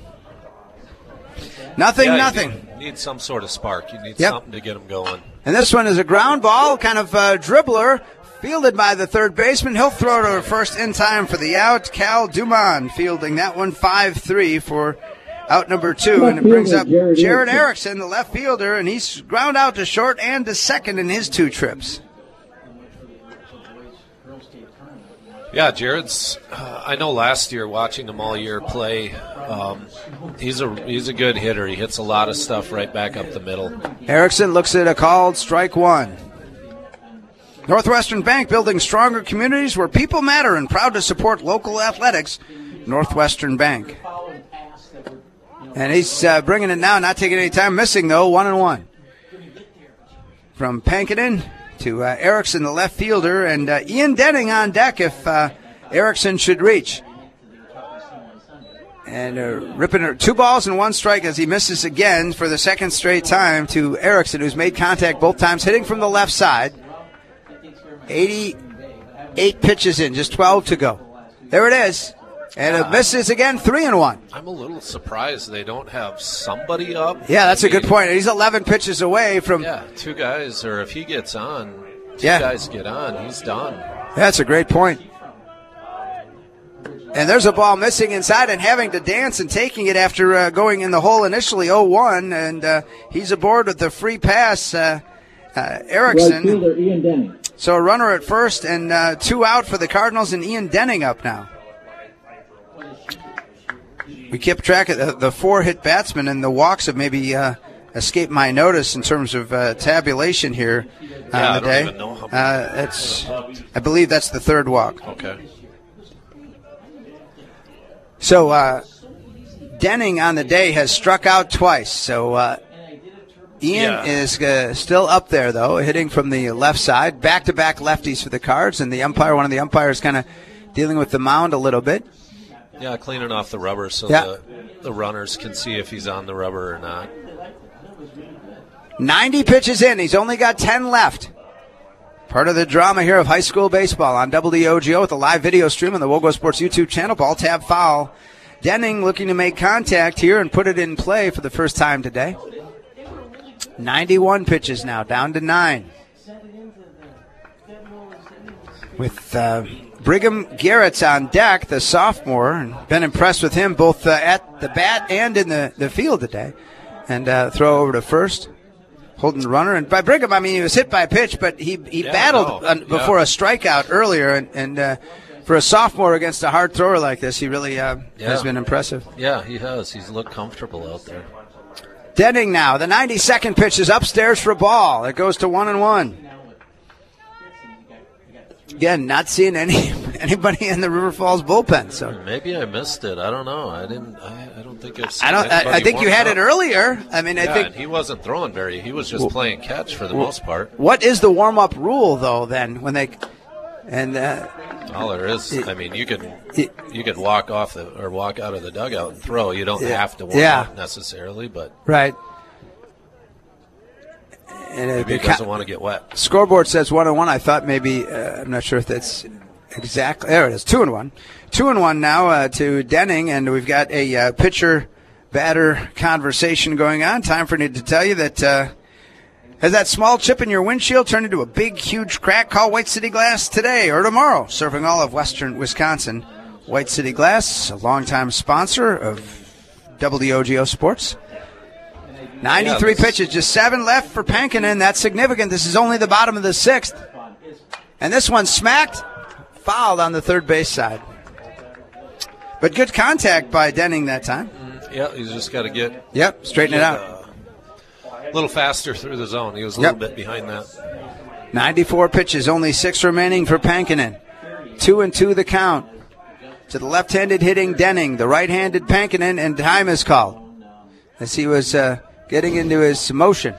[SPEAKER 3] Nothing.
[SPEAKER 20] You need some sort of spark. You need something to get them going.
[SPEAKER 3] And this one is a ground ball, kind of dribbler, fielded by the third baseman. He'll throw to first in time for the out. Cal Dumont fielding that one, 5-3 for out number 2. And it brings up Jared Erickson, the left fielder, and he's ground out to short and to second in his 2 trips.
[SPEAKER 20] Yeah, Jared's. I know last year watching him all year play, he's a good hitter. He hits a lot of stuff right back up the middle.
[SPEAKER 3] Erickson looks at a called strike 1. Northwestern Bank, building stronger communities where people matter, and proud to support local athletics. Northwestern Bank. And he's bringing it now, not taking any time, missing though, 1-1. From Pankinen to Erickson, the left fielder, and Ian Denning on deck if Erickson should reach. And ripping 2 balls and 1 strike as he misses again for the second straight time to Erickson, who's made contact both times, hitting from the left side. 88 pitches in, just 12 to go. There it is. And it misses again, 3-1.
[SPEAKER 20] I'm a little surprised they don't have somebody up.
[SPEAKER 3] Yeah, that's a good point. He's 11 pitches away from...
[SPEAKER 20] Yeah, 2 guys, or if he gets on, 2 guys get on, he's done.
[SPEAKER 3] That's a great point. And there's a ball missing inside and having to dance and taking it after going in the hole initially, 0-1. And he's aboard with the free pass, Erickson.
[SPEAKER 19] Right fielder, Ian Denning.
[SPEAKER 3] So a runner at first and 2 out for the Cardinals, and Ian Denning up now. We kept track of the 4-hit batsmen, and the walks have maybe escaped my notice in terms of tabulation here on the day.
[SPEAKER 20] I don't even know how many.
[SPEAKER 3] I believe that's the 3rd walk.
[SPEAKER 20] Okay.
[SPEAKER 3] So Denning on the day has struck out twice. So Ian is still up there, though, hitting from the left side. Back-to-back lefties for the Cards, and one of the umpires kind of dealing with the mound a little bit.
[SPEAKER 20] Yeah, cleaning off the rubber so the runners can see if he's on the rubber or not.
[SPEAKER 3] 90 pitches in. He's only got 10 left. Part of the drama here of high school baseball on WOGO with a live video stream on the Wogo Sports YouTube channel. Ball tab foul. Denning looking to make contact here and put it in play for the first time today. 91 pitches now, down to 9. With Brigham Garrett's on deck, the sophomore, and been impressed with him both at the bat and in the field today. And throw over to first, holding the runner. And by Brigham, I mean he was hit by a pitch, but he battled before a strikeout earlier. And for a sophomore against a hard thrower like this, he really has been impressive.
[SPEAKER 20] Yeah, he has. He's looked comfortable out there.
[SPEAKER 3] Denning now, the 92nd pitch is upstairs for a ball. It goes to 1-1. Again, not seeing anybody in the River Falls bullpen. So
[SPEAKER 20] maybe I missed it. I don't know. I don't think I've seen
[SPEAKER 3] I think you had it earlier. I mean, I think
[SPEAKER 20] and he wasn't throwing very. He was just playing catch for the most part.
[SPEAKER 3] What is the warm-up rule though? Then when they And
[SPEAKER 20] all there is, I mean, you could walk off or walk out of the dugout and throw. You don't have to warm up necessarily, but
[SPEAKER 3] right. And
[SPEAKER 20] maybe he doesn't want to get wet.
[SPEAKER 3] Scoreboard says 1-1. I thought maybe I'm not sure if that's exactly. There it is. 2-1. 2-1 now to Denning, and we've got a pitcher-batter conversation going on. Time for me to tell you that has that small chip in your windshield turned into a big, huge crack? Call White City Glass today or tomorrow. Serving all of western Wisconsin. White City Glass, a longtime sponsor of WOGO Sports. 93 pitches, just 7 left for Pankinen. That's significant. This is only the bottom of the 6th. And this one smacked, fouled on the third base side. But good contact by Denning that time.
[SPEAKER 20] Yeah, he's just got to get...
[SPEAKER 3] Yep, straighten it out.
[SPEAKER 20] A little faster through the zone. He was a little bit behind that.
[SPEAKER 3] 94 pitches, only 6 remaining for Pankinen. 2-2 the count. To the left-handed hitting Denning, the right-handed Pankinen, and time is called as he was getting into his motion.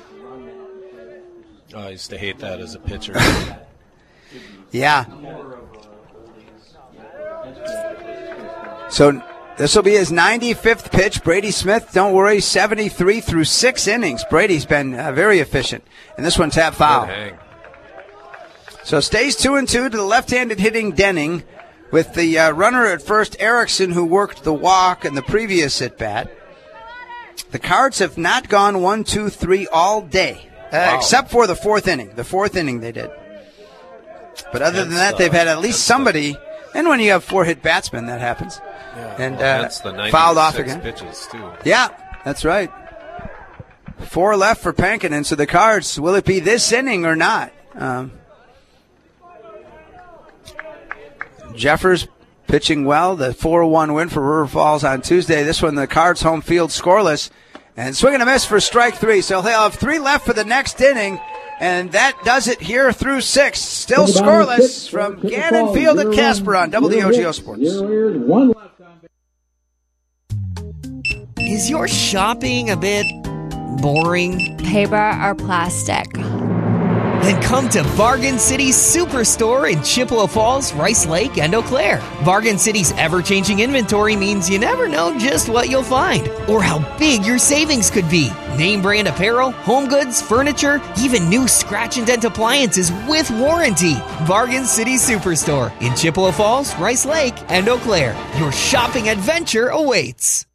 [SPEAKER 20] Oh, I used to hate that as a pitcher.
[SPEAKER 3] Yeah. So this will be his 95th pitch. Brady Smith, don't worry, 73 through 6 innings. Brady's been very efficient. And this one tap foul. So stays 2-2 to the left-handed hitting Denning with the runner at first, Erickson, who worked the walk in the previous at-bat. The Cards have not gone 1-2-3 all day, except for the 4th inning. The 4th inning they did. But other than that, they've had at least somebody. And when you have 4-hit batsmen, that happens.
[SPEAKER 20] Yeah,
[SPEAKER 3] and
[SPEAKER 20] that's the
[SPEAKER 3] fouled off again.
[SPEAKER 20] Pitches too.
[SPEAKER 3] Yeah, that's right. 4 left for Pankinen. So the Cards, will it be this inning or not? Jeffers pitching well. The 4-1 win for River Falls on Tuesday. This one, the Cards home field scoreless. And swing and a miss for strike 3. So they'll have 3 left for the next inning. And that does it here through 6. Still scoreless from Gannon Field at Casper on WOGO Sports.
[SPEAKER 11] Is your shopping a bit boring?
[SPEAKER 12] Paper or plastic?
[SPEAKER 11] Then come to Bargain City Superstore in Chippewa Falls, Rice Lake, and Eau Claire. Bargain City's ever-changing inventory means you never know just what you'll find or how big your savings could be. Name brand apparel, home goods, furniture, even new scratch and dent appliances with warranty. Bargain City Superstore in Chippewa Falls, Rice Lake, and Eau Claire. Your shopping adventure awaits.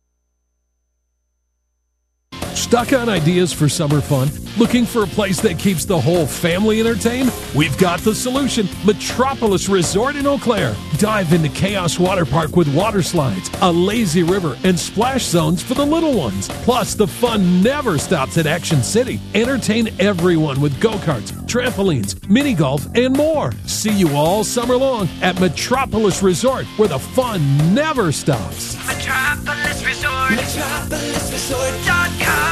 [SPEAKER 13] Stuck on ideas for summer fun? Looking for a place that keeps the whole family entertained? We've got the solution. Metropolis Resort in Eau Claire. Dive into Chaos Water Park with water slides, a lazy river, and splash zones for the little ones. Plus, the fun never stops at Action City. Entertain everyone with go-karts, trampolines, mini golf, and more. See you all summer long at Metropolis Resort, where the fun never stops.
[SPEAKER 2] Metropolis Resort. MetropolisResort.com.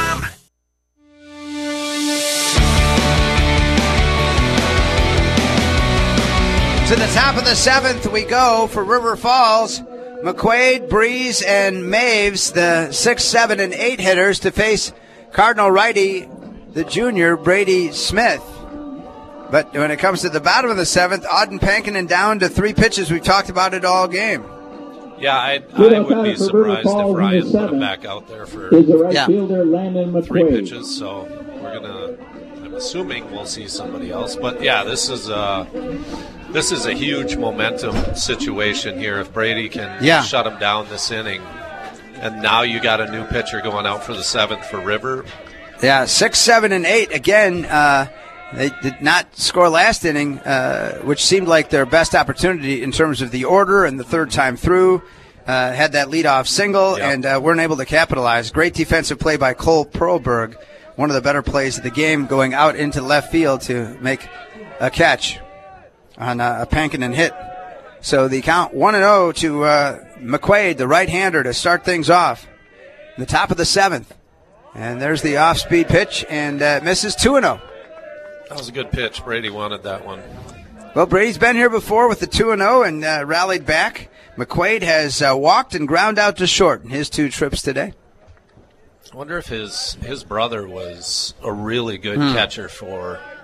[SPEAKER 3] To the top of the 7th we go for River Falls. McQuaid, Breeze, and Maves, the 6, 7, and 8 hitters, to face Cardinal righty, the junior, Brady Smith. But when it comes to the bottom of the 7th, Auden Pankinen down to 3 pitches. We've talked about it all game.
[SPEAKER 20] Yeah, I would be surprised if Ryan put him back out there for 3 pitches. So I'm assuming we'll see somebody else. But yeah, this is a huge momentum situation here. If Brady can shut him down this inning, and now you got a new pitcher going out for the 7th for River.
[SPEAKER 3] Yeah, 6, 7, and 8 again. They did not score last inning, which seemed like their best opportunity in terms of the order and the third time through. Had that leadoff single and weren't able to capitalize. Great defensive play by Cole Perlberg, one of the better plays of the game, going out into left field to make a catch on a Pankinen hit. So the count 1-0 to McQuaid, the right-hander, to start things off. The top of the 7th. And there's the off-speed pitch, and misses 2-0.
[SPEAKER 20] That was a good pitch. Brady wanted that one.
[SPEAKER 3] Well, Brady's been here before with the 2-0 and rallied back. McQuaid has walked and ground out to short in his 2 trips today.
[SPEAKER 20] I wonder if his brother was a really good catcher for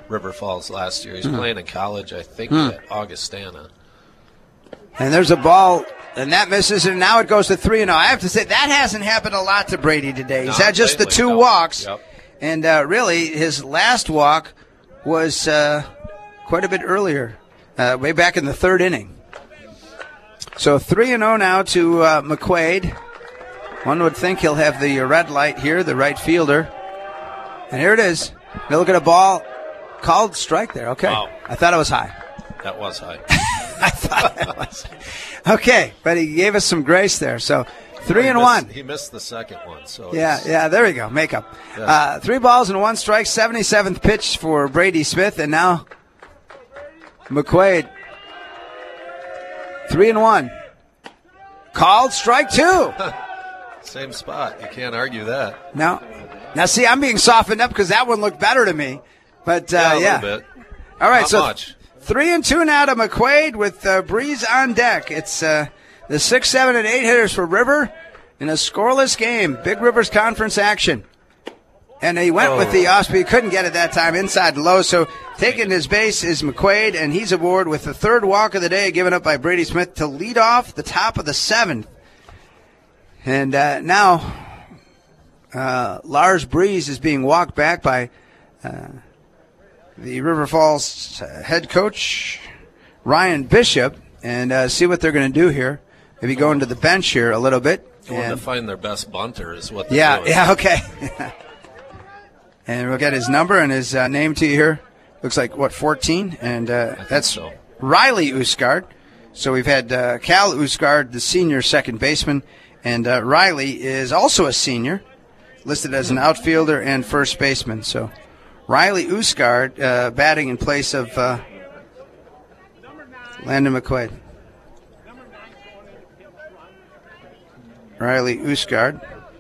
[SPEAKER 20] River Falls last year. He's playing in college, I think, at Augustana.
[SPEAKER 3] And there's a ball, and that misses, and now it goes to 3-0. I have to say, that hasn't happened a lot to Brady today. He's had just the 2 walks, and really his last walk was quite a bit earlier, way back in the 3rd inning. So 3-0 now to McQuaid. One would think he'll have the red light here, the right fielder. And here it is. Now look at a ball called strike there. Okay.
[SPEAKER 20] Wow.
[SPEAKER 3] I thought it was high.
[SPEAKER 20] That was high.
[SPEAKER 3] I thought it was. Okay, but he gave us some grace there. So 3-1.
[SPEAKER 20] He missed the second one. So
[SPEAKER 3] yeah, there we go. Makeup.
[SPEAKER 20] Yeah.
[SPEAKER 3] 3 balls and 1 strike, 77th pitch for Brady Smith. And now McQuaid. 3-1. Called strike 2.
[SPEAKER 20] Same spot. You can't argue that.
[SPEAKER 3] Now, see, I'm being softened up because that one looked better to me. But,
[SPEAKER 20] a little bit.
[SPEAKER 3] All right,
[SPEAKER 20] Not
[SPEAKER 3] so
[SPEAKER 20] much.
[SPEAKER 3] 3-2 now to McQuaid with Breeze on deck. It's the 6, 7, and 8 hitters for River in a scoreless game. Big Rivers Conference action. And he went with the off-speed. Couldn't get it that time inside low. So taking his base is McQuaid, and he's aboard with the 3rd walk of the day given up by Brady Smith to lead off the top of the 7th. And now Lars Breeze is being walked back by the River Falls head coach, Ryan Bishop, and see what they're going to do here. Maybe going to the bench here a little bit.
[SPEAKER 20] Going to find their best bunter is what they're doing.
[SPEAKER 3] Yeah, okay. And we'll get his number and his name to you here. Looks like, 14? And that's Riley Usgard. So we've had Cal Usgard, the senior second baseman, and Riley is also a senior, listed as an outfielder and first baseman. So Riley Usgard batting in place of Landon McQuaid. Riley Usgard.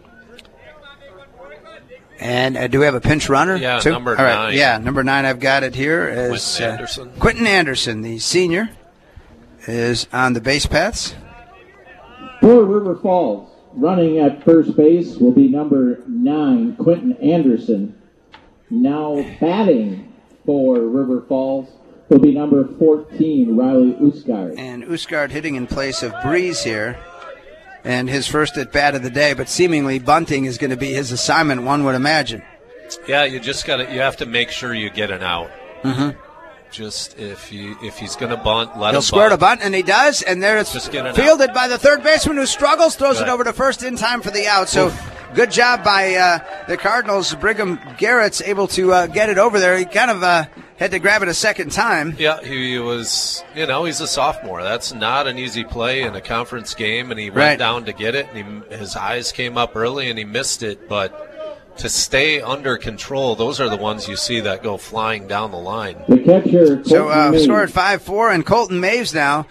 [SPEAKER 3] And do we have a pinch runner?
[SPEAKER 20] Yeah,
[SPEAKER 3] too?
[SPEAKER 20] number
[SPEAKER 3] All right.
[SPEAKER 20] 9.
[SPEAKER 3] Yeah, number 9. I've got it here as Quentin Anderson, the senior, is on the base paths.
[SPEAKER 19] For River Falls, running at first base will be number 9, Quentin Anderson. Now batting for River Falls will be number 14, Riley Usgard.
[SPEAKER 3] And Usgard hitting in place of Breeze here. And his first at bat of the day, but seemingly bunting is going to be his assignment, one would imagine.
[SPEAKER 20] Yeah, you have to make sure you get an out.
[SPEAKER 3] Mm-hmm.
[SPEAKER 20] Just if he's going to bunt, let him
[SPEAKER 3] He'll square
[SPEAKER 20] bunt.
[SPEAKER 3] to bunt, and he does. And there it's fielded by the third baseman who struggles, throws it over to first in time for the out. So good job by the Cardinals. Brigham Garrett's able to get it over there. He kind of had to grab it a second time.
[SPEAKER 20] Yeah, he was, he's a sophomore. That's not an easy play in a conference game, and he went down to get it, and his eyes came up early, and he missed it. But to stay under control, those are the ones you see that go flying down the line.
[SPEAKER 19] The catcher,
[SPEAKER 3] so score at 5-4, and Colton Maves now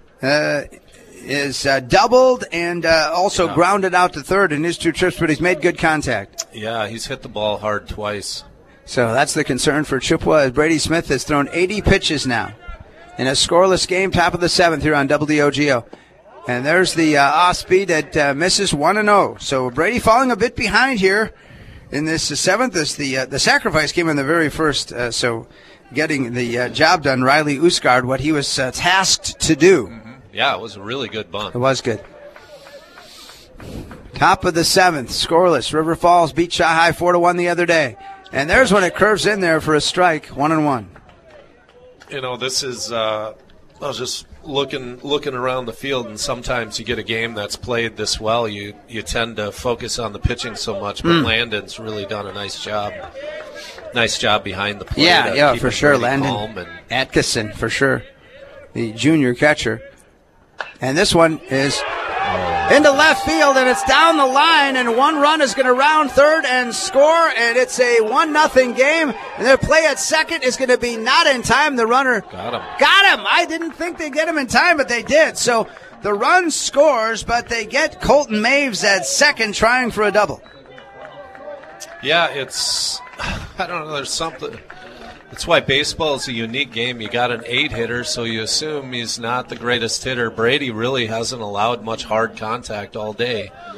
[SPEAKER 3] is doubled and also grounded out to third in his 2 trips, but he's made good contact.
[SPEAKER 20] Yeah, he's hit the ball hard twice.
[SPEAKER 3] So that's the concern for Chippewa, as Brady Smith has thrown 80 pitches now in a scoreless game, top of the 7th here on WDOGO. And there's the off-speed that misses 1-0. So Brady falling a bit behind here in this 7th as the sacrifice came in the very first. So getting the job done, Riley Usgard, what he was tasked to do.
[SPEAKER 20] Mm-hmm. Yeah, it was a really good bunt.
[SPEAKER 3] It was good. Top of the 7th, scoreless. River Falls beat Shanghai 4-1 the other day. And there's when it curves in there for a strike, 1-1.
[SPEAKER 20] This is I was just looking around the field, and sometimes you get a game that's played this well, you tend to focus on the pitching so much, but Landon's really done a nice job. Nice job behind the plate.
[SPEAKER 3] Yeah, for sure. Landon Atkinson, for sure, the junior catcher. And this one is into left field, and it's down the line, and 1 run is going to round third and score, and it's a 1-0 game. And their play at second is going to be not in time. The runner got him. I didn't think they'd get him in time, but they did. So the run scores, but they get Colton Maves at second trying for a double.
[SPEAKER 20] Yeah, I don't know, there's something. That's why baseball is a unique game. You got an 8-hitter, so you assume he's not the greatest hitter. Brady really hasn't allowed much hard contact all day.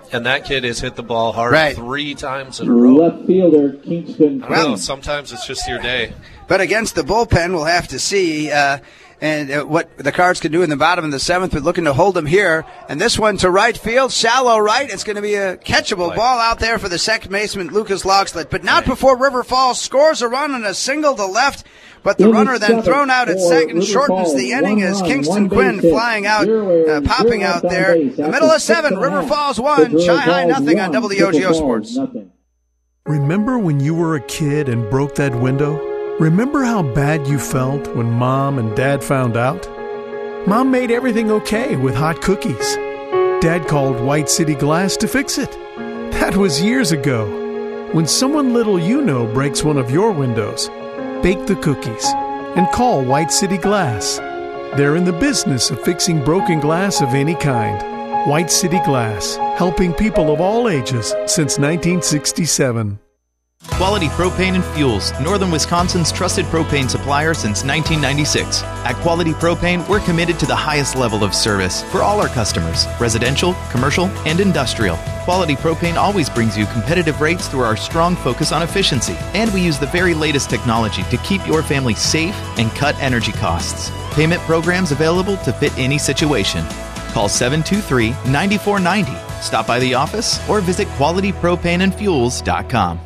[SPEAKER 20] And that kid has hit the ball hard
[SPEAKER 3] Right.
[SPEAKER 20] 3 times in a row.
[SPEAKER 19] Left fielder, Kingston.
[SPEAKER 20] I don't know, sometimes it's just your day.
[SPEAKER 3] But against the bullpen, we'll have to see what the Cards can do in the bottom of the 7th, but looking to hold them here. And this one to right field, shallow right. It's going to be a catchable ball out there for the second baseman, Lucas Logslet. But not before River Falls scores a run on a single to left. But the runner then thrown out at second shortens the inning as Kingston Quinn flying out, popping out there. The middle of 7, River Falls 1, Chi High nothing on WOGO Sports.
[SPEAKER 18] Remember when you were a kid and broke that window? Remember how bad you felt when Mom and Dad found out? Mom made everything okay with hot cookies. Dad called White City Glass to fix it. That was years ago. When someone little you know breaks one of your windows, bake the cookies and call White City Glass. They're in the business of fixing broken glass of any kind. White City Glass, helping people of all ages since 1967.
[SPEAKER 16] Quality Propane and Fuels, Northern Wisconsin's trusted propane supplier since 1996. At Quality Propane, we're committed to the highest level of service for all our customers, residential, commercial, and industrial. Quality Propane always brings you competitive rates through our strong focus on efficiency, and we use the very latest technology to keep your family safe and cut energy costs. Payment programs available to fit any situation. Call 723-9490. Stop by the office or visit qualitypropaneandfuels.com.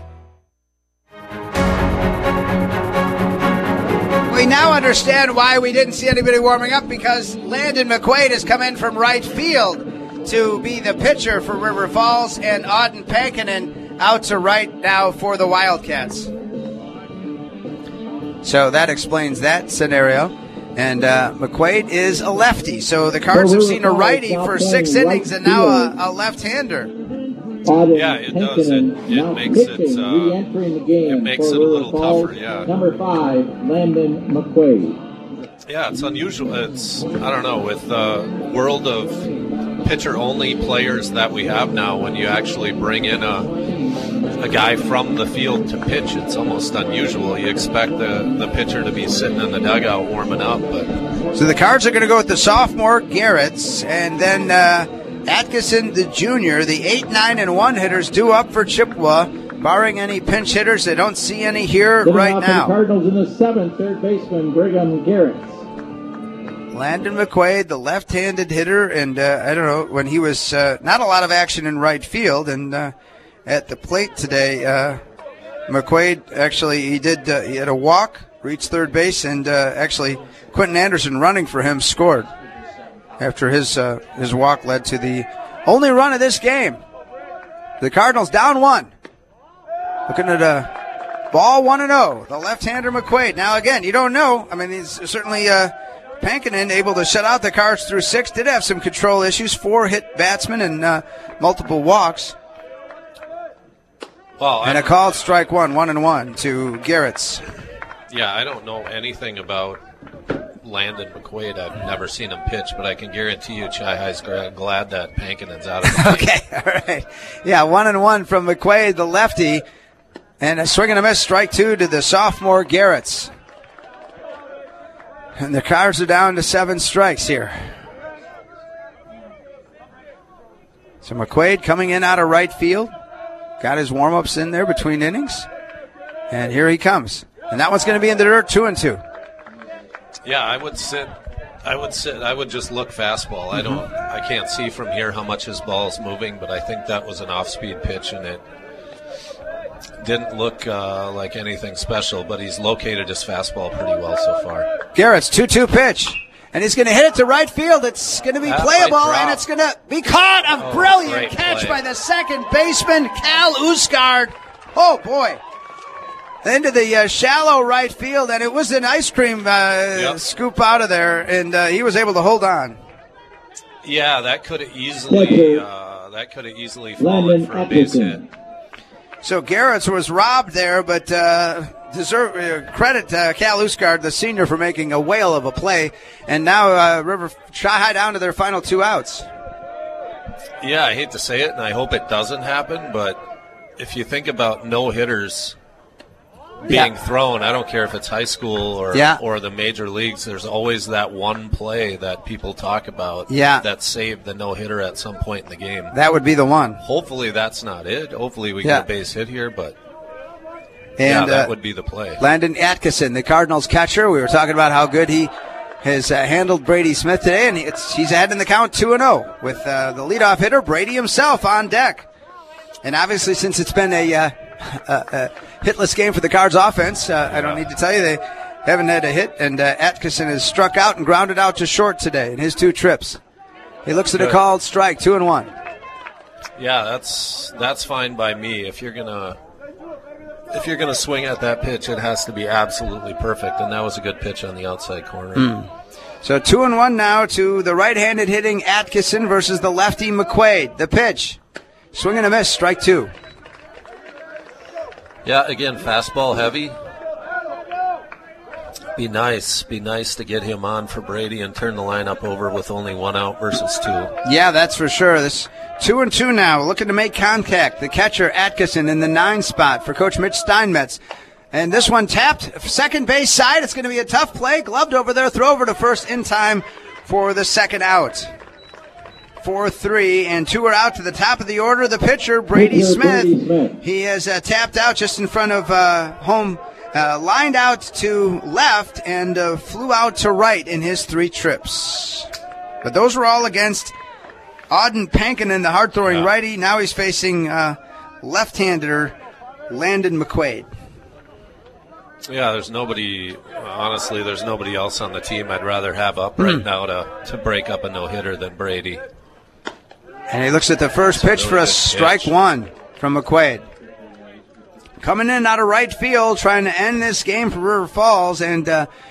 [SPEAKER 3] We now understand why we didn't see anybody warming up, because Landon McQuaid has come in from right field to be the pitcher for River Falls, and Auden Pankinen out to right now for the Wildcats. So that explains that scenario. And McQuaid is a lefty, so the Cards have seen a righty for 6 innings and now a left-hander.
[SPEAKER 20] Yeah, it does. It makes it a little tougher, yeah.
[SPEAKER 19] Number 5, Landon McQuaid.
[SPEAKER 20] Yeah, it's unusual. It's, I don't know, with the world of pitcher-only players that we have now, when you actually bring in a guy from the field to pitch, it's almost unusual. You expect the pitcher to be sitting in the dugout warming up. But
[SPEAKER 3] So the Cards are going to go with the sophomore Garretts, and then Atkinson, the junior. The 8, 9, and 1 hitters due up for Chippewa. Barring any pinch hitters, they don't see any here right now.
[SPEAKER 19] The Cardinals in the 7th, third baseman Brigham Garrett.
[SPEAKER 3] Landon McQuaid, the left-handed hitter, and I don't know, when he was not a lot of action in right field, and at the plate today, McQuaid actually he had a walk, reached third base, and actually Quentin Anderson running for him scored after his walk led to the only run of this game. The Cardinals down 1. Looking at a ball 1-0. The left-hander McQuaid. Now again, you don't know. I mean, he's certainly Pankinen able to shut out the Cards through 6. Did have some control issues. 4 hit batsmen and multiple walks.
[SPEAKER 20] well,
[SPEAKER 3] And a called strike 1-1 to Garrett's.
[SPEAKER 20] Yeah, I don't know anything about Landon McQuaid. I've never seen him pitch, but I can guarantee you Chi High's glad that Pankinen's out of the game.
[SPEAKER 3] Okay, all right. Yeah, 1-1 from McQuaid, the lefty. And a swing and a miss, strike 2 to the sophomore Garretts. And the Cards are down to 7 strikes here. So McQuaid coming in out of right field. Got his warm-ups in there between innings. And here he comes. And that one's going to be in the dirt, 2-2.
[SPEAKER 20] Yeah, I would sit. I would just look fastball. I can't see from here how much his ball's moving, but I think that was an off-speed pitch, and it didn't look like anything special, but he's located his fastball pretty well so far.
[SPEAKER 3] Garrett's 2-2 pitch. And he's going to hit it to right field. It's going to be playable, and it's going to be caught. A brilliant catch by the second baseman, Cal Usgard. Oh, boy. Into the shallow right field, and it was an ice cream scoop out of there, and he was able to hold on.
[SPEAKER 20] Yeah, that could have easily fallen for a base hit.
[SPEAKER 3] So Garrett's was robbed there, but credit Cal Usgard, the senior, for making a whale of a play. And now River Chi High down to their final 2 outs.
[SPEAKER 20] Yeah, I hate to say it, and I hope it doesn't happen, but if you think about no hitters being thrown. I don't care if it's high school or the major leagues. There's always that one play that people talk about that saved the no-hitter at some point in the game.
[SPEAKER 3] That would be the one.
[SPEAKER 20] Hopefully that's not it. Hopefully we get a base hit here, but that would be the play.
[SPEAKER 3] Landon Atkinson, the Cardinals catcher. We were talking about how good he has handled Brady Smith today, and he's ahead in the count 2-0 with the leadoff hitter, Brady himself, on deck. And obviously, since it's been a hitless game for the Cards offense, I don't need to tell you they haven't had a hit, and Atkinson has struck out and grounded out to short today in his 2 trips. He looks at a called strike, 2-1.
[SPEAKER 20] Yeah, that's fine by me. If you're gonna swing at that pitch, it has to be absolutely perfect, and that was a good pitch on the outside corner.
[SPEAKER 3] So 2-1 now to the right-handed hitting Atkinson versus the lefty McQuaid. The pitch, swing and a miss, strike 2.
[SPEAKER 20] Yeah, again, fastball heavy. Be nice to get him on for Brady and turn the lineup over with only 1 out versus 2.
[SPEAKER 3] Yeah, that's for sure. This 2-2 now, looking to make contact. The catcher, Atkinson, in the 9 spot for Coach Mitch Steinmetz. And this one tapped, second base side. It's going to be a tough play. Gloved over there, throw over to first in time for the second out. 4-3, and 2 are out to the top of the order. The pitcher, Brady Smith. He has tapped out just in front of home. Lined out to left and flew out to right in his 3 trips. But those were all against Auden Pankinen, the hard-throwing righty. Now he's facing left-hander Landon McQuaid.
[SPEAKER 20] Yeah, there's nobody else on the team I'd rather have up right now to break up a no-hitter than Brady.
[SPEAKER 3] And he looks at the first pitch for a strike 1 from McQuaid. Coming in out of right field, trying to end this game for River Falls, and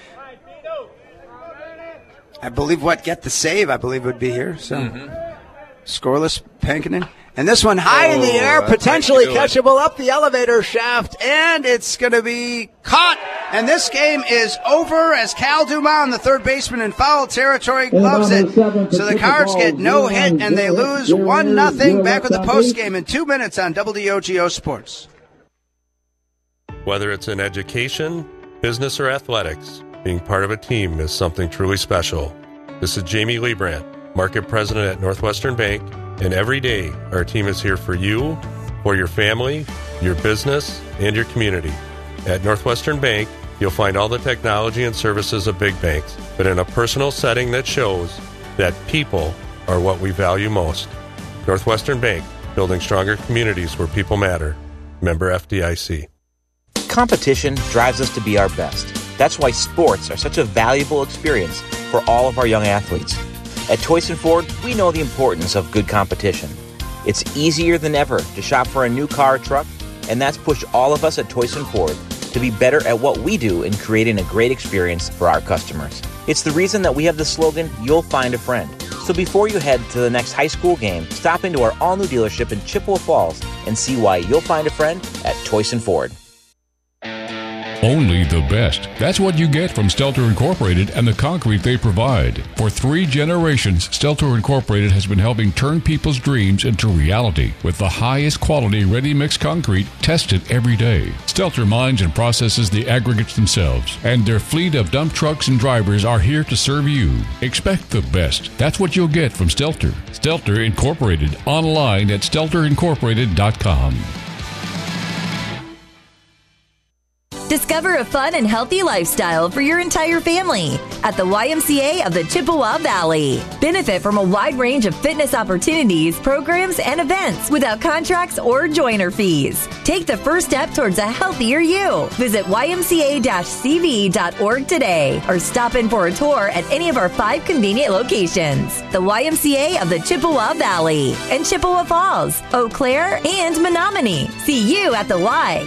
[SPEAKER 3] I believe get the save, I believe would be here. So scoreless, Pankinen. And this one high in the air, potentially catchable up the elevator shaft, and it's going to be caught. And this game is over as Cal Dumas, the third baseman in foul territory, gloves it. So the Cards get no hit, and they lose 1-0. Back with the postgame in 2 minutes on WDOGO Sports.
[SPEAKER 4] Whether it's in education, business, or athletics, being part of a team is something truly special. This is Jamie Liebrandt, Market President at Northwestern Bank, and every day our team is here for you, for your family, your business, and your community. At Northwestern Bank, you'll find all the technology and services of big banks, but in a personal setting that shows that people are what we value most. Northwestern Bank, building stronger communities where people matter. Member FDIC.
[SPEAKER 5] Competition drives us to be our best. That's why sports are such a valuable experience for all of our young athletes. At Toyson Ford, we know the importance of good competition. It's easier than ever to shop for a new car or truck, and that's pushed all of us at Toyson Ford to be better at what we do in creating a great experience for our customers. It's the reason that we have the slogan, "You'll find a friend." So before you head to the next high school game, stop into our all-new dealership in Chippewa Falls and see why you'll find a friend at Toyson Ford.
[SPEAKER 6] Only the best. That's what you get from Stelter Incorporated and the concrete they provide. For 3 generations, Stelter Incorporated has been helping turn people's dreams into reality with the highest quality ready-mix concrete tested every day. Stelter mines and processes the aggregates themselves, and their fleet of dump trucks and drivers are here to serve you. Expect the best. That's what you'll get from Stelter. Stelter Incorporated, online at stelterincorporated.com.
[SPEAKER 7] Discover a fun and healthy lifestyle for your entire family at the YMCA of the Chippewa Valley. Benefit from a wide range of fitness opportunities, programs, and events without contracts or joiner fees. Take the first step towards a healthier you. Visit ymca-cv.org today or stop in for a tour at any of our 5 convenient locations. The YMCA of the Chippewa Valley and Chippewa Falls, Eau Claire, and Menominee. See you at the Y.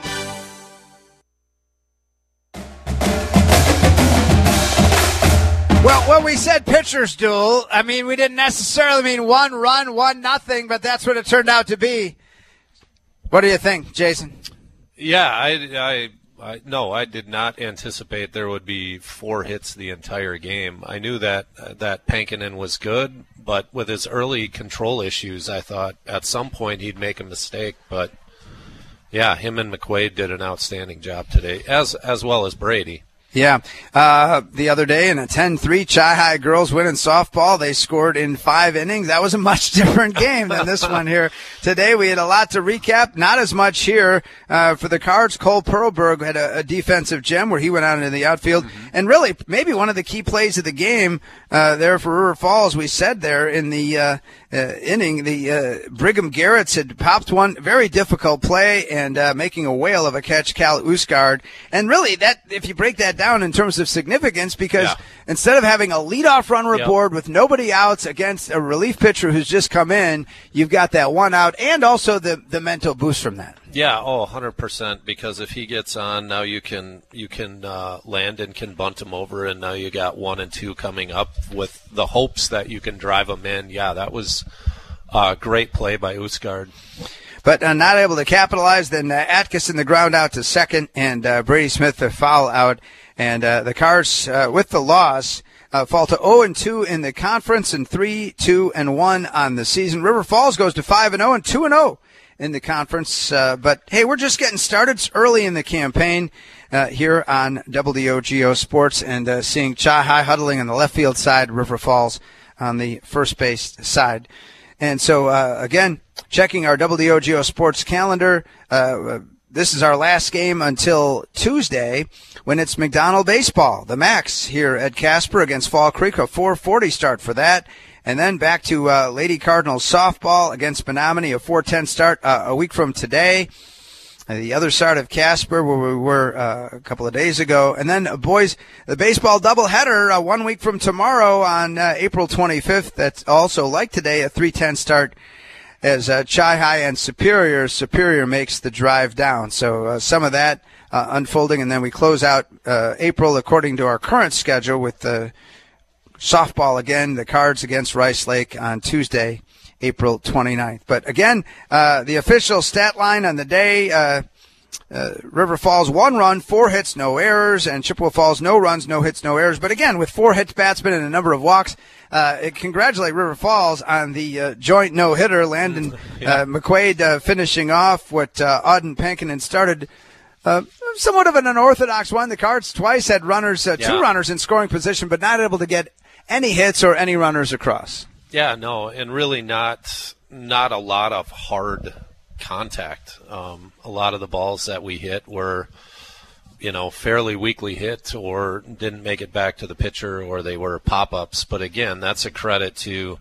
[SPEAKER 3] Well, when we said pitcher's duel, I mean, we didn't necessarily mean 1 run, 1-0, but that's what it turned out to be. What do you think, Jason?
[SPEAKER 20] Yeah, I did not anticipate there would be 4 hits the entire game. I knew that Pankinen was good, but with his early control issues, I thought at some point he'd make a mistake. But Yeah, him and McQuaid did an outstanding job today, as well as Brady.
[SPEAKER 3] Yeah. The other day in a 10-3 Chi-Hi girls win in softball, they scored in 5 innings. That was a much different game than this one here. Today we had a lot to recap. Not as much here for the Cards. Cole Perlberg had a defensive gem where he went out into the outfield. Mm-hmm. And really, maybe one of the key plays of the game there for River Falls, we said there in the inning, the Brigham Garretts had popped one very difficult play and making a whale of a catch, Cal Usgard. And really, that if you break that down in terms of significance, because instead of having a leadoff runner aboard with nobody outs against a relief pitcher who's just come in, you've got that one out and also the mental boost from that.
[SPEAKER 20] Yeah, 100%, because if he gets on, now you can land and can bunt him over, and now you got 1 and 2 coming up with the hopes that you can drive him in. Yeah, that was a great play by Usgard.
[SPEAKER 3] But not able to capitalize, then Atkinson the ground out to second, and Brady Smith the foul out. And the Cards, with the loss, fall to 0-2 in the conference and 3-2-1 on the season. River Falls goes to 5-0 and 2-0 in the conference. But, hey, we're just getting started. It's early in the campaign here on WOGO Sports, and seeing Chi-Hi huddling on the left field side, River Falls on the first base side. And so, again, checking our WOGO Sports calendar, this is our last game until Tuesday when it's McDonald baseball, the Max here at Casper against Fall Creek, a 4:40 start for that. And then back to Lady Cardinals softball against Menominee, a 4:10 start a week from today. The other side of Casper, where we were a couple of days ago. And then, boys, the baseball doubleheader 1 week from tomorrow on April 25th. That's also, like today, a 3:10 start as Chi-Hi and Superior. Superior makes the drive down. So some of that unfolding, and then we close out April according to our current schedule with the softball again, the Cards against Rice Lake on Tuesday, April 29th. But again, the official stat line on the day, River Falls 1 run, 4 hits, no errors, and Chippewa Falls no runs, no hits, no errors. But again, with 4 hits, batsmen, and a number of walks, congratulate River Falls on the joint no-hitter. Landon McQuaid finishing off what Auden Pankinen started. Somewhat of an unorthodox one. The Cards twice had runners, 2 runners in scoring position, but not able to get any hits or any runners across.
[SPEAKER 20] Yeah, no, and really not a lot of hard contact. A lot of the balls that we hit were, fairly weakly hit or didn't make it back to the pitcher, or they were pop-ups. But again, that's a credit to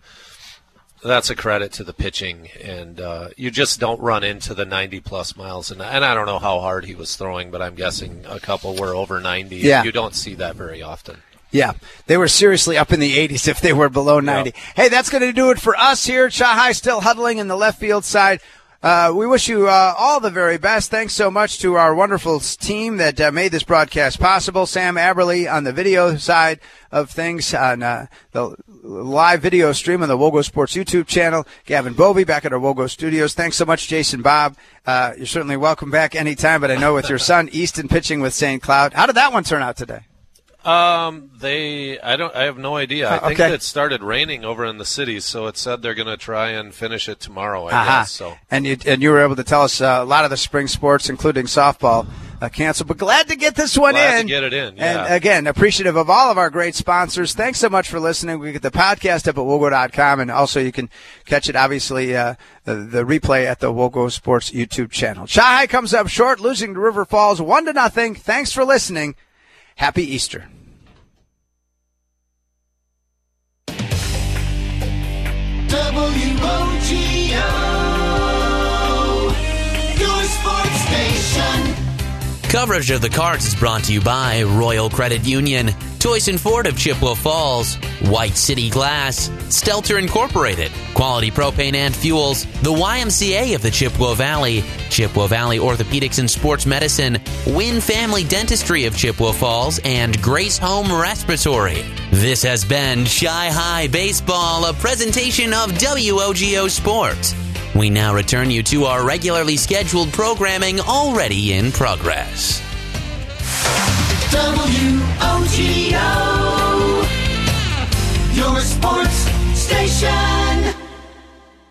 [SPEAKER 20] the pitching, and you just don't run into the 90-plus miles. And I don't know how hard he was throwing, but I'm guessing a couple were over 90.
[SPEAKER 3] Yeah.
[SPEAKER 20] You don't see that very often.
[SPEAKER 3] Yeah, they were seriously up in the 80s if they were below 90. Yep. Hey, that's going to do it for us here. Chi-Hi still huddling in the left field side. We wish you all the very best. Thanks so much to our wonderful team that made this broadcast possible. Sam Aberly on the video side of things on the live video stream on the WOGO Sports YouTube channel. Gavin Bovey back at our WOGO studios. Thanks so much, Jason Bob. You're certainly welcome back anytime, but I know with your son Easton pitching with St. Cloud. How did that one turn out today?
[SPEAKER 20] I have no idea. I think it started raining over in the city, so it said they're going to try and finish it tomorrow, I guess. So.
[SPEAKER 3] And you were able to tell us a lot of the spring sports, including softball, canceled, but glad to get this one
[SPEAKER 20] Glad to get it in, yeah.
[SPEAKER 3] And again, appreciative of all of our great sponsors. Thanks so much for listening. We get the podcast up at wogo.com, and also you can catch it, obviously, the replay at the WOGO Sports YouTube channel. Chi-Hi comes up short, losing to River Falls 1-0. Thanks for listening. Happy Easter.
[SPEAKER 2] WOGO, your sports station.
[SPEAKER 1] Coverage of the Cards is brought to you by Royal Credit Union, Toyson Ford of Chippewa Falls, White City Glass, Stelter Incorporated, Quality Propane and Fuels, the YMCA of the Chippewa Valley Orthopedics and Sports Medicine, Wynn Family Dentistry of Chippewa Falls, and Grace Home Respiratory. This has been Chi-Hi Baseball, a presentation of WOGO Sports. We now return you to our regularly scheduled programming already in progress.
[SPEAKER 2] WOGO, your sports station.